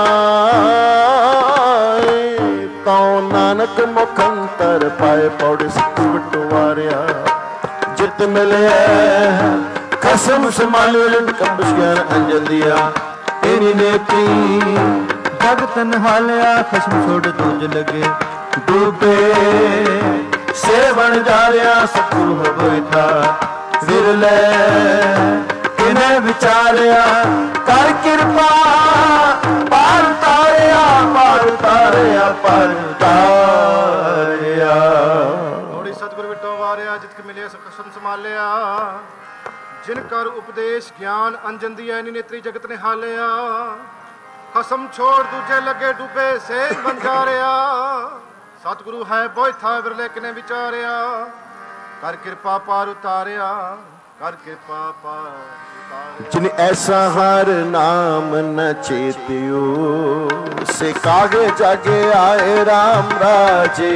तो नानक मुखंतर पाए। पौड़े सिख बटवारिया जित मिले कसम संभाले कपस ज्ञान अंजन दिया। तेरी नेत्री भगतन हालिया खसम छोड़ दूज लगे। डूबे सेवन जा रहा सतगुरु हो गए था। विरले इन्हें विचारिया कर कृपा पार तारिया पार तारिया पार तारिया। थोड़ी सतगुरु बिटो वारिया जित मिले कसम संभालिया। जिन कर उपदेश ज्ञान अंजन दिया। नी नेत्री जगत ने हालिया। कसम छोड़ दूजे लगे डूबे से बन जा रहा। सतगुरु है बोय था विरले किने विचारिया। कर कृपा पार उतारिया कर कृपा पार उतारिया। जिन ऐसा हर नाम न चेतियो से कागे जागे आए राम राजे।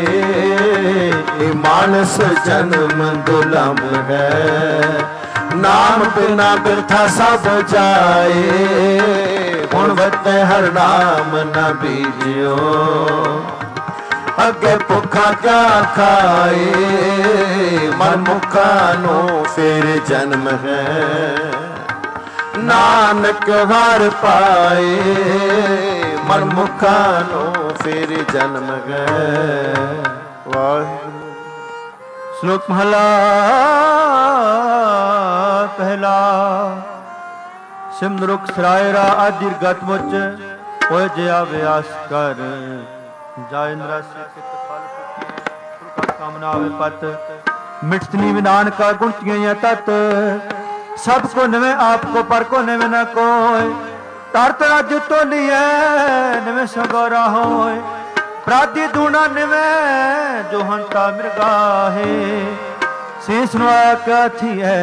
मानस जन्म दुलम है नाम बिना बिरथा सब जाए। हुण वते हर नाम न बीजियो अगे भुखा क्या खाए। मन मुखा नो फिर जन्म है नानक हर पाए। मन मुखा नो फिर जन्म है। वाहिगुरू। श्लोक महला पहला। सिमर रुख सरायरा आदि गत मुच होए जया व्यास कर। जाय नरासी चित फल कामना आवे पत। मिठतनी विनान का गुणतियां तत्। सबको नवे आपको पर को नवे न कोय। तरत राज तोलिए नवे सगोरा होय। प्रादी दूना निवे जो हंता मृगा है। शेष थी है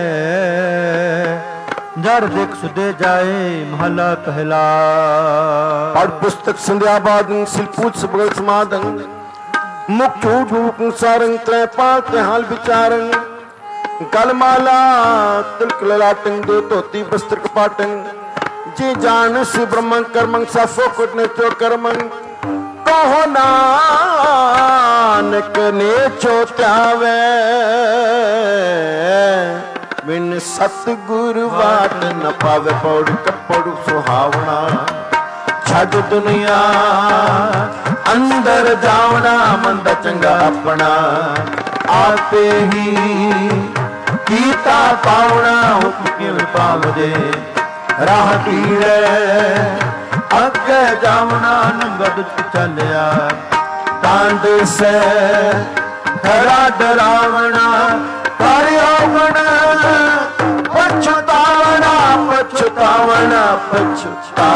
जर देख सुदे जाए महला पहला। पढ़ पुस्तक संध्या बादन सिलपूत सबल समादन। मुख्य रूप सारंग त्रय पाल हाल विचारन। गलमाला तिलक ललाटन दो धोती वस्त्र कपाटन। जी जान से ब्रह्मं कर्मं सफो कुटने चो कर्मं। कहो नानक ने चोत्यावे बिन सतगुरु वाट न पावे। पौड़ कपड़ सुहावना छड़ दुनिया अंदर जावना। मंदा चंगा अपना आपे ही कीता पावना। हुक्म किवें पावदे राह पीड़े अगे जावना। नंगद चलिया तांड से खरा डरावना। कार्योगण पछतावना पछतावना पछतावना।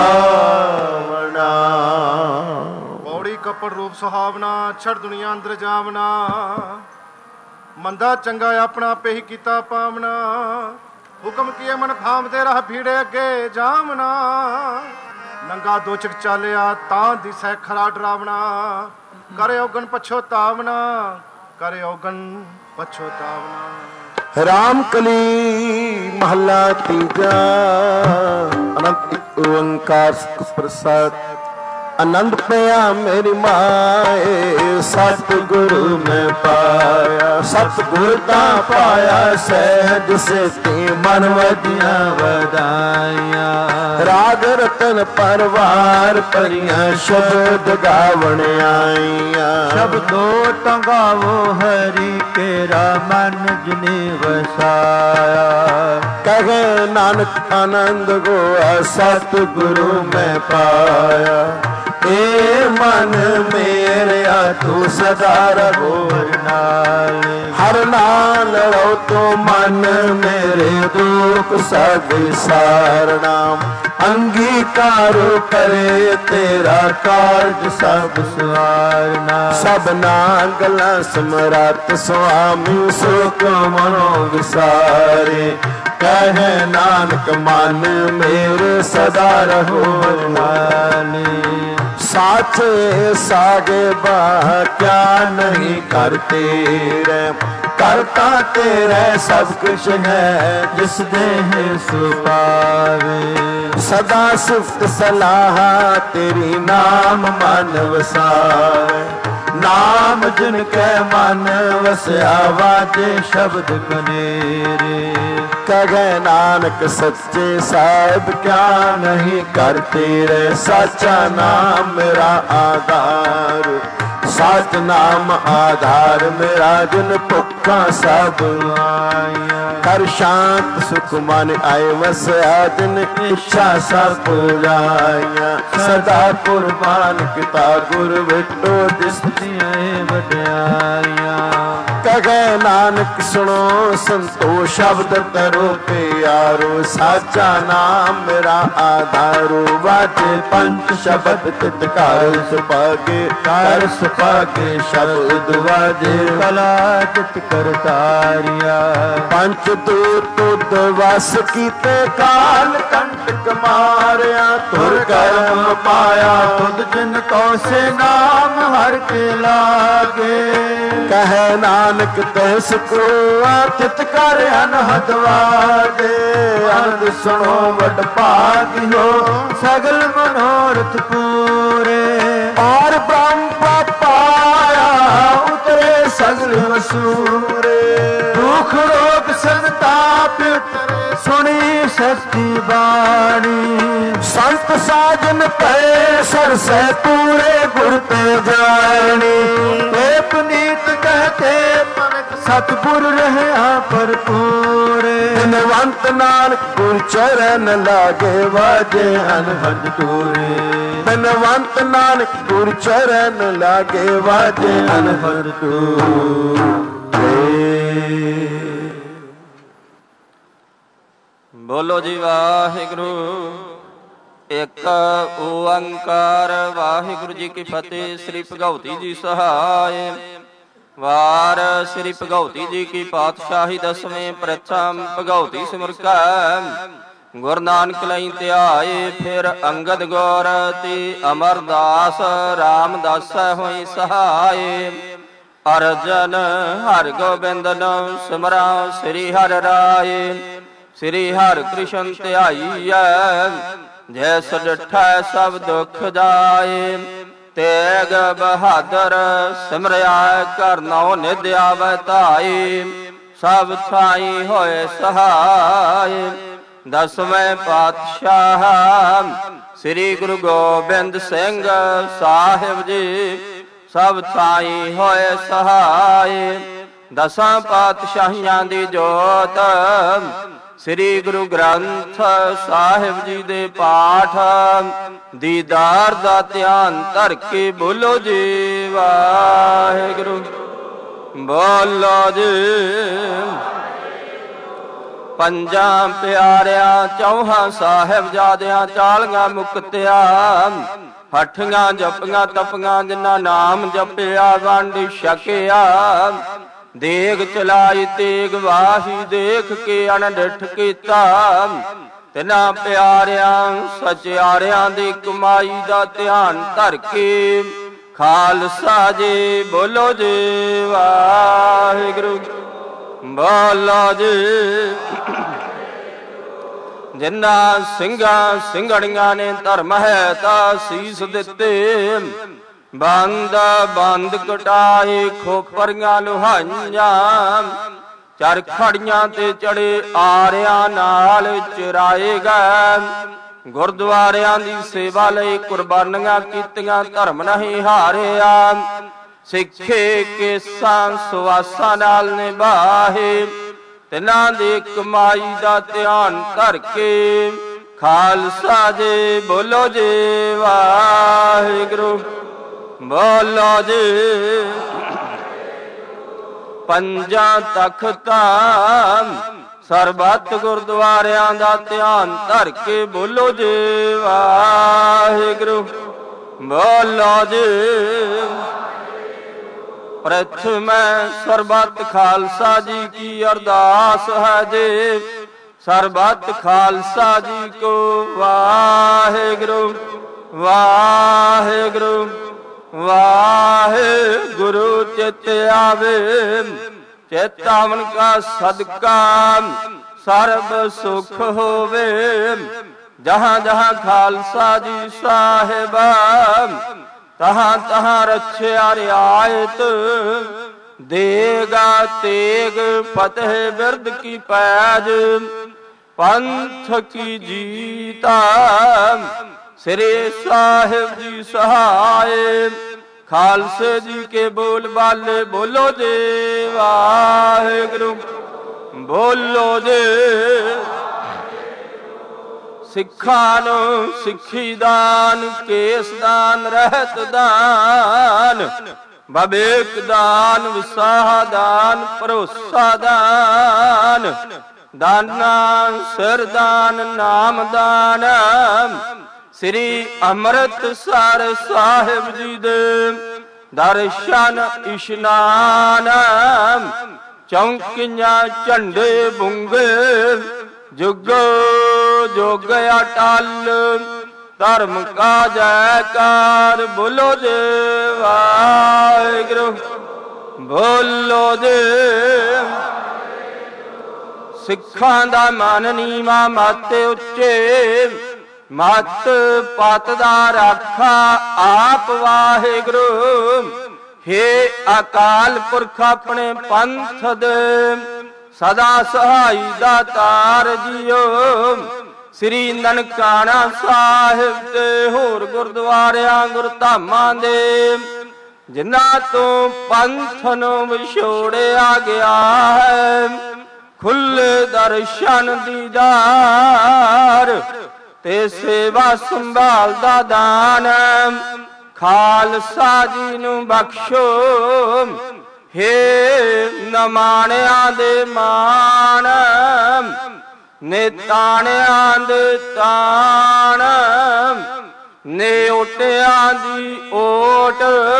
पौड़ी कपड़ रूप सुहावना छड़ दुनिया अंदर जावना। मंदा चंगा अपना पे ही कीता पावना। हुक्म किए मन भाव दे राह भीड़े अगे जावना। नंगा दो चिक चालिया तां दिसै खरा डरावना। करे औगन पछोतावना करे औगन पछोतावना। राम कली महला तीजा। अनंत ओंकार प्रसाद आनंद पया मेरी माए। सतगुरु में पाया ਸਤਿਗੁਰ ਤਾਂ ਪਾਇਆ ਸਹਿਜ ਸੇਤੀ ਮਨ ਵਧੀਆਂ ਵਧਾਈਆਂ। ਰਾਗ ਰਤਨ ਪਰਵਾਰ ਭਰੀਆਂ ਸ਼ਬਦ ਗਾਵਣ ਆਈਆਂ। ਸ਼ਬਦੋ ਟੰਗਾਵੋ ਹਰੀ ਕੇਰਾ ਮਨ ਜਿਨੇ ਵਸਾਇਆ। ਕਹੇ ਨਾਨਕ ਆਨੰਦ ਗੋਆ ਸਤਿਗੁਰੂ ਮੈਂ ਪਾਇਆ। ਏ ਮਨ ਮੇਰਿਆ ਤੂੰ ਸਦਾ ਰਹੋ ਹਰ ਨਾਲ। ਹਰ ਨਾਲ ਰਹੋ ਤੂੰ ਮਨ ਮੇਰੇ ਦੁੱਖ ਸਭ ਵਿਸਾਰਨਾ। ਅੰਗੀਕਾਰ ਕਰੇ ਤੇਰਾ ਕਾਰਜ ਸਭ ਸਵਾਰਨਾ। ਸਭਨਾ ਗੱਲਾਂ ਸਮਰੱਥ ਸੁਆਮੀ ਸੁਖ ਮਨੋ ਵਿਸਾਰੇ। ਕਹੇ ਨਾਨਕ ਮਨ ਮੇਰੇ ਸਦਾ ਰਹੋ ਹਰ ਨਾਲ। ਸਾਚੇ ਸਾਗੇ ਬਾ ਕਿਆ ਨਹੀਂ ਕਰ ਤੇਰੇ। ਕਰਤਾ ਤੇਰੇ ਸਭ ਕੁਛ ਹੈ ਜਿਸ ਦੇਹ ਸੋ ਪਾਵੇ। ਸਦਾ ਸਿਫਤ ਸਲਾਹ ਤੇਰੀ ਨਾਮ ਮਨ ਵਸਾਵੇ। ਨਾਮ ਜਿਨ ਕੈ ਮਨ ਵਸਿਆ ਵਾਜੇ ਸ਼ਬਦ ਕਨੇਰੇ। ਕਹੇ ਨਾਨਕ ਸੱਚੇ ਸਾਹਿਬ ਕਿਆ ਨਹੀਂ ਕਰ ਤੇਰੇ। ਸਾਚਾ ਨਾਮ ਮੇਰਾ ਆਧਾਰ। ਸਾਚ ਨਾਮ ਆਧਾਰ ਮੇਰਾ ਜਿਨ ਭੁੱਖਾਂ ਸਭ ਆਈਆਂ। ਕਰ ਸ਼ਾਂਤ ਸੁਖ ਮਨ ਆਏ ਵਸਿਆ ਜਿਨ ਇੱਛਾ ਸਭ ਪੁਜਾਈਆਂ। ਸਦਾ ਕੁਰਬਾਨ ਕੀਤਾ ਗੁਰ ਵਿਟੋ ਦਿਸਦੀਆਂ ਵਡਿਆਈਆਂ। ਕਹੇ ਨਾਨਕ ਸੁਣੋ ਸੰਤੋ ਸ਼ਬਦ ਕਰੋ ਪਿਆਰੋ। ਸਾਚਾ ਨਾਮ ਮੇਰਾ ਆਧਾਰੋ। ਵਾਜੇ ਪੰਚ ਸ਼ਬਦ ਤਿਤ ਘਰ ਸੁਭਾਗੇ। ਘਰ ਸੁਭਾਗੇ ਸ਼ਬਦ ਵਾਜੇ ਕਲਾ ਤਿਤ ਕਰਤਾਰਿਆ। ਪੰਚ ਦੂਤ ਤੁਧ ਵਸ ਕੀਤੇ ਕਾਲ ਕੰਟਕ ਮਾਰਿਆ। ਤੁਰ ਕਰਮ ਪਾਇਆ ਤੁਧ ਜਿਨ ਕੋ ਸੇ ਨਾਮ ਹਰ ਕੇ ਲਾਗੇ। ਕਹੇ ਨਾਨਕ ਤੈਸ ਕੋ ਆਤਿਤ ਕਰ ਅਨਹਦ ਵਾਜੇ। ਅਨੰਦ ਸੁਣੋ ਵਡ ਭਾਗਿਓ ਸਗਲ ਮਨੋਰਥ ਪੂਰੇ। ਔਰ ਬ੍ਰਹਮ ਪਾਇਆ ਉਤਰੇ ਸਗਲ ਵਸੂਰੇ। ਦੁਖ ਰੋਗ ਸੰਤਾਪ ਉਤਰੇ ਸੁਣੀ ਸੱਚੀ ਬਾਣੀ। ਸੰਤ ਸਾਜਨ ਪਏ ਸਰਸੈ ਪੂਰੇ ਗੁਰ ਤੇ ਜਾਣੀ। ਏ ਪੁਨੀਤ ਕਹਤੇ ਸਤਿਗੁਰ ਰਹਿਆ ਭਰਪੂਰੇ। ਧਨਵੰਤ ਨਾਨਕ ਗੁਰ ਚਰਨ ਲਾਗੇ ਵਾਜੇ ਅਨਹਦ ਟੂਰੇ। ਧਨਵੰਤ ਨਾਨਕ ਗੁਰ ਚਰਨ ਲਾਗੇ ਵਾਜੇ ਅਨਹਦ ਟੂਰੇ। ਬੋਲੋ ਜੀ ਵਾਹਿਗੁਰੂ। ਇੱਕ ਓੰਕਾਰ ਵਾਹਿਗੁਰੂ ਜੀ ਕੀ ਫਤਿਹ। ਸ੍ਰੀ ਭਗਉਤੀ ਜੀ ਸਹਾਇ। ਵਾਰ ਸ੍ਰੀ ਭਗਉਤੀ ਜੀ ਕੀ ਪਾਤਸ਼ਾਹੀ ਦਸਵੇਂ ਪ੍ਰਥਮ ਭਗਉਤੀ ਸਿਮਰਕਾ। ਗੁਰੂ ਨਾਨਕ ਲਈ ਧਿਆਏ ਫਿਰ ਅੰਗਦ ਗੌਰ ਤੇ ਅਮਰਦਾਸ। ਰਾਮਦਾਸ ਹੋਈ ਸਹਾਇ। ਅਰਜਨ ਹਰਿ ਗੋਬਿੰਦਨ ਸਿਮਰਾ ਸ੍ਰੀ ਹਰਿ ਰਾਏ। ਸ੍ਰੀ ਹਰਿ ਕ੍ਰਿਸ਼ਨ ਧਿਆਈਐ ਜੈਸ ਡਿਠੈ ਸਭ ਦੁਖ ਜਾਏ। ਤੇਗ ਬਹਾਦਰ ਸਿਮਰਿਆ ਕਰ ਨਉ ਨਿਧ ਆਵੈ ਧਾਈ। ਸਭ ਥਾਈ ਹੋਏ ਸਹਾਇ। ਦਸਵੇਂ ਪਾਤਸ਼ਾਹ ਸ੍ਰੀ ਗੁਰੂ ਗੋਬਿੰਦ ਸਿੰਘ ਸਾਹਿਬ ਜੀ ਸਭ ਥਾਈ ਹੋਏ ਸਹਾਇ। ਦਸਾਂ ਪਾਤਸ਼ਾਹੀਆਂ ਦੀ ਜੋਤ ਸ੍ਰੀ ਗੁਰੂ ਗ੍ਰੰਥ ਸਾਹਿਬ ਜੀ ਦੇ ਪਾਠ ਦੀਦਾਰ ਦਾ ਧਿਆਨ ਧਰ ਕੇ ਬੋਲੋ ਜੀ ਵਾਹਿਗੁਰੂ। ਬੋਲੋ ਜੀ। ਪੰਜਾਂ ਪਿਆਰਿਆਂ ਚੌਹਾਂ ਸਾਹਿਬਜ਼ਾਦਿਆਂ 40 ਮੁਕਤਿਆਂ। ਹੱਠੀਆਂ ਜਪੀਆਂ ਤਪੀਆਂ ਜਿਨ੍ਹਾਂ ਨਾਮ ਜਪਿਆ ਵੰਡ ਛਕਿਆ। ਦੇਗ ਚਲਾਈ ਤੇਗ ਵਾਹੀ ਦੇਖ ਕੇ ਅਣਡਿਠ ਕੀਤਾ। ਤਿਨਾਂ ਪਿਆਰਿਆਂ ਸਚਿਆਰਿਆਂ ਦੀ ਕਮਾਈ ਦਾ ਧਿਆਨ ਧਰ ਕੇ ਖਾਲਸਾ ਜੀ ਬੋਲੋ ਜੀ ਵਾਹਿਗੁਰੂ। ਬੋਲੋ ਜੀ। ਜਿਨ੍ਹਾਂ ਸਿੰਘਾਂ ਸਿੰਘਣੀਆਂ ਨੇ ਧਰਮ ਹੈ ਤਾਂ ਸੀਸ ਦਿੱਤੇ। ਬੰਦ ਬੰਦ ਕਟਾਏ ਖੋਪਰੀਆਂ ਲੁਹਾਈਆਂ, ਚਰ ਖੜੀਆਂ ਤੇ ਚੜੇ ਆਰਿਆਂ ਨਾਲ ਚੁਰਾਏ ਗਏ। ਗੁਰਦੁਆਰਿਆਂ ਦੀ ਸੇਵਾ ਲਈ ਕੁਰਬਾਨੀਆਂ ਕੀਤੀਆਂ, ਧਰਮ ਨਹੀਂ ਹਾਰਿਆ। ਸਿੱਖੇ ਕੇਸਾਂ ਸੁਆਸਾਂ ਨਾਲ ਨਿਭਾਏ, ਤਿਨਾਂ ਦੀ ਕਮਾਈ ਦਾ ਧਿਆਨ ਧਰ ਕੇ। ਖਾਲਸਾ ਜੀ ਬੋਲੋ ਜੀ ਵਾਹਿਗੁਰੂ, ਬੋਲੋ ਜੀ। ਪੰਜਾਂ ਤਖਤਾਂ ਸਰਬੱਤ ਗੁਰਦੁਆਰਿਆਂ ਦਾ ਧਿਆਨ ਧਰ ਕੇ ਬੋਲੋ ਜੀ ਵਾਹਿਗੁਰੂ, ਬੋਲੋ ਜੀ। ਪ੍ਰਥਮੈ ਸਰਬੱਤ ਖਾਲਸਾ ਜੀ ਕੀ ਅਰਦਾਸ ਹੈ ਜੀ, ਸਰਬੱਤ ਖਾਲਸਾ ਜੀ ਕੋ ਵਾਹਿਗੁਰੂ ਵਾਹਿਗੁਰੂ ਵਾਹਿਗੁਰੂ। ਚਿਤ ਆਵੇ ਚਿਤ ਆਵਨ ਕਾ ਸਦਕਾ, ਸਰਬ ਸੁਖ ਹੋਵੇ। ਜਹਾਂ ਜਹਾਂ ਖਾਲਸਾ ਜੀ ਸਾਹਿਬ, ਤਹਾਂ ਤਹਾਂ ਰੱਖਿਆ ਰਿਆਇਤ। ਦੇਗਾ ਤੇਗ ਫਤਿਹ ਬਿਰਦ ਕੀ ਪੈਜ, ਪੰਥ ਕੀ ਜੀਤਾ ਸ੍ਰੀ ਸਾਹਿਬ ਜੀ ਸਹਾਏ। ਖਾਲਸੇ ਜੀ ਕੇ ਬੋਲ ਬਾਲੇ ਬੋਲੋ ਜੀ ਵਾਹਿਗੁਰੂ, ਬੋਲੋ ਜੀ। ਸਿੱਖਾਂ ਨੂੰ ਸਿੱਖੀ ਦਾਨ, ਕੇਸ ਦਾਨ, ਰਹਿਤ ਦਾਨ, ਬਵੇਕ ਦਾਨ, ਵਿਸਾਹ ਦਾਨ, ਭਰੋਸਾ ਦਾਨ, ਦਾਨਾ ਸਿਰ ਦਾਨ, ਨਾਮ ਦਾਨ। ਸ੍ਰੀ ਅੰਮ੍ਰਿਤਸਰ ਸਾਹਿਬ ਜੀ ਦੇ ਦਰਸ਼ਨ ਇਸ਼ਨਾਨ, ਚੌਂਕੀਆਂ ਝੰਡੇ ਬੁੰਗੇ, ਜੁਗ ਜੁਗ ਅਟਲ, ਧਰਮ ਕਾ ਜੈਕਾਰ ਬੋਲੋ ਜੀ ਵਾਹਿਗੁਰੂ, ਬੋਲੋ ਜੀ। ਸਿੱਖਾਂ ਦਾ ਮਨ ਨੀਵਾਂ ਮਤ ਉੱਚੇ, ਮਤ ਪਤ ਦਾ ਰਾਖਾ ਆਪ ਵਾਹਿਗੁਰੂ। ਹੇ ਅਕਾਲ ਪੁਰਖ ਆਪਣੇ ਪੰਥ ਦੇ ਸਦਾ ਸਹਾਈ ਦਾਤਾਰ ਜੀਓ। ਸ੍ਰੀ ਨਨਕਾਣਾ ਸਾਹਿਬ ਤੇ ਹੋਰ ਗੁਰਦੁਆਰਿਆਂ ਗੁਰਧਾਮਾਂ ਦੇ, ਜਿਨ੍ਹਾਂ ਤੋਂ ਪੰਥ ਨੂੰ ਵਿਛੋੜਿਆ ਗਿਆ ਹੈ, ਖੁੱਲੇ ਦਰਸ਼ਨ ਦੀਦਾਰ ਤੇ ਸੇਵਾ ਸੰਭਾਲ ਦਾ ਦਾਨ ਖਾਲਸਾ ਜੀ ਨੂੰ ਬਖਸ਼ੋ। ਹੇ ਨਮਾਣਿਆਂ ਦੇ ਮਾਣ, ਨੇਤਾਣਿਆਂ ਦੇ ਤਾਣ, ਨੇਓਟਿਆਂ ਦੀ ਓਟ,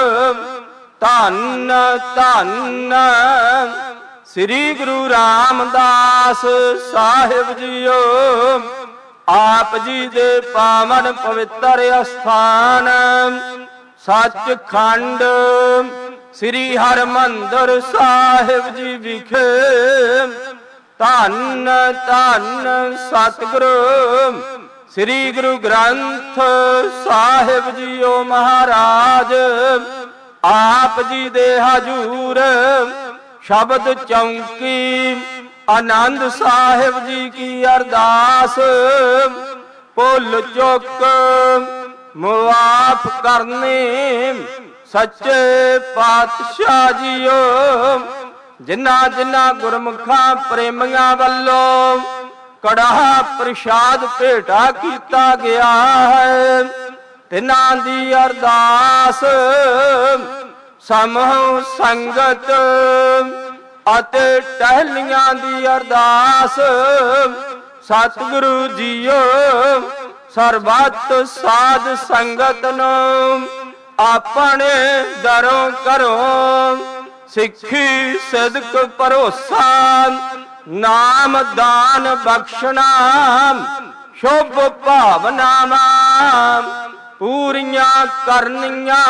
ਧੰਨ ਧੰਨ ਸ੍ਰੀ ਗੁਰੂ ਰਾਮਦਾਸ ਸਾਹਿਬ ਜੀਓ। ਆਪ ਜੀ ਦੇ ਪਾਵਨ ਪਵਿੱਤਰ ਅਸਥਾਨ ਸੱਚਖੰਡ ਸ੍ਰੀ ਹਰਿਮੰਦਰ ਸਾਹਿਬ ਜੀ ਵਿਖੇ, ਧੰਨ ਧੰਨ ਸਤਿਗੁਰੂ ਸ੍ਰੀ ਗੁਰੂ ਗ੍ਰੰਥ ਸਾਹਿਬ ਜੀਓ ਮਹਾਰਾਜ। ਆਪ ਜੀ ਦੇ ਹਜੂਰ ਸ਼ਬਦ ਚੌਂਕੀ ਆਨੰਦ ਸਾਹਿਬ ਜੀ ਕੀ ਅਰਦਾਸ, ਭੁੱਲ ਚੁੱਕ ਮੁਆਫ ਕਰਨੇ ਸੱਚੇ ਪਾਤਸ਼ਾਹ ਜੀਓ। ਜਿਨ੍ਹਾਂ ਜਿਨ੍ਹਾਂ ਗੁਰਮੁਖਾਂ ਪ੍ਰੇਮੀਆਂ ਵੱਲੋਂ ਕੜਾਹ ਪ੍ਰਸ਼ਾਦ ਭੇਟਾ ਕੀਤਾ ਗਿਆ ਹੈ, ਤਿਨਾਂ ਦੀ ਅਰਦਾਸ ਸਮੂਹ ਸੰਗਤ ਅਤੇ ਟਹਿਲੀਆਂ ਦੀ ਅਰਦਾਸ। ਸਤਿਗੁਰੂ ਜੀਓ ਸਰਬੱਤ ਸਾਧ ਸੰਗਤ ਨੂੰ ਆਪਣੇ ਦਰੋਂ ਕਰੋ, ਸਿੱਖੀ ਸਿਦਕ ਭਰੋਸਾ ਨਾਮ ਦਾਨ ਬਖਸ਼ਣਾ, ਸ਼ੁਭ ਭਾਵਨਾਵਾਂ ਪੂਰੀਆਂ ਕਰਨੀਆਂ।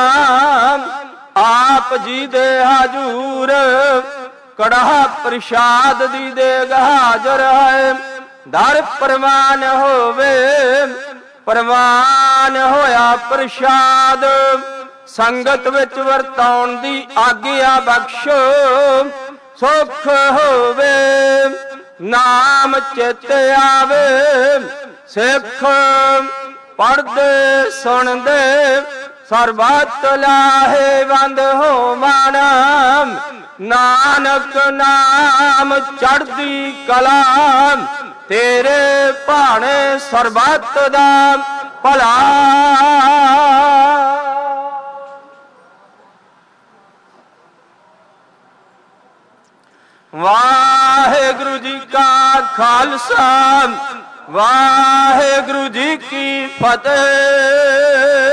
ਆਪ ਜੀ ਦੇ ਹਜੂਰ ਕੜਾਹ ਪ੍ਰਸ਼ਾਦ ਦੀ ਦੇਗ ਹਾਜ਼ਰ ਹੈ, ਦਰ ਪ੍ਰਵਾਨ ਹੋਵੇ। ਪ੍ਰਵਾਨ ਹੋਇਆ ਪ੍ਰਸ਼ਾਦ ਸੰਗਤ ਵਿੱਚ ਵਰਤਾਉਣ ਦੀ ਆਗਿਆ ਬਖਸ਼। ਸੁਖ ਹੋਵੇ ਨਾਮ ਚਿਤ ਆਵੇ, ਸਿੱਖ ਪੜ੍ਹਦੇ ਸੁਣਦੇ ਸਰਬੱਤ ਲਾਹੇਵੰਦ ਹੋਵਣ। ਨਾਨਕ ਨਾਮ ਚੜ੍ਹਦੀ ਕਲਾ, ਤੇਰੇ ਭਾਣੇ ਸਰਬੱਤ ਦਾ ਭਲਾ। ਵਾਹਿਗੁਰੂ ਜੀ ਕਾ ਖਾਲਸਾ, ਵਾਹਿਗੁਰੂ ਜੀ ਕੀ ਫਤਿਹ।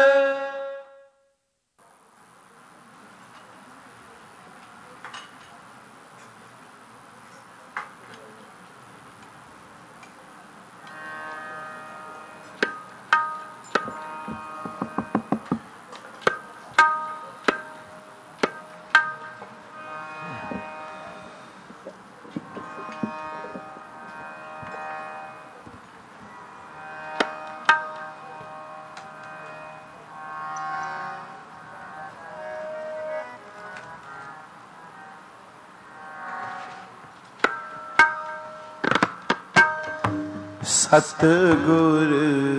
ਸਤਿਗੁਰ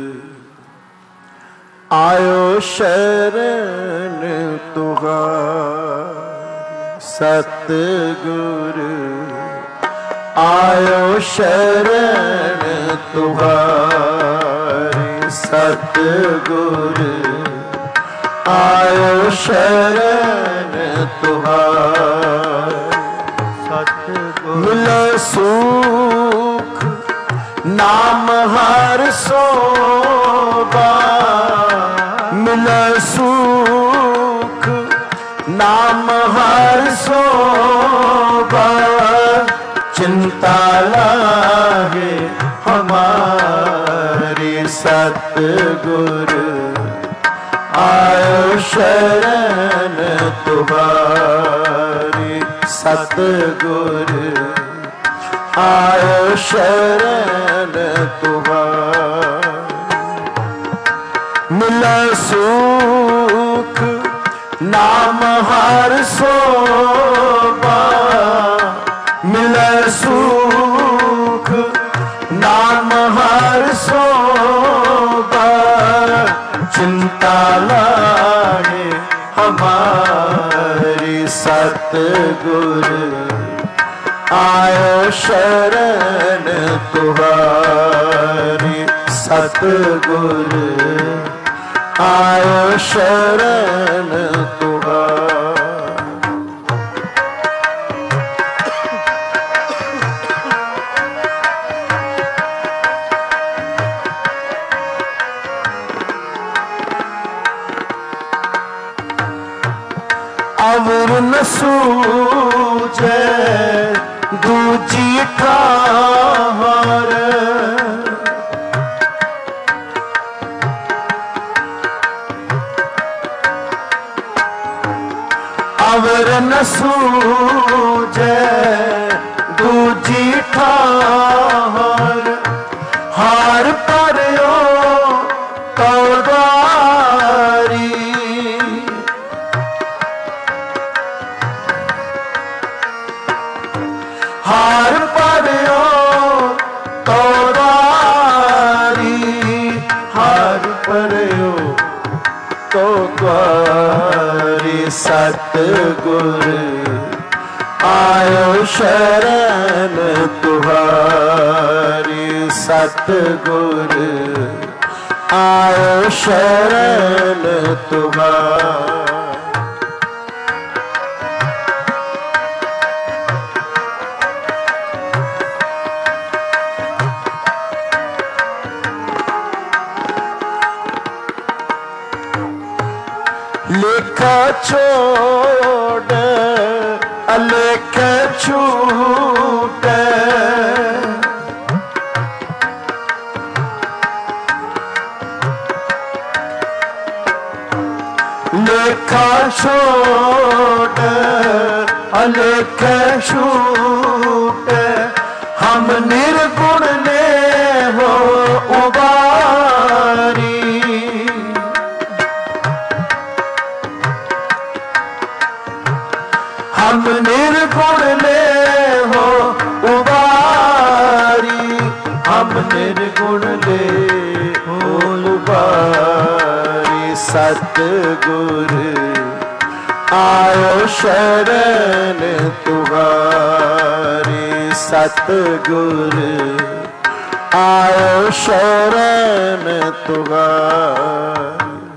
ਆਇਓ ਸ਼ਰਨ ਤੁਹਾਰੀ। ਸਤਿਗੁਰ ਆਇਓ ਸ਼ਰਨ ਤੁਹਾਰੀ। ਸਤਿਗੁਰ ਆਇਓ ਸ਼ਰਨ ਤੁਹਾਰੀ। ਸਤਿਗੁਰ ਮਿਲੈ ਸੁਖ ਨਾਮ ਹਰ ਸੋਭਾ। ਮਿਲੈ ਸੁਖ ਨਾਮ ਹਰ ਸੋਭਾ। ਚਿੰਤਾ ਲਾਗੇ ਹਮਾਰੀ। ਸਤਿਗੁਰ ਆਇਓ ਸ਼ਰਨ ਤੁਹਾਰੀ। ਸਤਿਗੁਰ ਆਇਓ ਸ਼ਰਨ ਤੁਹਾਰੀ। ਮਿਲੈ ਸੁਖ ਨਾਮ ਹਰ ਸੋਭਾ। ਮਿਲੈ ਸੁਖ ਨਾਮ ਹਰ ਸੋਭਾ। ਚਿੰਤਾ ਲਾਗੇ ਹਮਾਰੀ। ਸਤਿਗੁਰ ਆਇਓ ਸ਼ਰਨ ਤੁਹਾਰੀ। ਸਤਿਗੁਰ ਆਇਓ ਸ਼ਰਨ ਤੁਹਾਰੀ। ਅਵਰ ਨ ਸੂਝੈ ਦੂਜੀ ਠਾਹਰ। ਅਵਰ ਨ ਸੂਝੈ ਦੂਜੀ ਠਾਹਰ। ਹਾਰ ਭਰਿਓ ਤੌਦਾਰੀ। ਹਾਰ ਭਰਿਓ ਤੌਦਾਰੀ। ਹਾਰ ਭਰਿਓ ਤੌਦਾਰੀ। ਸਤਿਗੁਰ ਆਇਓ ਸ਼ਰਨ ਤੁਹਾਰੀ। ਸਤਿਗੁਰ ਆਇਓ ਸ਼ਰਨ ਤੁਹਾਰੀ। ਲੇਖਾ ਛੋੜ ਅਲੇਖ ਛੂਟ। ਲੇਖਾ ਛੋੜ ਅਲੇਖ ਛੂਟ। ਹਮ ਨਿਰਗੁਣ ਨੇ ਹੋ ਉਬਾਰੀ। निर्गुण ले हो उबारी, हम निर्गुण ले हो उबारी। सतगुर आयो शरण तुम्हारी, सतगुर आयो शरण तुम्हारी।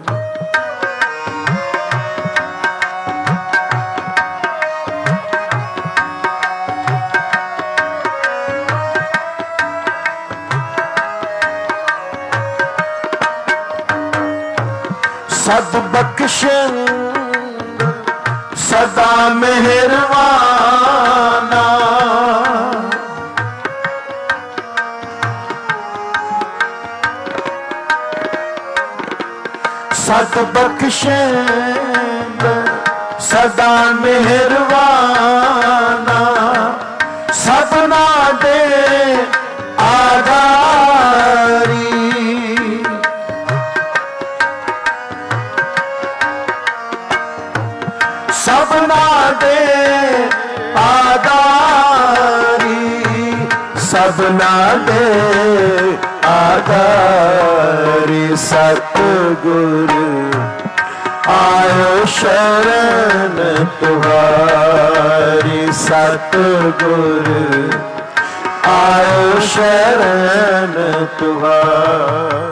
सद बख्शिंद सदा मेहरबाना, सद बख्शिंद सदा मेहरबाना, सबना दे आधारी। सबना दे आधारी, सबना दे आधारी। सतगुर आयो शरण तुम्हारी, सतगुर आयो शरण तुम्हारी।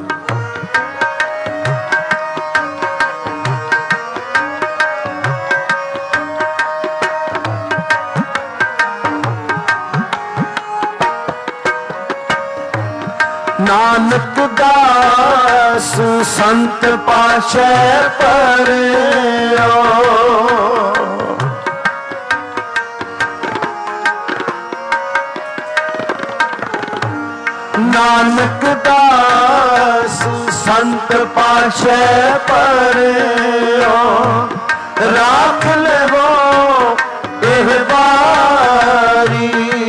नानक दास संत पाशे परयो, नानक दास संत पाशे परयो, राख ले वो एह बारी।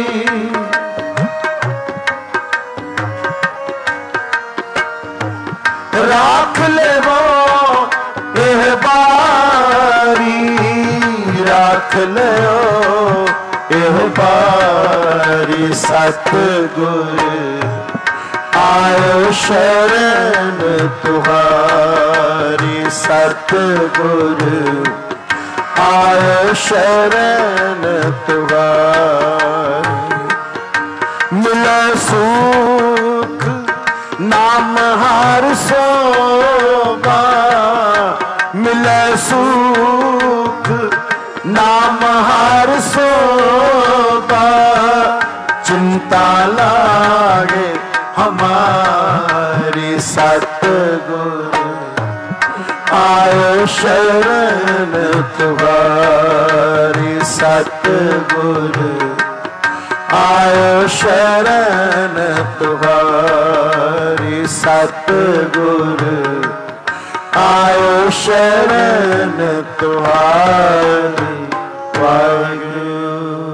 राख ले वो एह बारी, राख ले एह बारी। सतगुर आयो शरण तुम्हारी, सतगुर आयो शरण तुम्हारी। मिला सुख नाम हर सोबा, मिले सुख नाम हर सोबा। चिंता लागे हमारी, सतगुर आयो शरण तुम्हारी, सतगुर आयो शरण तुम्हारी। सतगुर आयो शरण तुम्हारी। वाहिगुरू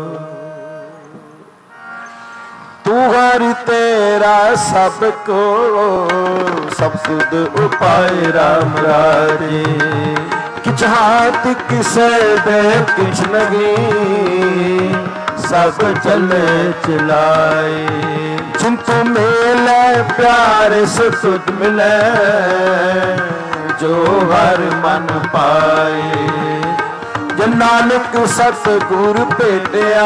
तू हरि तेरा सब को सब सुध उपाय राम राजे। किछ हाथ किसे दे किछ नहीं, सब चले चलाए। जिनको मिले प्यार से सुध मिले, जो हर मन पाए। जन नानक सतगुर भेटिया,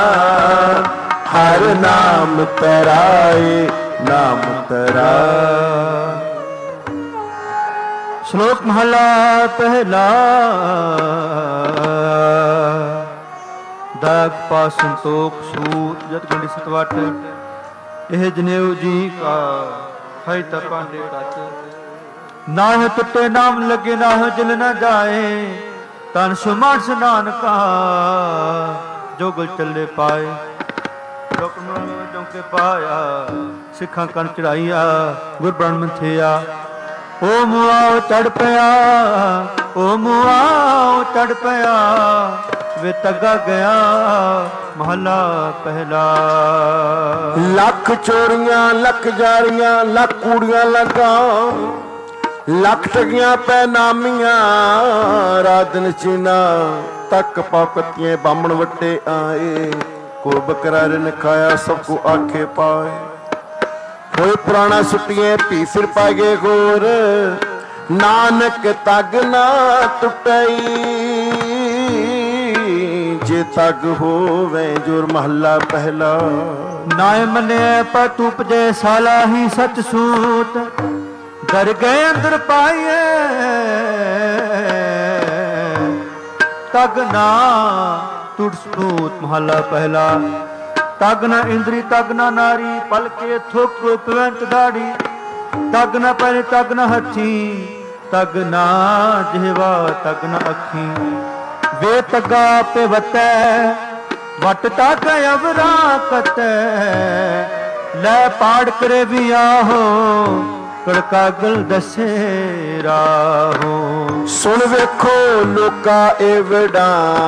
हर नाम तराए नाम तरा। श्लोक महला पहला। दाग पास संतोख सूत जत गंढी सतवट, ਇਹ ਜਨੇਊ ਜੀ ਕਾ ਹੈ ਤਪਾਂਡੇ ਕੱਚ। ਨਾਹ ਟੁੱਟੇ ਨਾਮ ਲੱਗੇ ਨਾਹ ਜਲ ਨਾ ਜਾਏ, ਤਨ ਸੁਮਨ ਨਾਨਕਾ ਜੋ ਗੁਲ ਚੱਲੇ ਪਾਏ। ਹੁਕਮ ਚੌਂਕੇ ਪਾਇਆ ਸਿੱਖਾਂ ਕਨ ਚੜਾਈਆ, ਗੁਰ ਬ੍ਰਹਮ ਮੰਥਿਆ। ਓ ਮੁਆਓ ਚੜ ਪਿਆ, ਓ ਮੁਆਓ ਚੜ ਪਿਆ, ਵੇ ਤੱਗਾ ਗਿਆ महला पहला। लख चोरियां लख जारियां लख कूड़ियां लगा, लख ठगियां पै नामियां राधन चीना। तक पौकतिए बामण वटे आए, को बकरार ने खाया सबको आखे पाए। होए पुराना सुटिए पी फिर पागे गोर, नानक तग ना टुटई। जे तग होवे जोर महला पहला, नाय मने पर तुपजे साला ही सच सूत। डर गए अंदर पाइए तग ना टूट सूत। महला पहला। तग ना इंद्री तग ना नारी, पल के थुक पवंत दाड़ी। तग ना पैर तग ना हथी, तग ना जिहवा तग ना अखी। वे तगा पे वतै वट तक अवरा कतै। लै पाड़ करे भी आहो, कड़का गल दसे राहो। सुन वेखो लोका एवड़ा,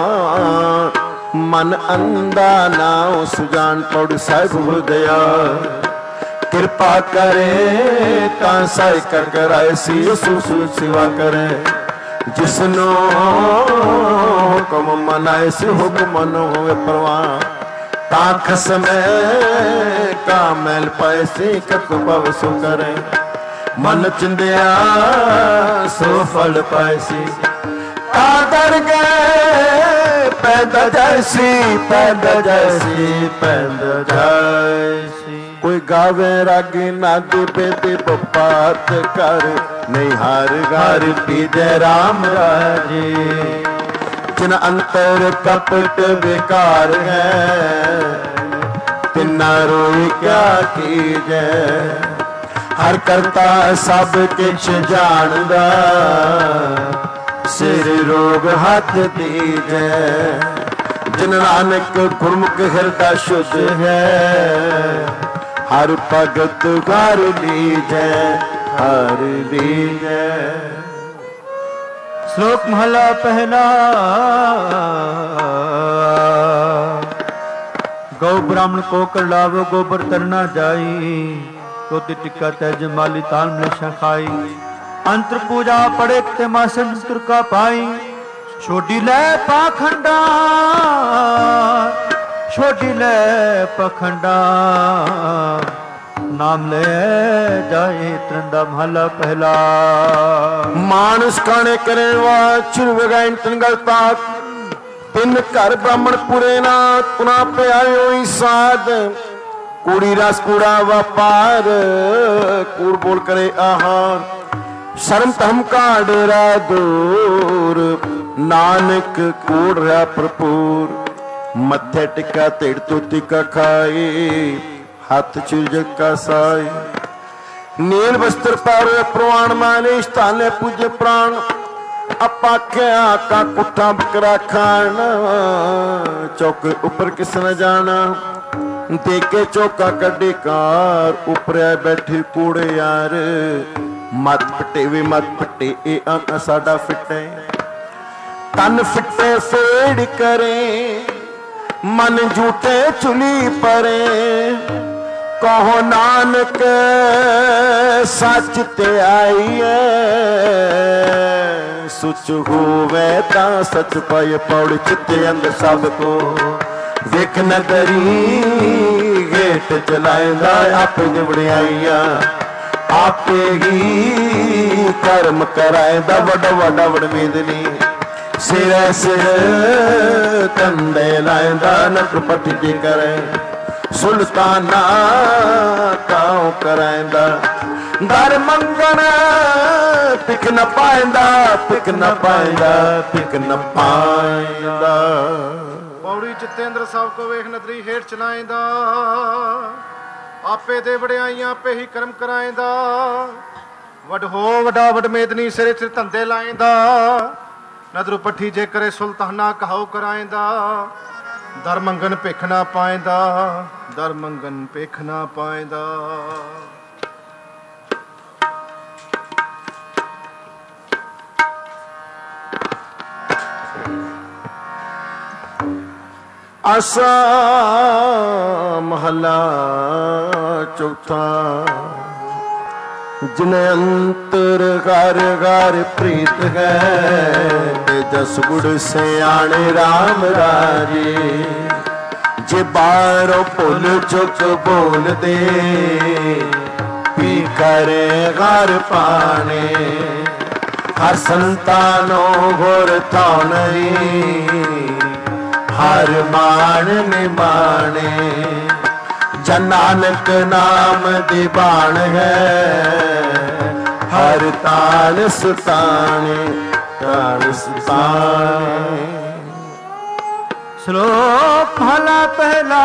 मन अंधा नाओ सुजान पौड़ साहिब दया। कृपा करे तां साई कर कराए सी सुसु सेवा करे। जिसनो हुक्म मनाए से हुक्म मनो होवे परवान। ता खसमे का मैल पाए से कत पव सो करे। मन चिंदिया सो फल पाए सी, ता दर गए पैदा जैसी, पैदा जैसी, पैदा जैसी। कोई गावे रागी नादी बेदी बपात कर, नहीं हार गार पीजे राम राजे। जिन अंतर कपट बेकार है, तिना रोई क्या कीजे। हर करता सब किछ जानदा, सिर रोग हाथ दीजे। जिन नानक गुरमुख हृदय शुद्ध है, हर भगत घर लीजे, हर लीजे। श्लोक महला पहला। गौ ब्राह्मण को कर लावो, गोबर तरना जाई। कोति टिक्का तैज माली ताल मलेशा खाई। अंतर पूजा पड़े ते मासन तुरका पाई। छोड़ी ले पाखंडा, छोड़ी ले पखंडा। नाम ले जाए त्रंदा महला पहला। मानस काने करे वाचुर वगाइन तनगल ताक। तिन घर ब्राह्मण पुरे ना पुना पे आयो ही साध। कूड़ी रस कूड़ा व्यापार, कूड़ बोल करे आहार। शर्म धर्म का डेरा दूर, नानक कूड़ रहा भरपूर। मत्थे टिका तेड़ तोती का खाए, हाथ चूजक का साई। नील वस्त्र पारे प्रवाण माने, स्थाने पूजे प्राण। अपा क्या का कुट्ठा बकरा खाना, चौक ऊपर किस न जाना। देखे चौका कड्डे कार, ऊपर बैठे कूड़े यार। मत पटे वे मत पटे, ए अंक साडा फिटे। तन फिटे फेड़ करे, मन झूठे चुली परे। कहो नानक सच ते आईए, सुच होवे ता सच पाए। पौड़ चित्ते अंग सब को वेख नदरी, गेट चलाएंदा आपे जवड़ियाइया। आपे ही कर्म कराएंदा वड वड वडमेदनी। सिर सिर कंधे लाएंदा नट पट जी करे। सुल्ताना काओ कराएंदा, दर मंगण पिक न पाएंदा, पिक न पाएंदा, पिक न पाएंदा। पौड़ी जितेंद्र साहब को वेख नदरी हेठ चलाएंदा। आपे दे वड़ियाइयां आपे ही कर्म कराएंदा। वड हो वडा वडमेदनी, सिरे सिर धंधे लाएंदा। नदरू पट्ठी जे करे सुल्ताना कहाओ कराएंदा। दर मंगन भिख ना पाएंदा, दर मंगन भिख ना पाएंदा। आसा महला चौथा। जिन अंतर घर घर प्रीत है, जस गुड़ सियाणे राम राजे। जे बारों भुल चुक बोल दे, पी करे घर पाने। हर संतानो गुर तो नहीं, हर मान निमाने। जन नानक नाम दीवान है, हर तान सुताने तान सुताने। श्लोक महला पहला।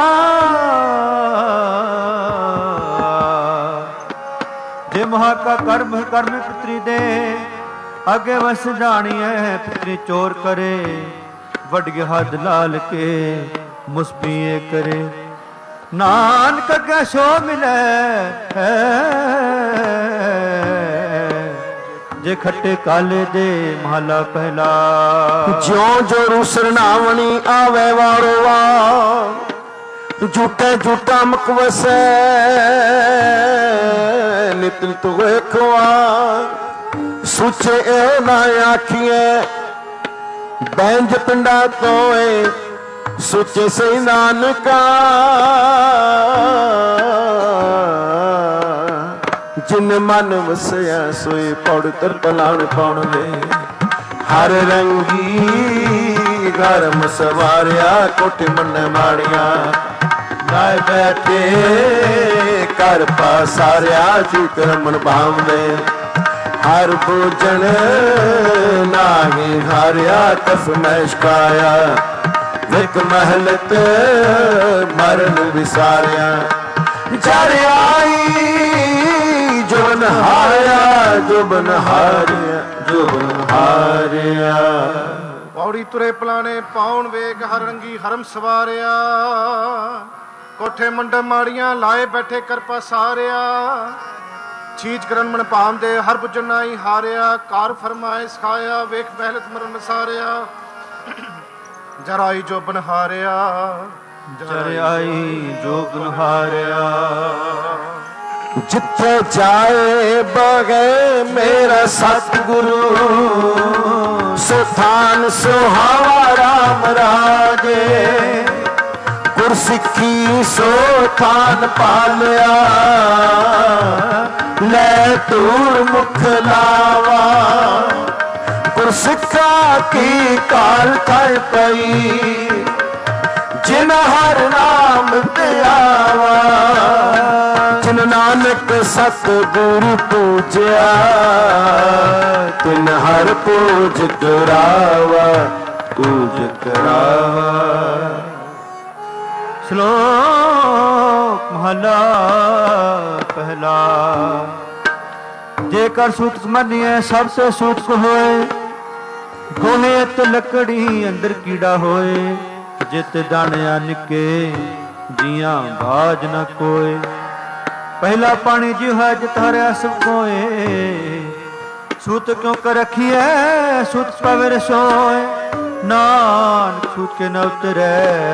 जे महा का कर्म कर्म पितरी दे, आगे वस जानिए पितरी चोर करे। वड्गे हद लाल के मुस्पिए करे, नानक के सो मिले। जे खट्टे काले दे महला पहला। ज्यों जो रूसर नावनी आवे वारो वार, झूठे झूठा मुकवसे नित नित एक वार। सुचे ए ना आखिए बैंज पिंडा तोए, सुचे सही नानका। जिन मन वसया सोए पौड़ तरपलान पाउण वे। हर रंगी गरम सवारिया, कोठे मन माड़िया। नाय बैठे कर पासारिया, चूक रमन भावने। हर भोजन नागे हारिया, कफ मैश काया। विक महलत मरण विसारिया। जर आई जुबन हारिया, जुबन हारिया, जुबन हारिया। पौड़ी तुरे पलाने पाउन वेग, हर रंगी हरम सवारिया। कोठे मंडप माड़ियां, लाए बैठे कर पसारिया। चीज करन मन भाम दे, हर बुझन नाई हारिया। कार फरमाए सिखाया, वेख महलत मरण सारिया। जराई जो बनहारिया, जराई जो बनहारिया। जिथे जाए बगे मेरा सतगुरु, सुथान सुहावा राम राजे। गुरसिੱਖੀ सो थान पालिया, ले तूर मुख लावा। गुरसिੱਖਾ की काल कर पई, जिन हर नाम ते आवा। जिन नानक सतगुरु पूजया, तिन हर पूज करावा, पूज करावा। श्लोक महला पहला। जेकर सूक्ष्म मनिए सबसे सूक्ष्म होए, गोहे त लकड़ी अंदर कीड़ा होए। जित दानिया निके जिया बाज न कोय। पहला पानी जी है जित हरिया सब कोय। सूत क्यों कर रखिए सूत पवर सोए। नानक सूत के न उतरे,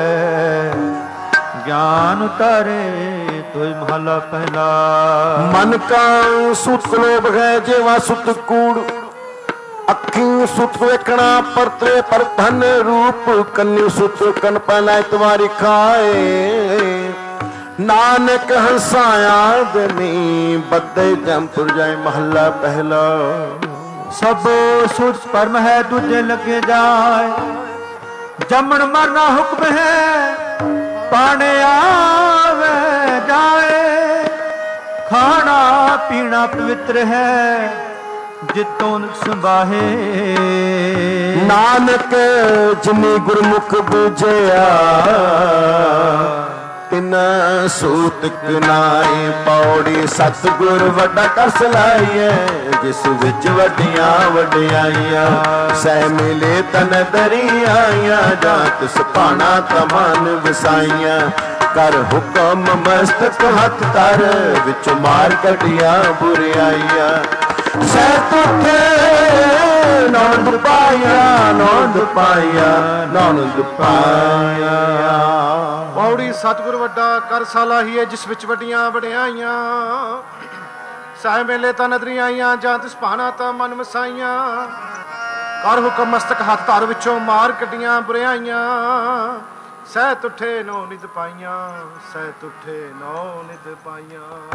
ज्ञान उतारे तो महला पहला। मन का सुत लोभ है जेवा सुत कूड़। अखी सुत वेखना परतरे पर धन रूप। कन्यू सुत कन पहला तुम्हारी खाए। नानक हंसाया दनी बदे जमपुर जाए महला पहला। सब सुत परम है दूजे लगे जाए। जमन मरना हुक्म है पाने आवे जाए। खाना पीना पवित्र है जितों संभाहे। नानक जिनी गुरमुख बुझया, तिन सूत कनाए पौड़ी। सतगुर वड्डा कर सलाइए, जिस विच वड्डियां वड्डियाइयां। सह मिले तन दरियाइयां, जात सुपाना तमन वसाइयां। कर हुक्म मस्तक हथ तर, विच मार कटिया बुरियाइयां। सह तुखे नौंद पाया, नौंद पाया, नौंद पाया। पौड़ी सतगुर वड्डा कर सलाहीए, जिस विच वड्डियां वड्डियाइयां। ਸਹਿ ਮੇਲੇ ਤਾਂ ਨਦਰੀਆਂ ਆਈਆਂ, ਜਾਂ ਤਿਸ ਭਾਣਾ ਤਾਂ ਮਨ ਵਸਾਈਆਂ। ਕਰ ਹੁਕਮ ਮਸਤਕ ਹੱਥ ਧਰ ਵਿੱਚੋਂ ਮਾਰ ਕੱਢੀਆਂ ਬੁਰਿਆਈਆਂ। ਸਹਿ ਤੁਠੇ ਨੋ ਨਿਧ ਪਾਈਆਂ, ਸਹਿ ਤੁਠੇ ਨੋ ਨਿਧ ਪਾਈਆਂ।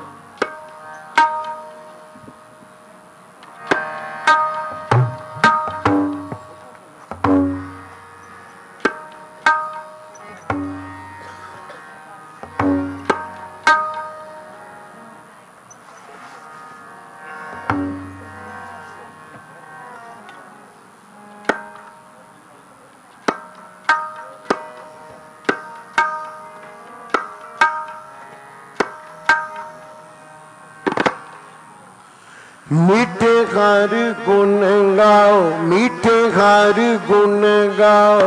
मीठे हर गुण गाओ, मीठे हर गुण गाओ।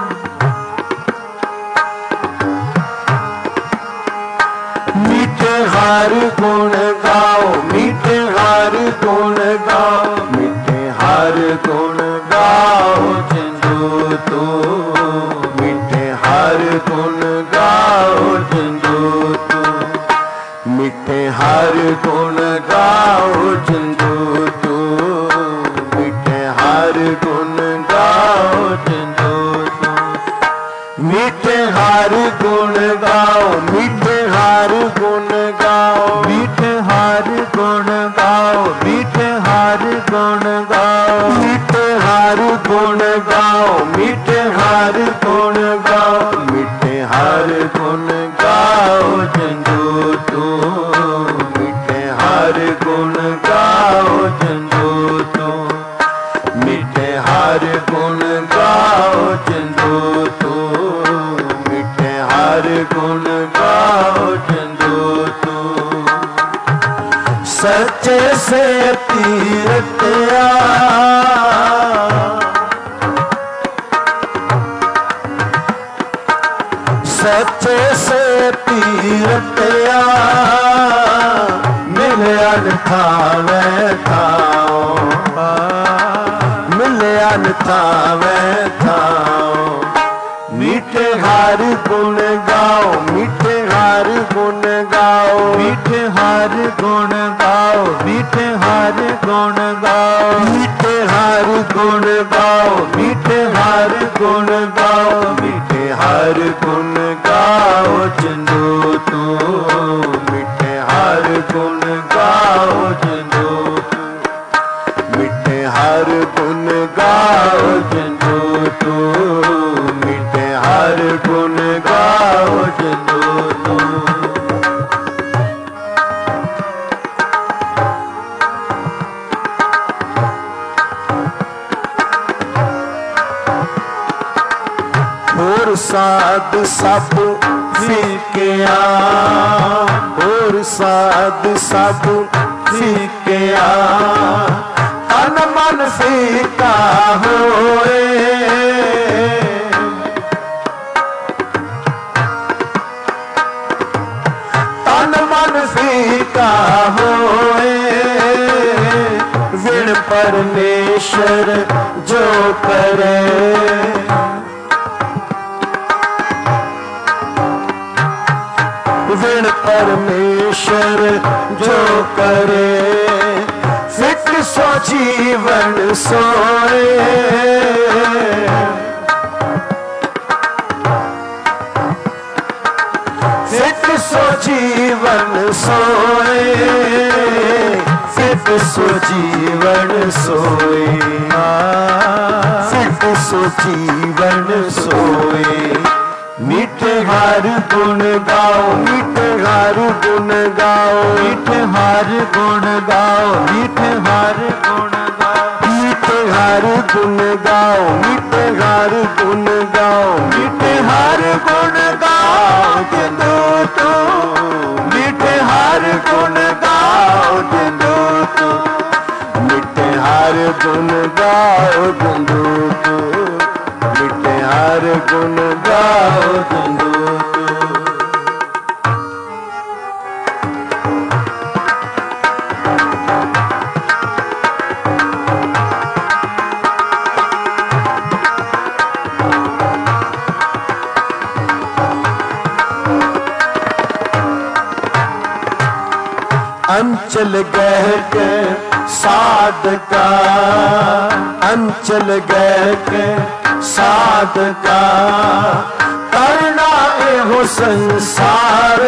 मीठे हर गुण गाओ, मीठे हर गुण गाओ। मीठे हर गुण गाओ जिंदू तू, मीठे हर गुण गाओ जिंदू तू। मीठे हर गुण गाओ जिंदू तू, मीठे हर गुण गाओ जिंदू तू। मीठे हर गुण गाओ, मीठे हर गुण गाओ। मीठे हर गुण गाओ, मीठे हर गुण गाओ। मीठे हर गुण गाओ, मीठे हर गुण गाओ। मीठे हर गुण गाओ जिंदू तू, मीठे हर गुण गाओ जिंदू तू। मीठे हर गुण गाओ जिंदू तू, मीठे हर गुण गाओ जिंदू तू। सच्चे से तीरतिया, सच्चे से तीरतिया। मिलिया थावे थाओ, मिलिया थावे थाओ। मीठे हर गुण गाओ, मीठे हर गुण गाओ। मीठे हर गुण गाओ, मीठे हर गुण गाओ। मीठे हर गुण गाओ, मीठे हर गुण गाओ। मीठे हर गुण गाओ जिंदू तू, मीठे हर गुण गाओ जिंदू तू। मीठे हर गुण गाओ जिंदू तू, मीठे हर गुण गाओ जिंदू तू। होर साध सब फीकिया, होर साध सब फीकिया। तन मन फीका होए, तन मन फीका होए। विण परमेश्वर जो करे, विण परमेश्वर जो करे। फिट सो जीवन सोए, फिट सो जीवन सोए। फिट सो जीवन सोए, फिट सो जीवन सोए। मीठे हर गुण गाओ, मीठे हर गुण गाओ। मीठे हर गुण गाओ, मीठे हर गुण गाओ। मीठे हर गुण गाओ, मीठे हर गुण गाओ। मीठे हर गुण गाओ जिंदू तू, मीठे हर गुण गाओ जिंदू तू। मीठे हर गुण गाओ जिंदू तू, मीठे हर गुण गाओ जिंदू तू। अंचल गह के साध का, अंचल गह के साध का, करना एहो संसार,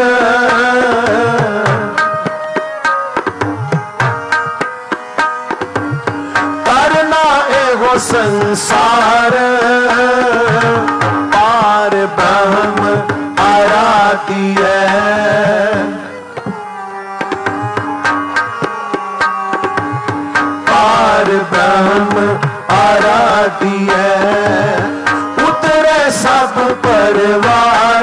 करना एहो संसार, पार ब्रह्म आराध्य, पार ब्रह्म आराध्य, उतरे सब परिवार,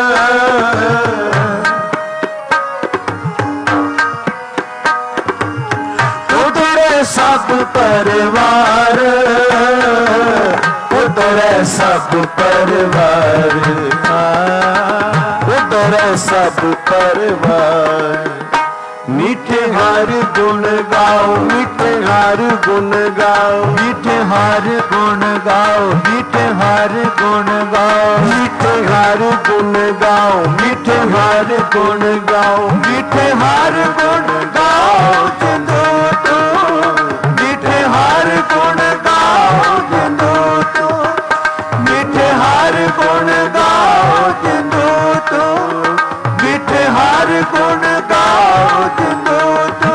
उतरे सब परिवार, उतरे सब परिवार, उतरे सब परिवार। मीठे हर गुण गाओ, मीठे हर गुण गाओ, मीठे हर गुण गाओ, मीठे हर गुण गाओ, मीठे हर गुण गाओ, मीठे हर गुण गाओ, मीठे हर गुण गाओ जिंदो तू, मीठे हर गुण गाओ जिंदो तू, मीठे हर गुण गाओ जिंदो तू, मीठे हर गुण गाओ जिंदो तू।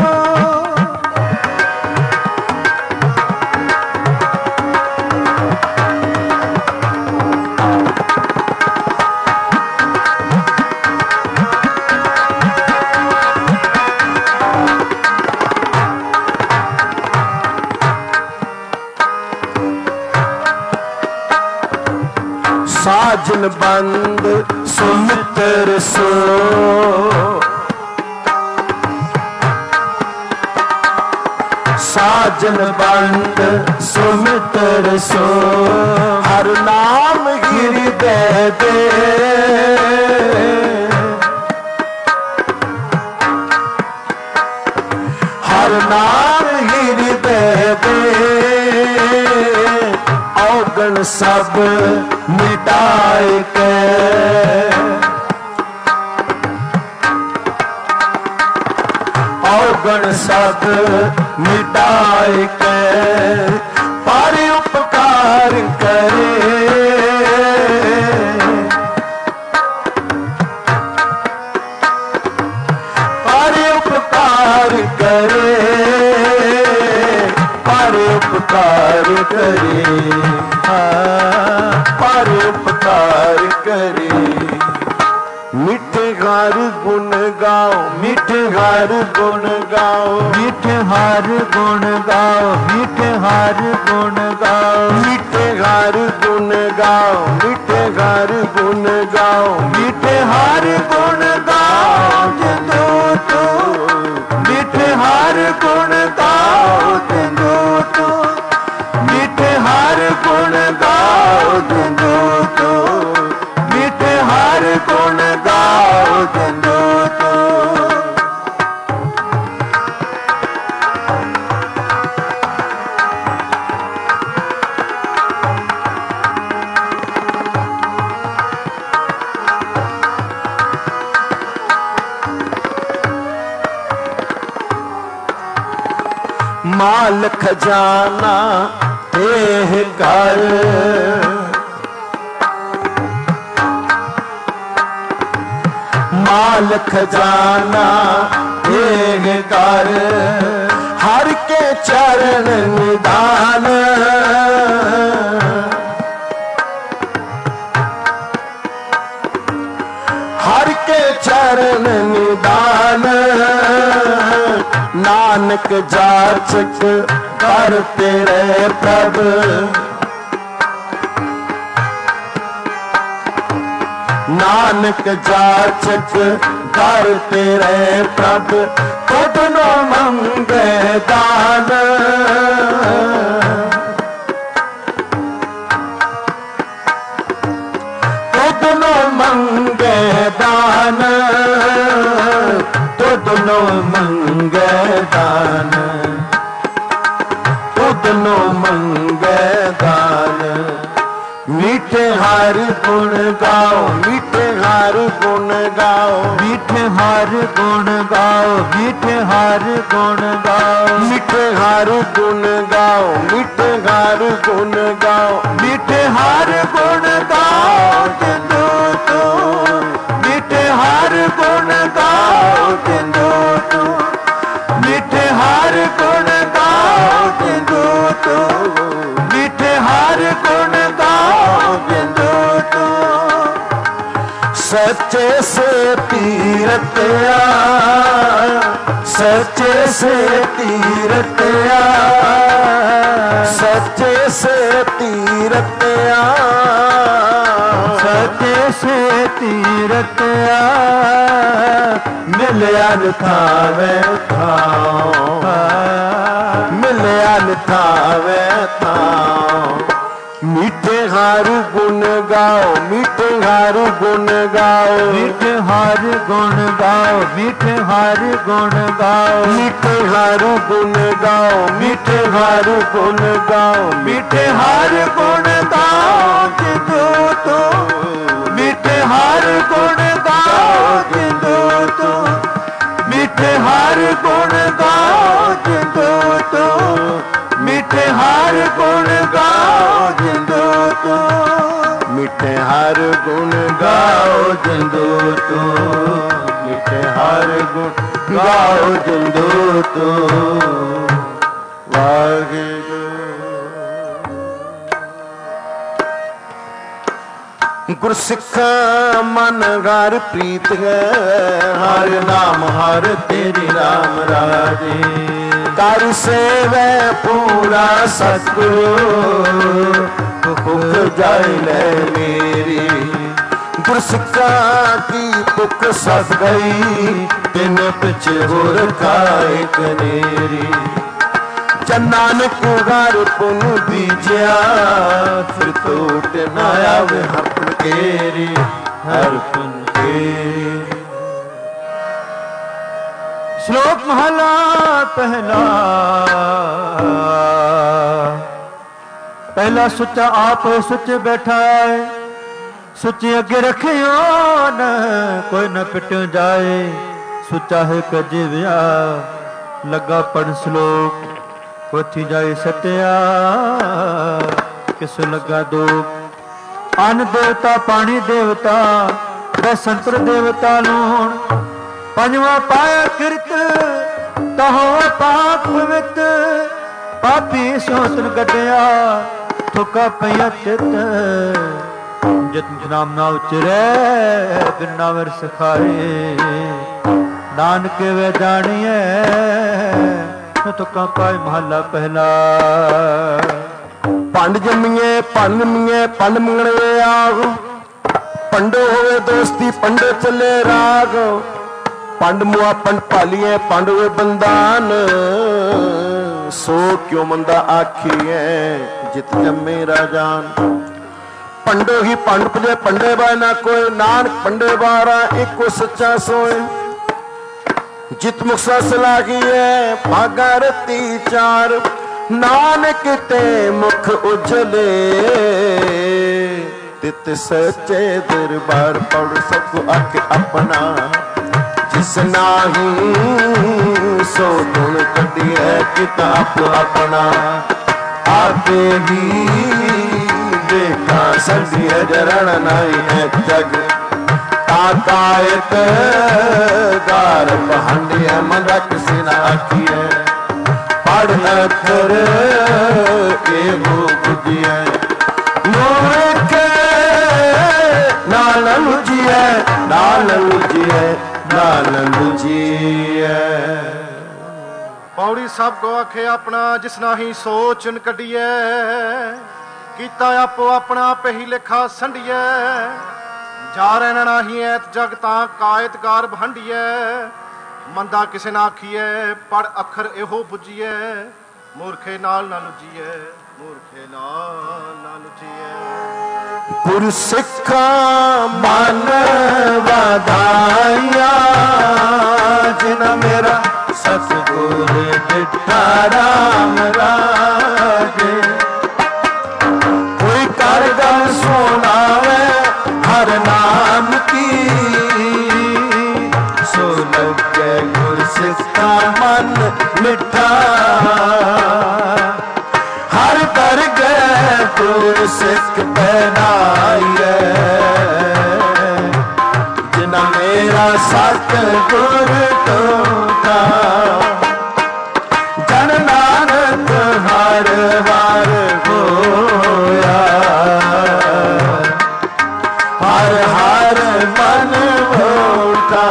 साजन बंद सुमित्र सो, साजन बंद सुमित्र सो, हर नाम हृदय दे, हर नाम हृदय दे, औगण सब मिटाए के, औगण सब मिटाए के, पर उपकार करे, पर उपकार करे, पर उपकार करे, पर उपकार करे। मीठे हर गुण गाओ, मीठे हर गुण गाओ, मीठे हर गुण गाओ, मीठे हर गुण गाओ, मीठे हर गुण गाओ, मीठे हर गुण गाओ, मीठे हर गुण गाओ जिंदो तू, मीठे हर गुण गाओ जिंदो तू, मीठे हर गुण गाओ जिंदो तू, मीठे हर गुण गाओ जिंदो तू। माल खजाना एह घर, माल खजाना एह घर, हर के चरण निधान, हर के चरण निधान, नानक जाचक करते रहे प्रभ, नानक जाचक करते रहे प्रभ, तुधनो मंगे दान, तुधनो मंगे दान, तुधनो मंगे दान, तुधनो मंगे दान। मीठे हर हार गुण गाओ, मीठे हार गुण गाओ, मीठे हार गुण गाओ, मीठे हार गुण गाओ, मीठे हार गुण गाओ, मीठे हार गुण गाओ, मीठे हार गुण गाओ जिंदू तू, मीठे हार गुण गाओ जिंदू तू, मीठे हार गुण गाओ जिंदू तू, मीठे हार गुण गाओ जिंदू तू। सच्चे से तीरथ सच्चे से तीरथ सच्चे से तीरथ सच्चे से तीरथ मिलया थावे थाओ, मिलया थावे थाओ। मीठे हार गुण गाओ, मीठे हार गुण गाओ, मीठे हार गुण गाओ, मीठे हार गुण गाओ, मीठे हार गुण गाओ, मीठे हार गुण गाओ, मीठे हार गुण गाओ जिंदू तू, मीठे हार गुण गाओ जिंदू तू, मीठे हार गुण गाओ जिंदू तू, मीठे हार गुण गाओ जिंदू तू, मीठे हार गुण गाओ जिंदू तू, मीठे हार गुण गाओ जिंदू तू। वाहिगुरु गुरसिखा मन हर प्रीत है, हर नाम हर तेरी राम राजे, कर सेवै पूरा सतगुरु, भुख जाय ले मेरी। गुरसिखा की भुख सस गई, बिन पिछे होर खाए कनेरी। जन नानक घर पुन बीजिया, फिर टूट न आवे हरपन केरी, हरपन केरी। श्लोक महला पहला, पहला सुचा आप सुच बैठा है, सुचे अगे रखियो न कोई न पिट जाए, सुचा है कजिव्या लगा पढ़ श्लोक, कोथी जाए सत्या किस लगा दो। अन्न देवता पानी देवता बसंतर देवता लूण, पंजवा पाया किरत तहो पाक पवित, पापी सोतन गड्या थुका पया चित, जित नाम ना उचरे बिन नावर सिखाए, नानक वे जानिए तुका पाए महला पहला। पंड जमीए पन मीए पन मंगणे आग, पंडो होवे दोस्ती पंडे चले राग, पंड मुआ पंड पालिए पंड वे बंदान, सो क्यों मंदा आखिए जित जम्मे राजान। पंडो ही पंड पुजे पंडे बाय ना कोई, नानक पंडे बारा एको सच्चा सोए। जित मुक्सा सलाही है भागा रती चार, नानक ते मुख उजले, तित सच्चे दरबार पढ़ सबको आके अपना। जिस नाही सो गुण कटिए किताब अपना, आपे ही देखा सभी जरण नहीं है जग, ताकायत गार पहाड़िया मदा किसी ना आखिए, पढ़ अखर एगो बुझिए, मूर्ख नाल लुझिए, नाल लुझिए, नाल लुझिए। पौड़ी सब को आखे अपना, जिस नाही सोचन कढिए, कीता आपो अपना पही लिखा संडिए। जा रहना नाही ऐत जग तां कायत गार भंडिए, मंदा किसे ना आखिए पढ़ अखर एहो बुझिए, मूर्खे नाल ना लुझिए, मूर्खे नाल ना लुझिए। गुरसिखा मन वाधाइया, जिना मेरा सतगुर डिठा राम राजे, कोई कर गल सुनावे नाम की सो लगे गुरसिख का मन मिठा हर दरगह गुरसिख पहनाइए जिना मेरा सतगुर टोटा जन नानक हर हर होया हर हर मन होता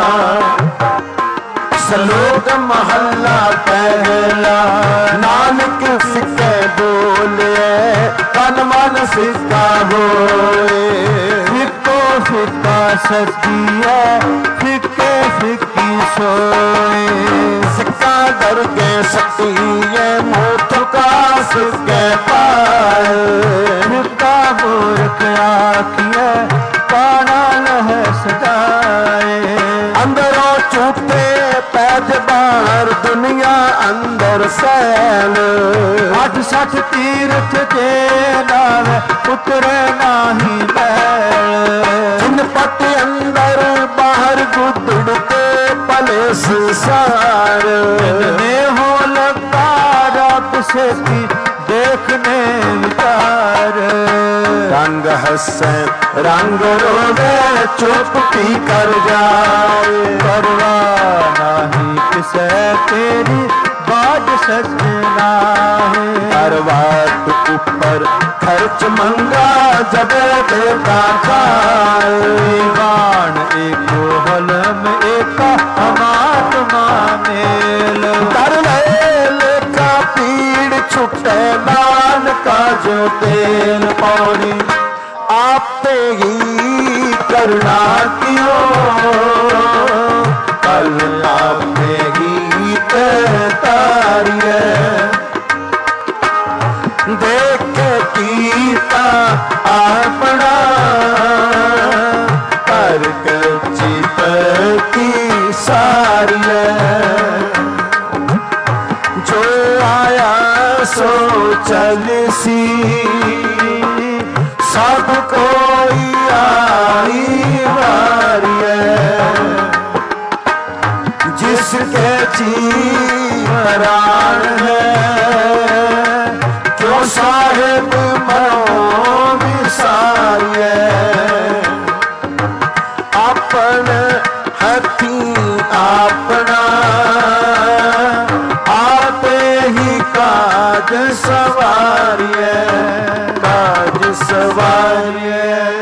सलोक महला पहला नानक फिके बोले तन मन फिका होए फिको फिका सजिए फिके फिकी सोए सिक्का दरगे सतिए मोठ का फिके पाए फिका मूर्ख आखिए काना लह सजाए अंदरों छूटे पैज बाहर दुनिया अंदर सैल अठ सठ तीर्थ जे नावे उतरे नाही मैल जिन पट अंदर बाहर गुदड़ते पले संसार ने हो लगा रब से देखने विचार रंग हंसे रंग रोवे चुप पी कर जाए परवाह नहीं किसे तेरी बात सजना है हर बात ऊपर खर्च मंगा जब देता खाए बाण एक हल में एक अमात्मा मेल कर ले का पीड़ छुटे नान का जो तेल पौड़ी आपते ही करना क्यों कल आपते ही तारिए देख के कीता अपना कर चित की सारिए जो आया सो चल सी सब कोई आई वारिए जिसके जीवरान है क्यों साहिब मनो विसारिए अपन हथी अपना आपे ही काज सवारिए काज सवारिए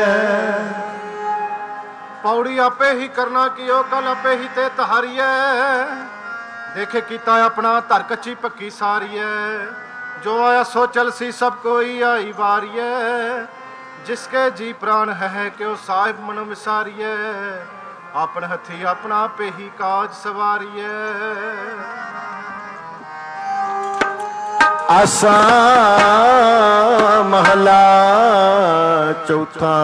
पौड़ी आपे ही करना कियो कल आपे ही ते तहारिए देखे कीता अपना धर कच्ची पक्की सारिए जो आया सो चल सी सब कोई आई वारिए जिसके जी प्राण है कि वो साहिब मन विसारिए अपन हथी अपना पे ही काज सवारिए आसा महला चौथा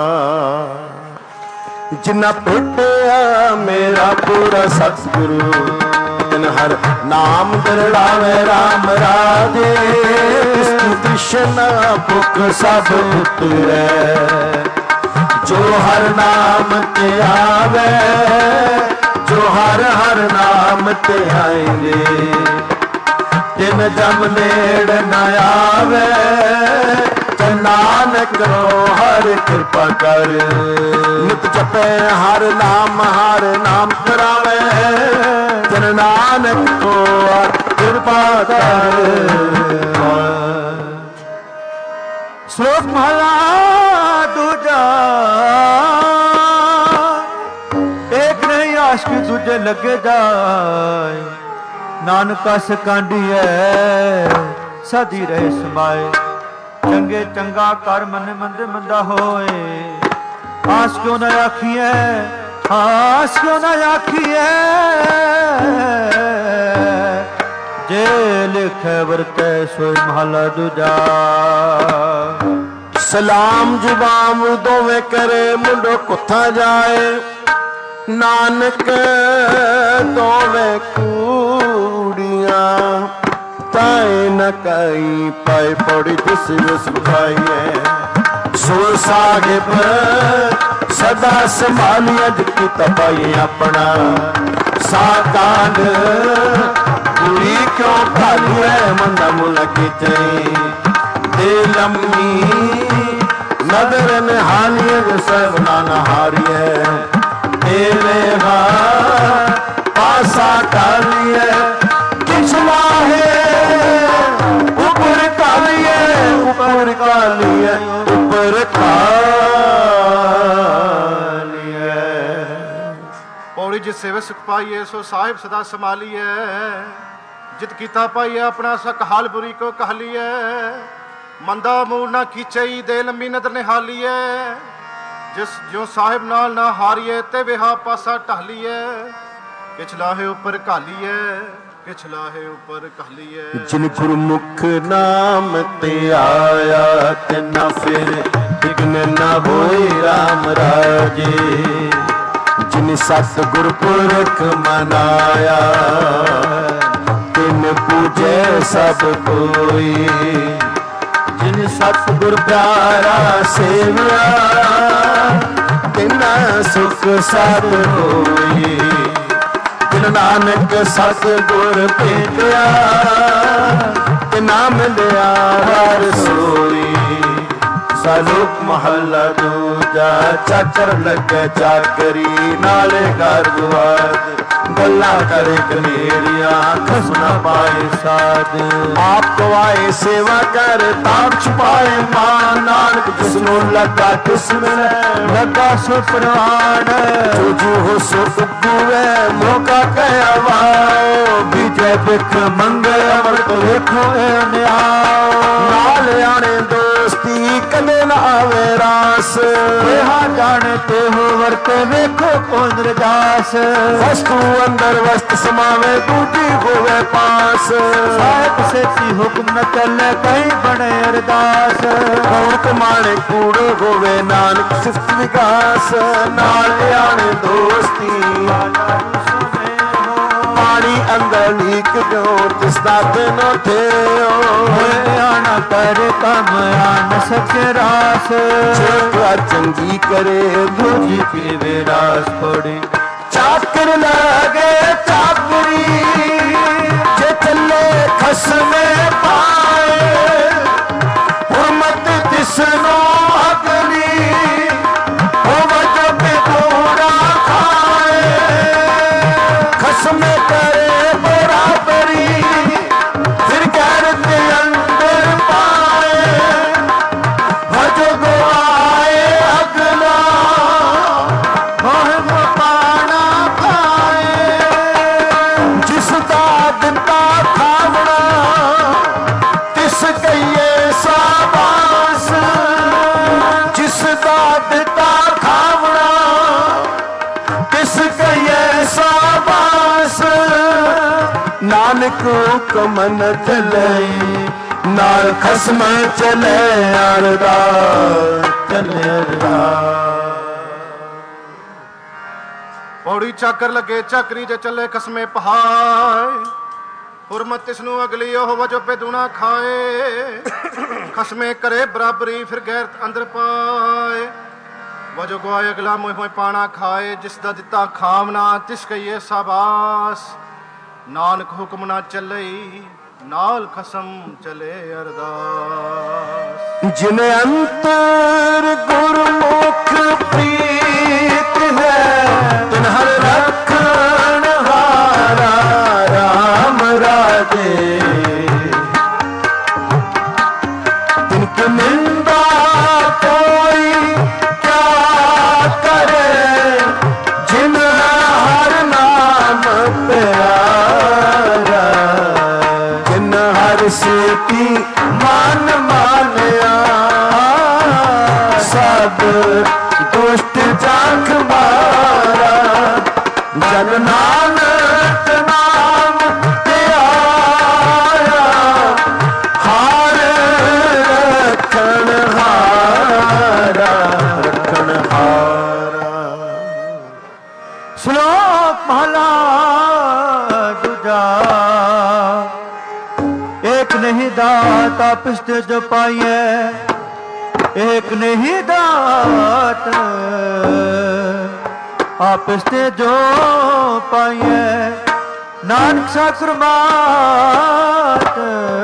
जिन्ना भेटिया मेरा पूरा सतगुरु तिन हर नाम दरड़ावे राम राजे इसकी तृष्णा भुख सब उतरे जो हर नाम ते आवे जो हर हर नाम ते आएंगे तिन जम नेड़ न आवे नानक रो हर कृपा कर नित जपे हर नाम करावे जन नानक को कृपा कर श्लोक महला दूजा एक नहीं आशिक दूजे लगे जाए नानका सकांडी है सदी रहे समाए चंगे चंगा कर मन मंद मंदा होए आस क्यों न आखिए आस क्यों न आखिए जे लिखे वरते सोई महला दूजा सलाम जुबाम दोवे करे मुंडो कुथा जाए नानक दोवे कूड़िया ताए न कई पाए पौड़ी जिस खाइए सो साहिब ਸਦਾ ਸੰਭਾਲੀਏ ਜਿਤ ਕੀਤਾ ਪਾਈਏ ਆਪਣਾ ਸਾਕਾਂਡ ਬੁਰੀ ਕਿਉਂ ਖਾਲੀਏ ਮੰਦਾ ਮੁਲ ਕੀਤੇ ਦੇ ਲੰਮੀ ਨਦਰ ਨਿਹਾਲੀਏ ਜੋ ਸਭ ਨਾ ਨਹਾਰੀਏ ਤੇਰੇ ਹਾ ਪਾਸਾ ਕਾਲੀਏ ਕਿਛ ਲਾਹੇ ਉੱਪਰ ਕਾਲੀਏ ਉੱਪਰ ਕਾਲੀਏ ਉੱਪਰ ਪੌੜੀ ਜਿਸ ਸੇਵੇ ਸੁਖ ਪਾਈਏ ਸੋ ਸਾਹਿਬ ਸਦਾ ਸੰਭਾਲੀਏ ਜਿਤ ਕੀਤਾ ਪਾਈਏ ਆਪਣਾ ਸਕ ਹਾਲ ਬੁਰੀ ਕੋ ਕਹਲੀਏ ਮੰਦਾ ਮੂਲ ਨਾ ਕੀਚਈ ਦੇ ਲੰਮੀ ਨਦਰ ਨਿਹਾਲੀਏ ਜਿਸ ਜਿਉ ਸਾਹਿਬ ਨਾਲ ਨਾ ਹਾਰੀਏ ਤੇ ਵਿਹਾ ਪਾਸਾ ਢਾਲੀਏ ਕਿਛ ਲਾਹੇ ਉੱਪਰ ਘਾਲੀਏ ਕਿਛ ਲਾਹੇ ਉੱਪਰ ਕਹਲੀਏ ਜਿਨ ਗੁਰਮੁਖ ਨਾਮ ਤੇ ਆਇਆ ਤੇ ਨਾ ਫਿਰ ਵਿਗਨ ਨਾ ਹੋਏ RAM ਰਾਜੇ ਜਿਨ ਸਤ ਗੁਰਪੁਰਖ ਮਨਾਇਆ ਤਿਨ ਪੂਜੈ ਸਭ ਕੋਈ ਜਿਨ ਸਤ ਗੁਰ ਪਿਆਰਾ ਸੇਵਿਆ ਤਿਨਾ ਸੁਖ ਸਭ ਹੋਈ ਜਿਨ ਨਾਨਕ ਸਤ ਗੁਰ ਭੇਟਿਆ ਤਿਨਾ ਮਿਲਿਆ ਹਰ ਸੋਈ ਸਲੋਕ ਮਹੱਲਾ ਦੂਜਾ ਚਾਚਰ ਲੱਗੇ ਚਾਕਰੀ ਨਾਲੇ ਘਰ ਦੁਆਰ ਗੱਲਾਂ ਕਰੇ ਕਨੇਰੀਆਂ ਖਸਨਾ ਪਾਏ ਸਾਧ ਆਪ ਕਵਾਏ ਸੇਵਾ ਕਰ ਤਾਪ ਛੁਪਾਏ ਮਾਨ ਨਾਨਕ ਜਿਸਨੂੰ ਲੱਗਾ ਤਿਸ ਮਿਲੈ ਲੱਗਾ ਸੋ ਪ੍ਰਵਾਨ ਜੋ ਹੋ ਸੋ ਉਗੂਐ ਮੋਕਾ ਕਹਿਆ ਵਾਓ ਵਿਜੈ ਬਿਖ ਮੰਗਲ ਅਮਰਤ ਵੇਖੋ ਇਹ ਨਿਆਓ ਨਾਲ ਆਣੇ ਦੋਸਤੀ ਕਦੇ ਨਾ ਆਵੇ ਰਾਸ ਕਿਹਾ ਜਾਣੇ ਤੇ ਹੋ ਵਰਤੇ ਵੇਖੋ ਕੋਨ ਰਜਾਸ ਵਸਤੂ ਅੰਦਰ ਵਸਤ ਸਮਾਵੇ ਦੂਜੀ ਹੋਵੇ ਪਾਸ ਸਾਹਿਬ ਸੇਤੀ ਹੁਕਮ ਨ ਚੱਲੇ ਕਹੀਂ ਬਣੇ ਅਰਦਾਸ ਕੌਣ ਕਮਾਣੇ ਕੂੜ ਹੋਵੇ ਨਾਨਕ ਸਿਫਤ ਵਿਕਾਸ ਨਾਲ ਆਣੇ ਦੋਸਤੀ ਪਾਣੀ ਅੰਦਰ ਲੀਕ ਜੋ ਤਿਸ ਦਾ ਦਿਨ ਥਿਓ ਹੋਏ ਆਣਾ ਕਰ ਕੰਮ ਆਨ ਸਕੇ ਰਾਸ ਜੇ ਚੰਗੀ ਕਰੇ ਦੂਜੀ ਪੀਵੇ ਰਾਸ ਥੋੜੀ ਚਾਕਰ ਲਾਗੇ ਚਾਕਰੀ ਜੇ ਚੱਲੇ ਖਸਮੇ ਪਾਏ ਹੁਰਮਤ ਤਿਸਨੋ ਅਗਨੀ ਹੋਵੇ ਜੋ ਪਿਤੂਰਾ ਖਾਏ ਖਸਮੇ ਕਰੇ ਬਰਾਬਰੀ ਫਿਰ ਗੈਰਤ ਅੰਦਰ ਪਾਏ ਭਜੋ ਗਵਾਏ ਅਗਲਾ ਹੋਏ ਪਾਣਾ ਖਾਏ ਜਿਸ ਦਾ ਦਿੱਤਾ ਖਾਵਣਾ ਤਿਸ ਕਹੀਏ ਸਾਬਾਸ ਜਿਸ ਦਾ ਦਿੱਤਾ ਖਾਵਣਾ ਤਿਸ ਕਹੀਏ ਸਾਬਾਸ ਨਾਨਕ ਹੁਕਮ ਨ ਚੱਲੇ ਨਾਲ ਖਸਮ ਚਲੇ ਅਰਦਾਸ ਚੱਲੇ ਅਰਦਾਸ ਪੌੜੀ ਚਾਕਰ ਲੱਗੇ ਚਾਕਰੀ ਜੇ ਚੱਲੇ ਖਸਮੇ ਪਹਾਏ ਹੁਰਮਤ ਤਿਸ ਨੂੰ ਅਗਲੀ ਉਹ ਵਜੋ ਪੇ ਦੂਣਾ ਖਾਏ ਖਸਮੇ ਕਰੇ ਬਰਾਬਰੀ ਫਿਰ ਗੈਰਤ ਅੰਦਰ ਪਾਏ ਵਜੋ ਗਵਾਏ ਅਗਲਾ ਮੋਹ ਮੋਹ ਪਾਣਾ ਖਾਏ ਜਿਸ ਦਾ ਦਿੱਤਾ ਖਾਵਨਾ ਤਿਸ ਕਹੀਏ ਸਾਬਾਸ ਨਾਨਕ ਹੁਕਮ ਨਾ ਚੱਲੇ ਨਾਲ ਖਸਮ ਚਲੇ ਅਰਦਾਸ ਜਿਨ ਅੰਤਰ ਗੁਰਮੁਖ ਪ੍ਰੀਤ ਹੈ ਤਿਨ ਹਰ ਰੱਖਣ ਹਾਰਾ RAM ਰਾਜੇ ਤਿਨ ਕੀ ਨਿੰਦਾ ਕੋਈ ਕਿਆ ਕਰੇ ਜਿਨ ਹਰ ਨਾਮ ਪਿਆਰਾ ਜਿਨ ਹਰ ਸੇਤੀ ਮਨ ਮਾਨਿਆ ਸਭ ਦੁਸ਼ਟ ਜਾਖ ਮਾਰਾ ਜਨ ਨਾਨਕ ਨਾਮ ਤੇ ਆਇਆ ਹਾਰ ਰੱਖਣ ਹਾਰਾ ਰੱਖਣ ਹਾਰਾ ਸ਼ਲੋਕ ਮਹਲਾ ਦੂਜਾ ਏਕ ਨਹੀਂ ਦਾਤਾ ਪਿਸਤੇ ਜੋ ਪਾਈਐ एक नहीं दात आपस ते जो पाइए नानक साखर मात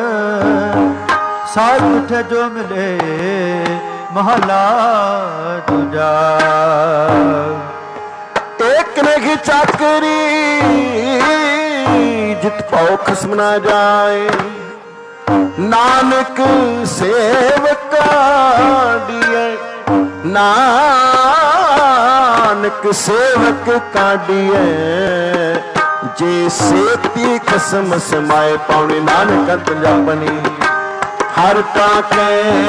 साध उठे जो मिले महला दूजा। एक नहीं चाकरी जित पाओ खसम ना जाए नानक सेवका दिए नानक सेवक काढ़िए जे सेती खसम समाए पाउनी नानक पंजाबनी हर टाके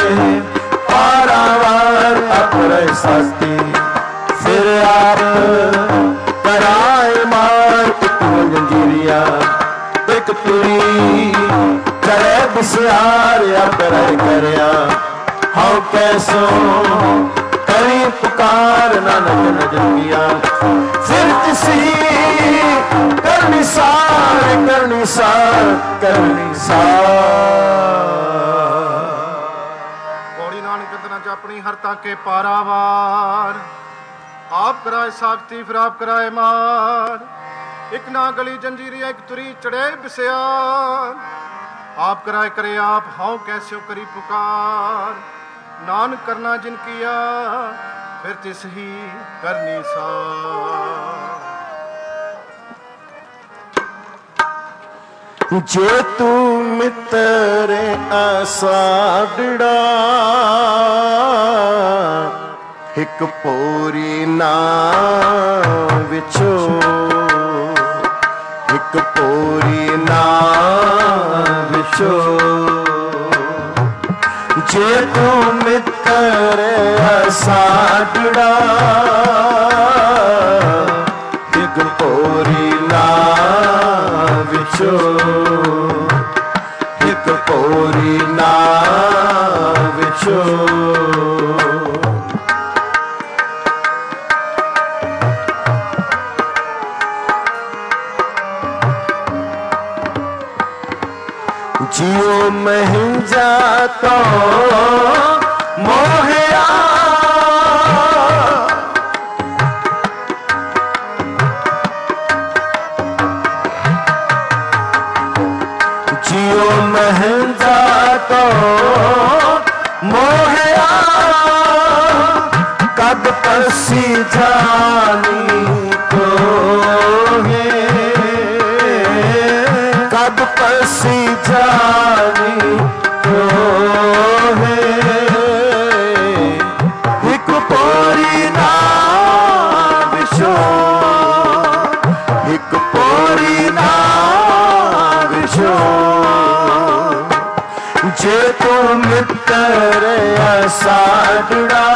पारावार अपरे साथी फिर आप कराए मार एक जंजीरिया एक तुरी करे बिसार अपरे करया हाँ कैसो करी पुकार नानक नजरिया फिर किसी करनी सार करनी सार करनी सार। पौड़ी नानक दना च अपनी हर ताके पारावार आप कराए साख्ती फिर आप कराए मार एक ना गली जंजीरिया एक तुरी चढ़े बिस्यार आप कराए करे आप हाउ कैसे करी पुकार नानक करना जिन किया फिर तिस ही करनी सार। जे तू मित्र असाडड़ा एक पोरी ना विछो एक पोरी ना विछो जे तू मित्र असाडड़ा एक पोरी ना विछो एक पोरी ना विछो। जियो महंजा तो मोहया जियो महंजा तो मोहया कद पसी जानी को है कद पसी जानी तो है एक पोरी ना विशो एक पोरी ना विशो जे तू मित्र असाडड़ा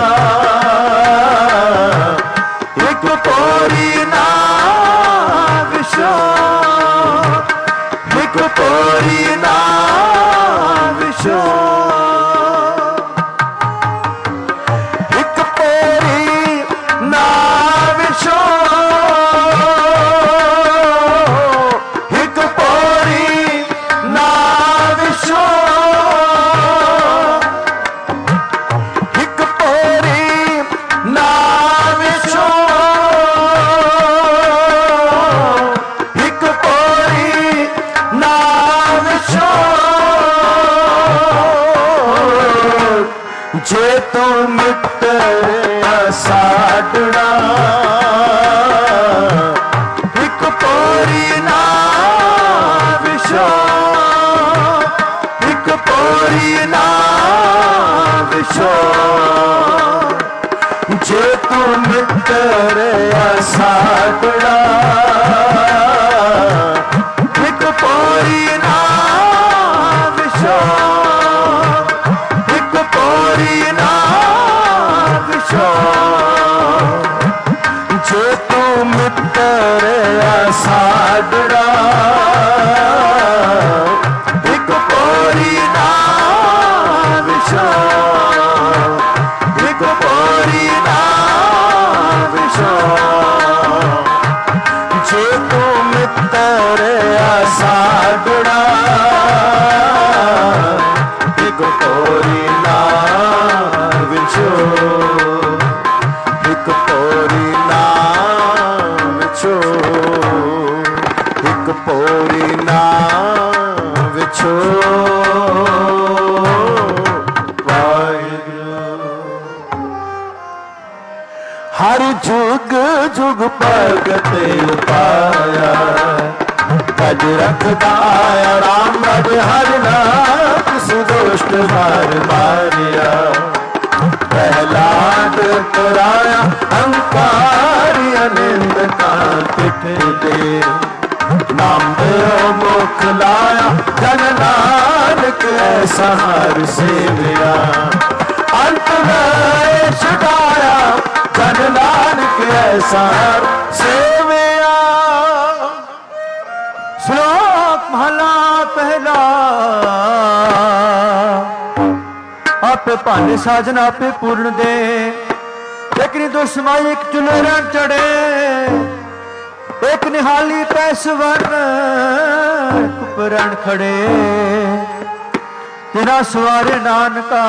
एक पोरी ना विशो एक पोरी ना विशो एक पोरी ना विशो एक पोरी ना विशो एक पोरी ना विशो एक पोरी ना विशो जे तू मित्र असाडड़ा एक पोरी ना विशो एक पोरी ना विशो जे तू मित्र असाडड़ा एक पोरी ना विशो एक पोरी ना विशो जे तू मित्र असाडड़ा एक पोरी ना विशो एक पोरी ना विशो जे तू मित्र असाडड़ा एक पोरी ना ਭਗਤ ਉਪਾਇਆ। ਗਜ ਰਖਦਾ ਰਾਮ ਰਾਜ ਹਰਿ ਨਾਮ ਕਿਸ ਦੁਸ਼ਟ ਮਾਰ ਮਾਰਿਆ। ਪ੍ਰਹਿਲਾਦ ਕਰਾਇਆ ਹੰਕਾਰੀ ਅਨੰਦ ਕਾ ਪਿਠ ਦੇ। ਨਾਮ ਦਿਓ ਮੁਖ ਲਾਇਆ ਜਨ ਨਾਨਕ ਐਸਾ ਹਰ ਸੇਵਿਆ। ਅੰਤ ਵਿੱਚ ਛੁਡਾਇਆ ਜਨ ਨਾਨਕ ਐਸਾ ਹਰ ਸੇਵਿਆ। ਸ਼ਲੋਕ ਮਹਲਾ ਪਹਿਲਾ। ਆਪੇ ਭਾਨੇ ਸਾਜਨ ਆਪੇ ਪੂਰਨ ਦੇ। ਇੱਕ ਨਿਦੋ ਸਮਾਈ ਇੱਕ ਚੁੱਲ੍ਹੇ ਰਨ ਚੜੇ। ਇੱਕ ਨਿਹਾਲੀ ਪੈਸਵਨ ਕੁਪਰਨ ਖੜੇ। ਤੇਰਾ ਸਵਾਰੇ ਨਾਨਕਾ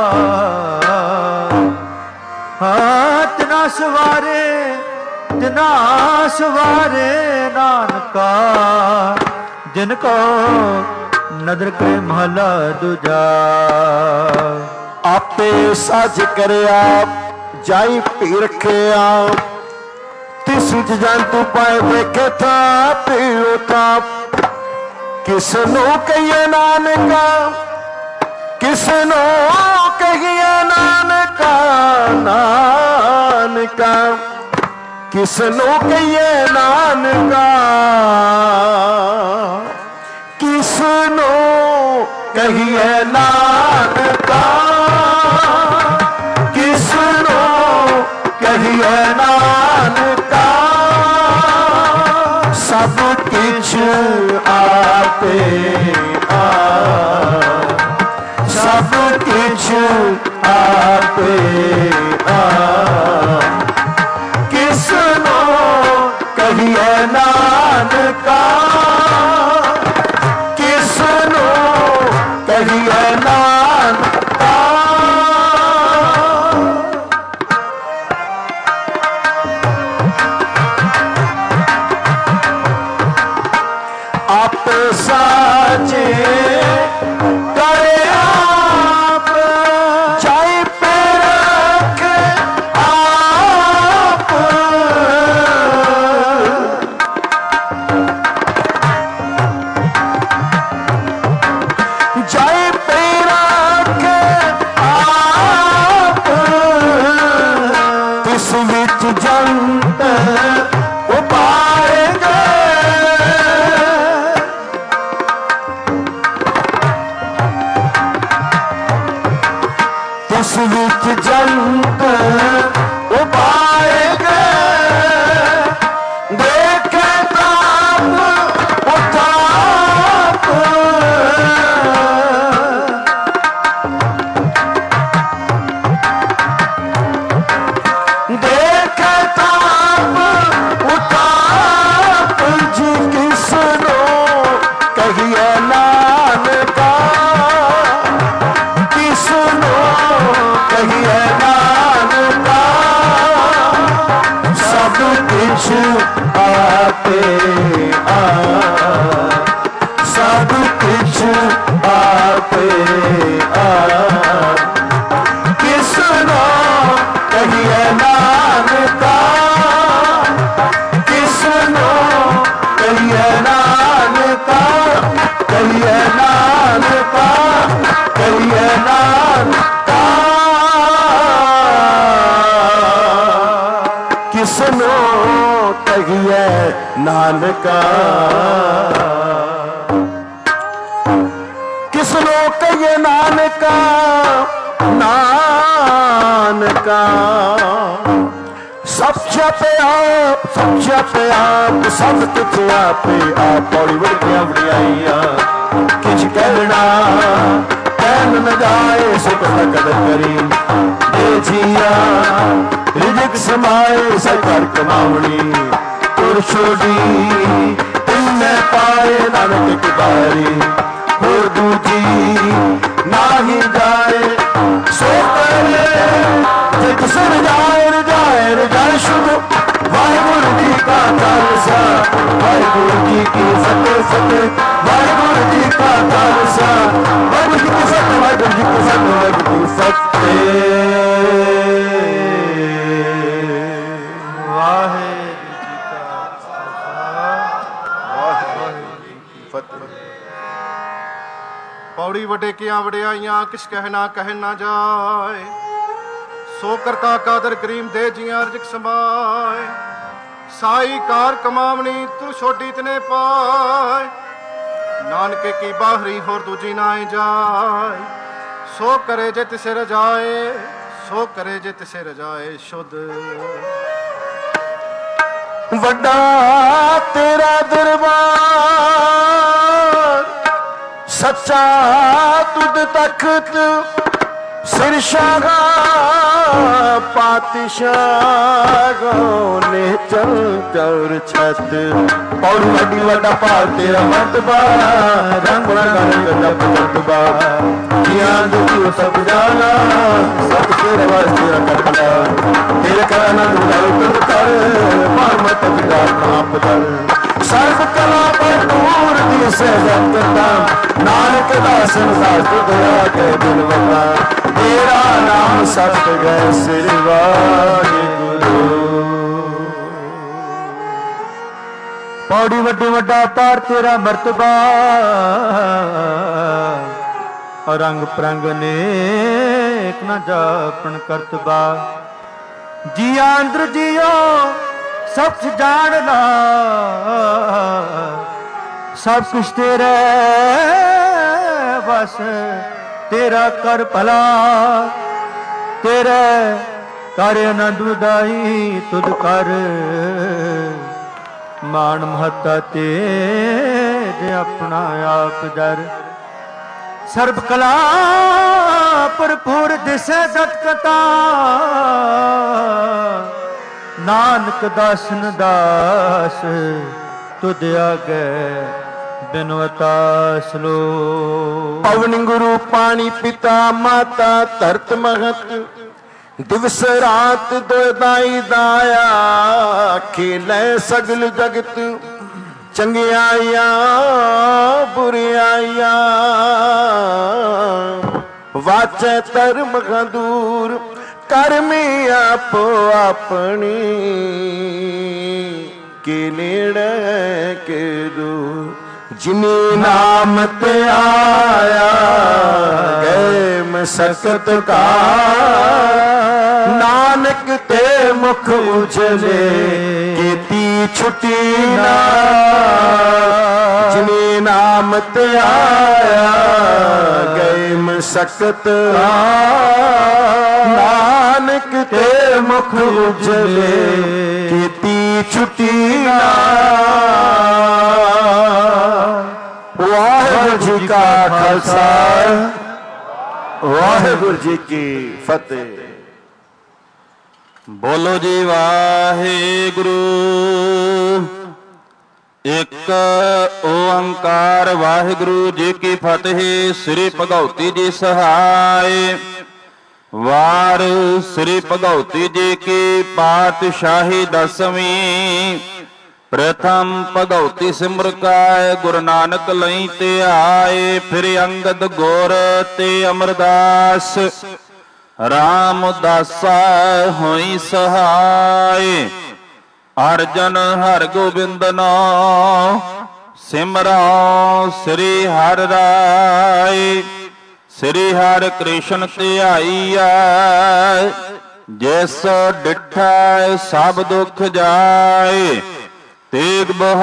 ਹਾਂ ਤੇਰਾ ਸਵਾਰੇ ਤਿਨਾ ਸਵਾਰੇ ਨਾਨਕਾ। ਜਿਨ ਕੋ ਨਦਰ ਕਰੇ ਮਹਲਾ ਦੂਜਾ। ਆਪੇ ਸਾਜ ਕਰਿਆ ਜਾਈ ਭੀ ਰੱਖਿਆ। ਤਿਸ ਜੰਤੂ ਪਾਏ ਵੇਖੇ ਥਾ ਪੀਓ ਥਾ। ਕਿਸ ਨੂੰ ਕਹੀਏ ਨਾਨਕਾ ਕਿਸ ਨੂੰ ਕਹੀਏ ਨਾਨਕਾ। ਨਾਨਕਾ ਕਿਸ ਨੂੰ ਕਹੀਏ ਨਾਨਕਾ। ਕਿਸ ਨੂੰ ਕਹੀਏ ਨਾਨਕਾ। ਕਿਸ ਨੂੰ ਕਹੀਏ ਨਾਨਕਾ। ਸਭ ਕਿਛ ਆਪੇ ਸਭ ਕਿਛ ਆਪੇ ਕਿਸ ਨੂੰ ਕਹੀਏ ਨਾਨਕਾ। ਕਿਸ ਨੂੰ ਕਹੀਏ ਨਾਨਕਾ। ਆਪੇ ਸਾਜੇ ਕਰੇ ਆਪ ਚਾਹੇ ਪੇ ਰੱਖ ਆਪ। ਚਾਹੇ ਪੇ ਰੱਖ ਆਪ। ਤਿਸ ਵਿੱਚ ਜੰਤ ਉਪਾਏ ਗਏ। ਤਿਸ ਵਿੱਚ ਜੰਤ ਉਪਾਏ ਗਏ। ਦੇਖੇ ਤਾਪ ਉਤਾਪ। ਦੇਖੇ ਤਾਪ ਉਤਾਪ। ਜੀ ਕਿਸ ਨੂੰ ਕਹੀਏ ਨਾਨਕਾ। ਕਿਸ ਨੂੰ ਕਹੀਏ ਨਾਨਕਾ। ਸਭ ਕੁਛ ਆਪੇ ਸਭ ਕੁਛ ਆਪੇ ਕਿਸ ਨੂੰ ਕਹੀਏ ਨਾਨਕਾ। ਕਿਸ ਨੂੰ ਕਹੀਏ ਨਾਨਕਾ। ਕਹੀਏ ਨਾਨਕਾ। ਕਹੀਏ ਨਾਨਕਾ। ਕਿਸ ਨੂੰ ਕਹੀਏ ਨਾਨਕਾ। ਕਿਸ ਨੂੰ ਕਹੀਏ ਨਾਨਕਾ। ਨਾਨਕਾ ਸਭ ਛਪੇ ਆਪ ਸਭ ਛਪੇ ਆਪ। ਸਭ ਕੁਛ ਆਪੇ ਆਪ। ਪੌੜੀ ਵੜੀਆਂ ਵੜਿਆਈਆਂ ਕਿਛ ਕਹਿਣਾ ਕਹਿਣ ਨ ਜਾਏ। ਸੁਖ ਕਦਰ ਕਰੀ ਦੇ ਜੀਆ। ਰਿਜਕ ਸਮਾਏ ਸਕਾਰ ਕਮਾਵਣੀ। ਤੁਰ ਛੋੜੀ ਤਿੰਨੇ ਪਾਏ ਨਾਨਕ ਕੀ ਬਾਰੀ। ਹੋਰ ਦੂਜੀ ਨਾਹੀ ਜਾਏ ਸੋ ਕਰੇ। ਜਿਤ ਸਰ ਜਾਏ ਰਜਾਏ ਰਜਾਏ ਸ਼ੁਭ। ਵਾਹਿਗੁਰੂ ਜੀ ਕਾ ਖਾਲਸਾ ਵਾਹਿਗੁਰੂ ਜੀ ਕੀ ਫਤਿਹ ਫਤਿਹ। ਵਾਹਿਗੁਰੂ ਜੀ ਕਾ ਖਾਲਸਾ ਵਾਹਿਗੁਰੂ ਜੀ ਕੀ ਫਤਿਹ। ਵਾਹਿਗੁਰੂ ਜੀ ਕੀ ਫਤਿਹ। ਵਾਹਿਗੁਰੂ ਜੀ ਕੀ ਫਤਿਹ। ਵਾਹਿਗੁਰੂ ਜੀ ਬੜੀ ਵੱਡੇ ਕੀਆਂ ਵਡਿਆਈਆਂ ਕਿਸ ਕਹਿ ਨਾ ਜਾਏ। ਸੋ ਕਰਤਾ ਕਾਦਰ ਕਰੀਮ ਦੇ ਜੀਆਂ ਰਜਕ ਸਮਾਏ। ਸਾਈ ਕਾਰ ਕਮਾਵਣੀ ਤੂੰ ਛੋਡੀ ਤਨੇ ਪਾਏ। ਨਾਨਕੇ ਕੀ ਬਾਹਰੀ ਹੋਰ ਦੂਜੀ ਨਾ ਜਾਏ। ਸੋ ਕਰੇ ਜੇ ਤਿਸੇ ਰਜਾਏ, ਸੋ ਕਰੇ ਜੇ ਤਿਸੇ ਰਜਾਏ ਸ਼ੁੱਧ। ਵੱਡਾ ਤੇਰਾ ਦਰਬਾਰ, ਸੱਚਾ ਤੁਧ ਤਖਤ, ਸਿਰ ਸ਼ਾਗਾ ਪਾਤਸ਼ਾਹ ਨੇ ਚਲ ਚੌਰ ਛਤ। ਪੌੜੀ ਵੱਡੀ ਵੱਡਾ ਭਾਲ ਤੇਰਾ ਮਰਤਬਾ, ਰੰਗ ਰੰਗ ਜਪ ਜਪਬਾ। ਜੀਆਂ ਦੁੱਖ ਸਭ ਜਾਣਾ, ਸਭ ਤੇਰੇ ਵਾਸਤੇ ਰੱਖਦਾ। ਤੇਰੇ ਕਰਨਾ ਦੁਲਾਉ ਕਰ, ਮਤ ਪਿਤਾ ਨਾਪ ਦਰ। ਸਰਬ ਕਲਾ ਭਰਪੂਰ ਦੀ ਸਹਿਜਤਾ, ਨਾਨਕ ਦਾਸਨ ਸਾਧ ਦਇਆ ਕੇ ਦਿਲ ਵਗਾ। ਤੇਰਾ ਨਾਮ ਸਤ ਗਏ ਸਿਰ ਵਾਹਿਗੁਰੂ। ਪੌੜੀ ਵੱਡੀ ਵੱਡਾ ਪਾਰ ਤੇਰਾ ਮਰਤਬਾ, ਰੰਗ ਪ੍ਰੰਗ ਨੇਕ ਨਾ ਜਾਪਣ ਕਰਤਬਾ। ਜੀਆ ਅੰਦਰ ਜੀਓ ਸਭ ਕੁਛ ਜਾਣ ਲਾ, ਸਭ ਕੁਛ ਤੇਰੇ ਬਸ। ਤੇਰਾ ਕਰ ਭਲਾ, ਤੇਰੇ ਕਰ ਆਨੰਦ ਉਦਾਈ। ਤੁਧ ਕਰ ਮਾਣ ਮਹੱਤਾ ਤੇਜ ਆਪਣਾ ਆਪ ਦਰ। ਸਰਬ ਕਲਾ ਭਰਪੂਰ ਦਿਸੈ ਸਤ ਕਥਾ, ਨਾਨਕ ਦਾਸਨ ਦਾਸ ਤੁਧ ਆਗੇ ਬਿਨਵਤਾ ਸਲੋ। ਪਵਨ ਗੁਰੂ ਪਾਣੀ ਪਿਤਾ ਮਾਤਾ ਧਰਤ ਮਹਤ, ਦਿਵਸ ਰਾਤ ਦੋਇ ਦਾਇਆ। ਖੇਲੇ ਸਗਲ ਜਗਤ ਚੰਗਿਆਈਆਂ ਬੁਰਿਆਈਆਂ। ਵਾਚੈ ਧਰਮ ਦੂਰ, ਕਰਮੀ ਆਪੋ ਆਪਣੀ। ਕੇ ਨੇੜੇ ਕੇ ਦੂਰ, ਜਿਨੀ ਨਾਮ ਤੇ ਆਇਆ ਗਏ ਮਸਕਤ ਕਾ। ਨਾਨਕ ਤੇ ਮੁਖ ਉਜਲੇ, ਕੀਤੀ ਛੁੱਟੀ ਨਾ। ਜਿਨੀ ਨਾਮ ਤੇ ਆਇਆ ਗਏ ਮਸਕਤ ਕਾ। ਨਾਨਕ ਤੇ ਮੁਖ ਉਜਲੇ, ਕੀਤੀ ਛੁੱਟੀ ਨਾ। ਵਾਹਿਗੁਰੂ ਜੀ ਕਾ ਖਾਲਸਾ, ਵਾਹਿਗੁਰੂ ਜੀ ਕੀ ਫਤਿਹ। ਬੋਲੋ ਜੀ ਵਾਹਿਗੁਰੂ। ਇੱਕ ਓੰਕਾਰ ਵਾਹਿਗੁਰੂ ਜੀ ਕੀ ਫਤਿਹ। ਸ੍ਰੀ ਭਗਉਤੀ ਜੀ ਸਹਾਇ। ਵਾਰ ਸ੍ਰੀ ਭਗਉਤੀ ਜੀ ਕੀ ਪਾਤਸ਼ਾਹੀ ਦਸਵੀਂ। ਪ੍ਰਥਮ ਭਗਉਤੀ ਸਿਮਰ ਕਾਇ, ਗੁਰੂ ਨਾਨਕ ਲਈ ਤੇ ਆਏ। ਫਿਰ ਅੰਗਦ ਗੁਰ ਤੇ ਅਮਰਦਾਸ, ਰਾਮਦਾਸਾ ਹੋਈ ਸਹਾਇ। ਅਰਜਨ ਹਰਿ ਗੋਬਿੰਦ ਨਾਮ, ਸਿਮਰੋ ਸ੍ਰੀ ਹਰਿ ਰਾਇ। ਸ੍ਰੀ ਹਰਿ ਕ੍ਰਿਸ਼ਨ ਧਿਆਈਐ, ਜਿਸ ਡਿਠੈ ਸਭ ਦੁਖ ਜਾਏ। ਤੇਗ